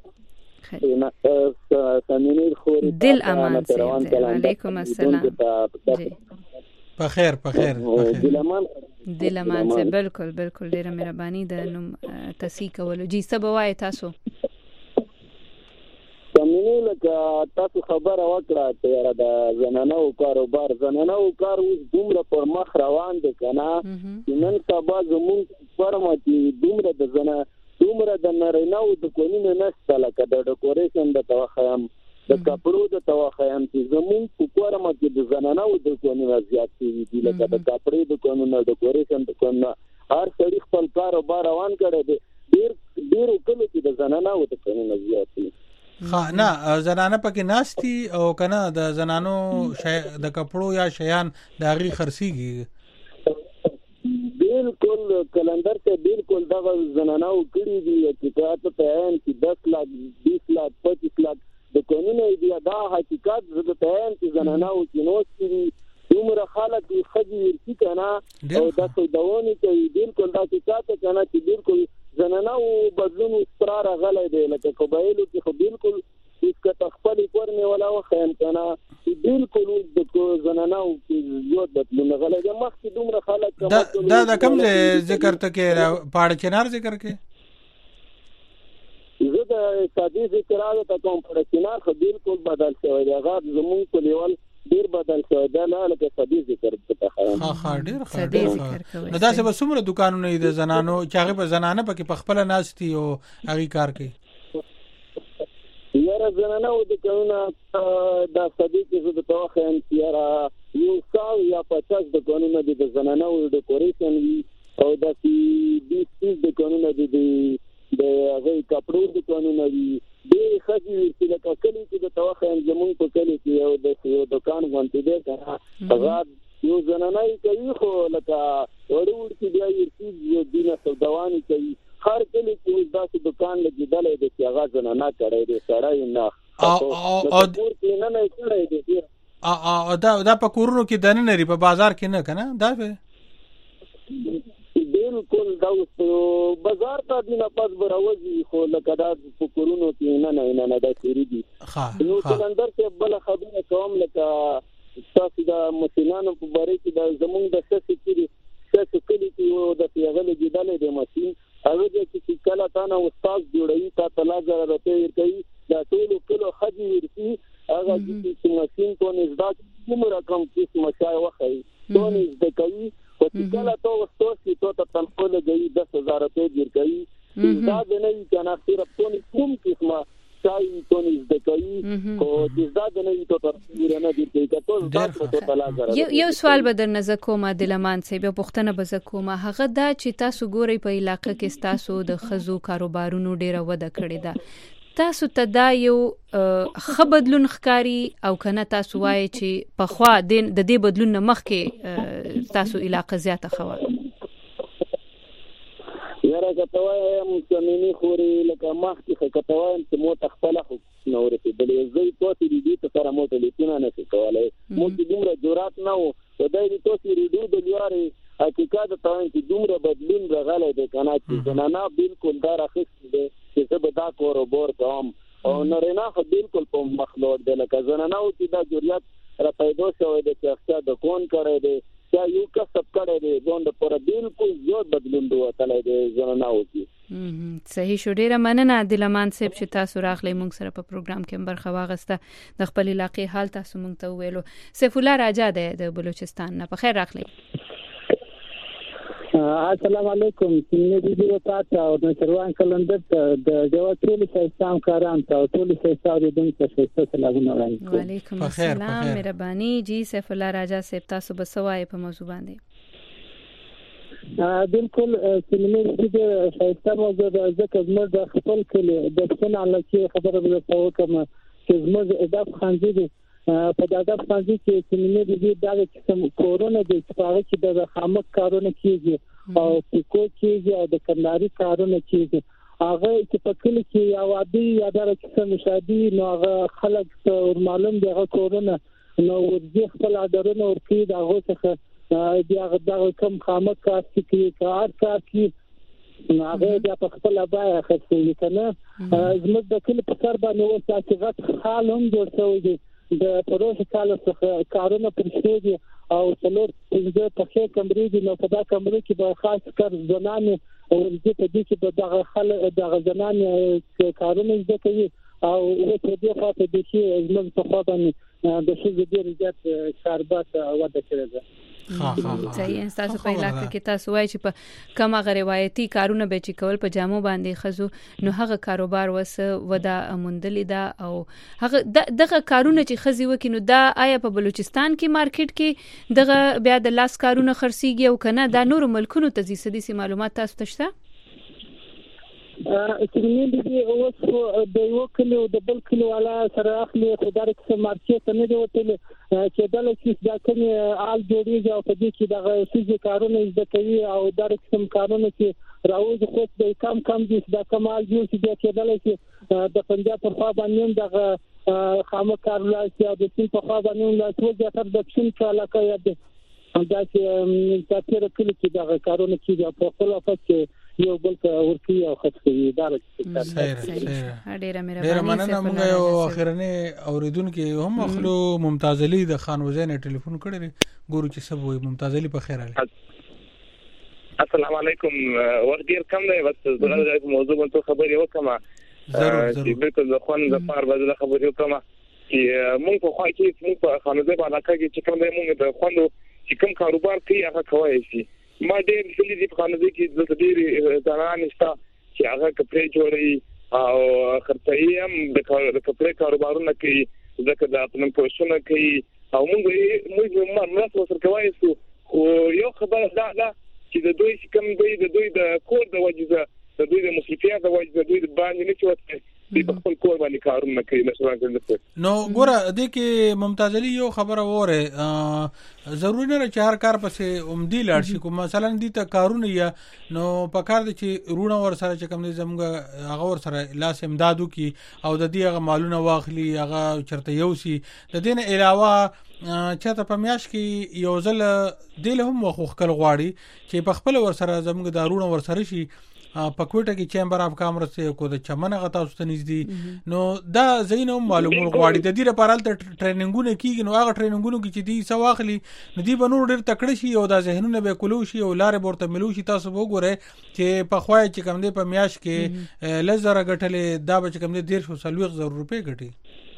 دل امان سے وعلیکم السلام جی بخیر بخیر دل امان سے بالکل بالکل ډیره مهرباني د نوم تصحیح کولو جی سبا وای تاسو سمې سمینه لکه تاسو خبره وکړه چې د زنانو کاروبار زنانو کار اوس دومره پر مخ روان دي کنه چې نن سبا زموږ فرما چې دومره د زنه دومره د نارینه‌و د کونینو نشته لکه د ډیکوریشن د توخیم د کپړو د توخیم چې زموږ په فرما کې د زنانو د کونینو زیات دي لکه د کپړې د کونینو ډیکوریشن د کونینو هر سړي خپل کاروبار روان کړی دی ډیر ډیر کله چې د زنانو د کونینو زیات دي خا نه زنانه پکې ناشتي او کنه د زنانو د کپړو یا شیان د غي خرسيږي بالکل کلندر ته بالکل دا زنانو کړي دي چې تاسو ته ان چې دس لک بیس لک پچیس لک د کونینو دی دا حقیقت زده ته ان چې زنانو چې نو چې دومره خلک خځې ورتي کنه او دا څه دوونی کوي بالکل دا چې تاسو کنه چې بالکل زنانو بدلون استقرار غلې دی لکه قبایلو کې خو بالکل هیڅ کته خپل کورنه ولا وخم کنه بالکل د زنانو کې یو بدلون غلې دی مخکې دومره خلک دا دا کوم ذکر ته کې پاړ چنار ذکر کې زه د سادي ذکر راځه ته کوم پاړ چنار خو بالکل بدل شوی دی هغه زموږ په لیول ډیر بدل شوی دا نه لکه سادي ذکر ته خاله ها ها ډیر سادي ذکر کوي نو دا څه بسمره دکانونه د زنانو چې هغه په زنانه پکې په خپل ناشتي او هغه کار کوي یاره زنانو د قانون د سادي کې د توخه انتیارا یو سال یا پچاس د قانون د زنانو د ډیکوریشن او د سی بي د قانون د د هغه کپړو د قانون دی د خځې چې لکه کلی چې د توخه زمون په کلی کې یو د یو دکان غونډې ده کنه هغه یو زنانای کوي خو لکه ورور کې بیا یې یو دینه سوداوانی کوي هر کلی کې داسې دکان لګیدل دی چې هغه زنانه کړی دی سړی نه او او نه نه کړی دی ا دا دا په کورونو کې دنه نری په بازار کې نه کنه دا به بالکل دا اوس بازار ته دینه پس براوځي خو لکه دا په کورونو کې نه نه نه دا چیرې دي نو څنګه چې بل خبره کوم لکه تاسو دا مسلمانانو په باره کې دا زمونږ د څه چې څه کلی کې د پیغلې جدالې د مسین هغه چې کله تاسو استاد جوړوي تاسو تلاګه راته کوي دا ټول کله خدي ورسي هغه چې مسین کو نزدات کوم رقم کې مشای وخی تو نزد کوي او چې کله تو وستو چې تو ته تنخواه لګي دس هزار روپے ورکوي دا نه کنه صرف تو کوم قسمه چای تو نزد کوي او چې دا نه تو ته ورنه دي چې تاسو تاسو ته تلاګه یو سوال به در نظر کومه دلمان سي به پښتنه به زکومه هغه دا چې تاسو ګوري په علاقې کې تاسو د خزو کاروبارونو ډیره وده کړې ده تاسو ته دا یو خبردلون خکاری او کنه تاسو وایي چې په خوا د دې بدلون مخکې تاسو علاقې زیاته خوا یاره کتوای مسلمانې خوري لکه مخکې کتوای چې مو تخپل خو نو ورته بلې زوی توتی دې ته سره مو ته لیکونه نه کولای مو چې دومره جرأت نه و خدای دې توتی ریډو د لیاري حقیقت ته چې دومره بدلون راغلی دی کنه چې زنانه بالکل دا راخښ دي چې زه به دا کاروبار کوم او نارینه خو بالکل په مخلوط دی لکه زنانه چې دا جرأت را پیدا شوی دی چې اخته د کون کړی دی یا یو کسب کړی دی ځان لپاره بالکل زیات بدلون وتلی دی زنانه کې صحیح شو ډیره مننه دلمان صاحب چې تاسو راغلی مونږ سره په پروګرام کې برخه واغسته د خپل علاقې حال تاسو مونږ ته ویلو سیف الله راجا د بلوچستان نه په خیر راغلی السلام علیکم سینې دې وتا او د چروان کلندر د جواب ټول سیستم کاران ته ټول سیستم دې د څه سلامونه وایي وعلیکم السلام مهرباني جی سیف الله راجا صاحب تاسو بسوای په موضوع باندې بالکل سینې دې د سیستم او د ځکه زموږ د خپل کلی د څنګه علاقه خبره به تاسو کوم چې زموږ ادب خانجي په دغه فازي کې سیمینه دي دا چې کورونا د سپاره کې د خامک کارونه کیږي او پکو کیږي او د کنداري کارونه کیږي هغه چې په کلی کې یا وادي یا د رسم شادي نو هغه خلک ته معلوم دی هغه کورونا نو ورځي خپل عادرونه ورکی دا هغه څه دی هغه د کوم خامک کار کې کار کوي هغه د خپل بای خصوصي کنه زموږ د کلی په سر باندې وسه چې غټ حال هم جوړ شوی دی د پروژه کال څخه کارونه پرشته دي او څلور پنځه پخې کمرې دي نو په دا کمرې کې به خاص کار زنانه او د دې په دې کې به دغه خل دغه زنانه کارونه زده کوي او و په دې خاطر د شي زموږ په خوا باندې د شي ډیر زیات کاربات وده کړی ده. صحیح تاسو په علاقه کې تاسو وایي چې په کومه روایتي کارونه به چې کول په جامو باندې خزو نو هغه کاروبار وس ودا مندلې ده او هغه دغه کارونه چې خزي وکي نو دا آیا په بلوچستان کې مارکیټ کې دغه بیا د لاس کارونه خرسيږي او کنه دا نور ملکونو ته زی سدي معلومات تاسو تشته؟ چې دې اوس د یو کلو د بل کلو والا سره اخلي خدای کې مارکیټ نه دی وتل چې دلته چې دا کوم آل جوړیږي او په دې کې د فزیکي کارونه زده کوي او دا کوم کارونه چې راوځي خو د کم کم دي دا کمال جوړ چې چې دلته د پنجاب په خوا باندې د خامه کارونه چې د سین په خوا باندې لا څو ځله د سین په علاقه یاد دا چې تاسو کله چې دا کارونه چې په خپل وخت کې یو بل ته ورکی او خطوي دا راځي. صحیح ډیره مهرباني مننه. موږ یو اخرنه اوریدونکو هم خپل ممتاز علي د خان وزین ټلیفون کړی ګورو چې سب وي. ممتاز علي په خیر علي. السلام علیکم. وخت ډیر کم دی بس زه د موضوع په خبرې وکم. ضرور ضرور بالکل د خوان د پار بدله خبرې وکم چې موږ په خوا کې موږ په خانزه باندې کې چې کوم دی موږ د خوندو چې کوم کاروبار کوي هغه کوي شي. ما ډېر ځلې د خانزه کې د ډېر ځانان نشته چې هغه کپړې جوړي او خرڅي هم د کپړې کاروبارونه کوي ځکه دا خپل پوښتنه کوي او موږ موږ مرسته سره کوي سو خو یو خبره دا ده چې د دوی کوم دوی د دوی د کور د وجزه د دوی د موسیقي د وجزه دوی د باندې نه چوت د خپل کور باندې کارونه کوي مثلا. نو ګوره د کې ممتاز علي یو خبره وره ضروري نه چې هر کار پسې عمدي لاړ شي. کوم مثلا دي ته کارونه یا نو په کار دي چې رونه ور سره چې کوم دي زموږ هغه ور سره لاس امدادو کی او د دې هغه مالونه واخلي هغه چرته یو سي. د دې نه علاوه چاته په میاش کې یو ځل د له هم وخخل غواړي چې په خپل ور سره زموږ دارونه ور سره شي په کوټه کې چیمبر اف کامرس کو د چمنه غتا ست نږدې نو دا زینو معلومات غواړي د دې لپاره تل ټریننګونه کیږي. نو هغه ټریننګونه کې چې دي سواخلي نو دی بنور ډېر تکړه شي او دا ذهنونه به کولو شي او لارې ورته ملو شي. تاسو وګورئ چې په خوای چې کوم دی په میاش کې لزر غټلې دا به کوم دی ډېر شو سلويغ زر روپے غټي.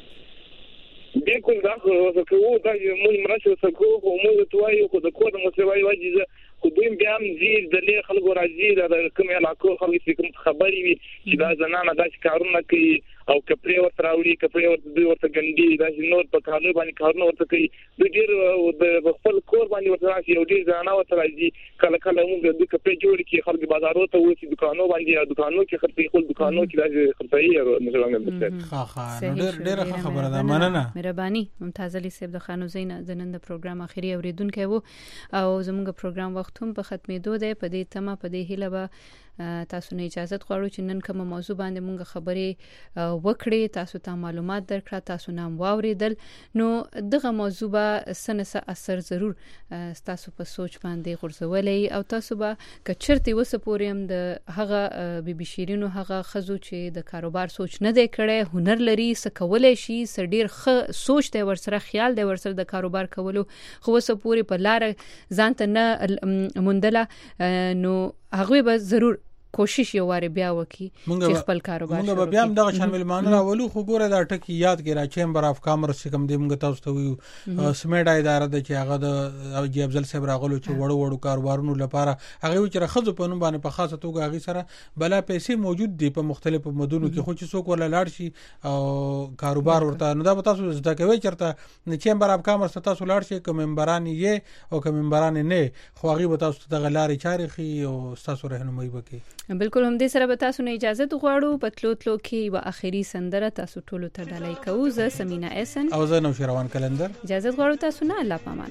بالکل دا خو زکو دا موږ مرسته سکو او موږ توایو خو د کوډ مسوي واجب خو دوی بیا هم زیر د لې خلکو راځي د کوم علاقو خلک چې کوم خبري وي چې دا زنانه دا کارونه کوي او کپړې ورته راوړي کپړې ورته دوی ورته ګنډي دا نور په کارونه باندې کارونه ورته کوي دوی ډېر د خپل کور باندې ورته راځي او ډېر زنانه ورته راځي کله کله موږ د کپړې جوړ کی خلک بازارو ته وځي دکانو باندې دکانو کې خرڅي خپل دکانو کې راځي خرڅي مثلا. ها ها ډېر ډېر خبره ده. مننه مهرباني. ممتاز علي صاحب د خانو زین د نن د پروګرام اخیری اوریدونکو وو او زموږ پروګرام وخت هم په ختمېدو دی. په دې تمه په دې هیله به تاسو نه اجازه غواړو چې نن کوم موضوع باندې مونږ خبرې وکړې تاسو ته معلومات درکړه تاسو نام واوریدل نو دغه موضوع به سنسه اثر ضرور تاسو په سوچ باندې غورځولې او تاسو به کچرتي وسپوریم د هغه بیبي شیرینو هغه خزو چې د کاروبار سوچ نه دی کړي هنر لري سکولې شي سړیر خ سوچ دی ورسره خیال دی ورسره د کاروبار کولو خو وسپوري په لار ځان ته نه مندله نو هغه به ضرور کوشش یو واره بیا وکي چې خپل کاروبار موږ به بیا هم دغه شان ملمانه راولو خو ګوره دا ټکی یاد کړه چیمبر اف کامرس کوم دی موږ تاسو ته ویو سمیډا اداره د چې هغه د جی افضل صاحب راغلو چې وړو وړو کاروبارونو لپاره هغه چې رخصو په نوم باندې په خاصه توګه هغه سره بلا پیسې موجود دي په مختلفو مدونو کې خو چې څوک ولا لاړ شي او کاروبار ورته نو دا تاسو زده کوي چرته چیمبر اف کامرس تاسو لاړ شي کوم ممبران یې او کوم ممبران نه خو هغه تاسو ته غلاري چارخي او تاسو رهنمایي وکړي. بالکل هم دې سره به تاسو نه اجازه غواړو پتلو تلو کې و اخیری سندره تاسو ټولو ته ډالۍ کوو. زه سمینا احسن او زه نو شروان کلندر اجازه غواړو تاسو نه الله پامان.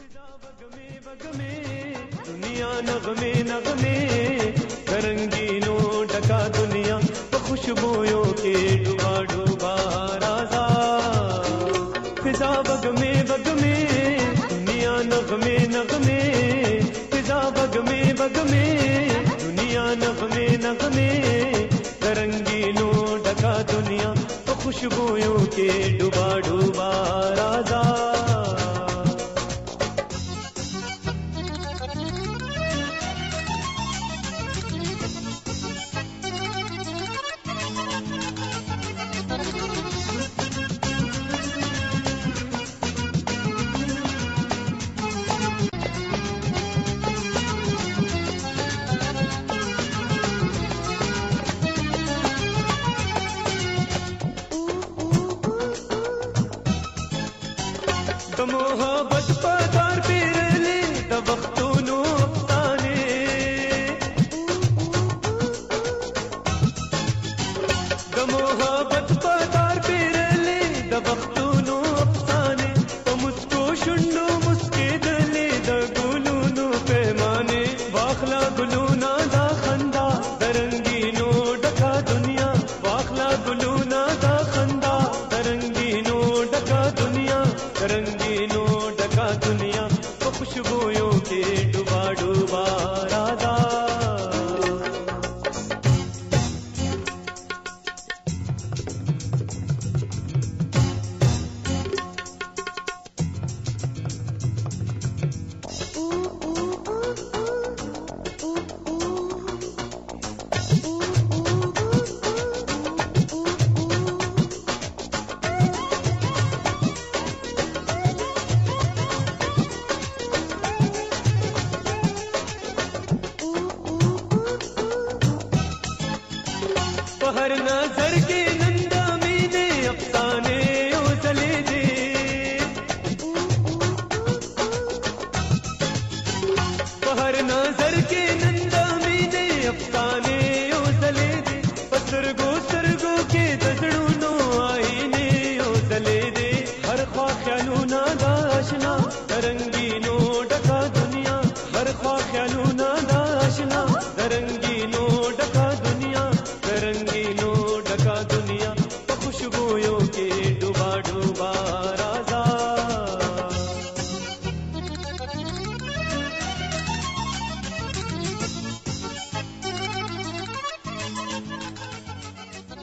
دنیا نغمه نغمه رنگینو ډکا دنیا په خوشبويو کې ډوبا ډوبا رازا فضا بغمه بغمه دنیا نغمه نغمه فضا بغمه بغمه نغمے نغمے رنگینو ڈکا دنیا تو خوشبویوں کے ڈوبا ڈوبا رازا د محبت په دار پیرلې د وختونو افسانې د محبت په دار پیرلې د وختونو افسانې په مسکو شونډو مسکېدلې د ګلونو پیمانې واخلا ګلونا دا خندا د رنګینو ډکا دنیا واخلا ګلونا دا خندا د رنګینو ډکا دنیا د رنګینو ډکا دنیا په خوشبویو کې ډوبا ډوبا رادا हर नजर के नंदा मीने अफसाने उजले दे हर नजर के नंदा मीने अफसाने उजले दे सरगो सरगो के दजड़ूनो आईने उजले दे हर ख्वा ख्यालू ना दाशना रंग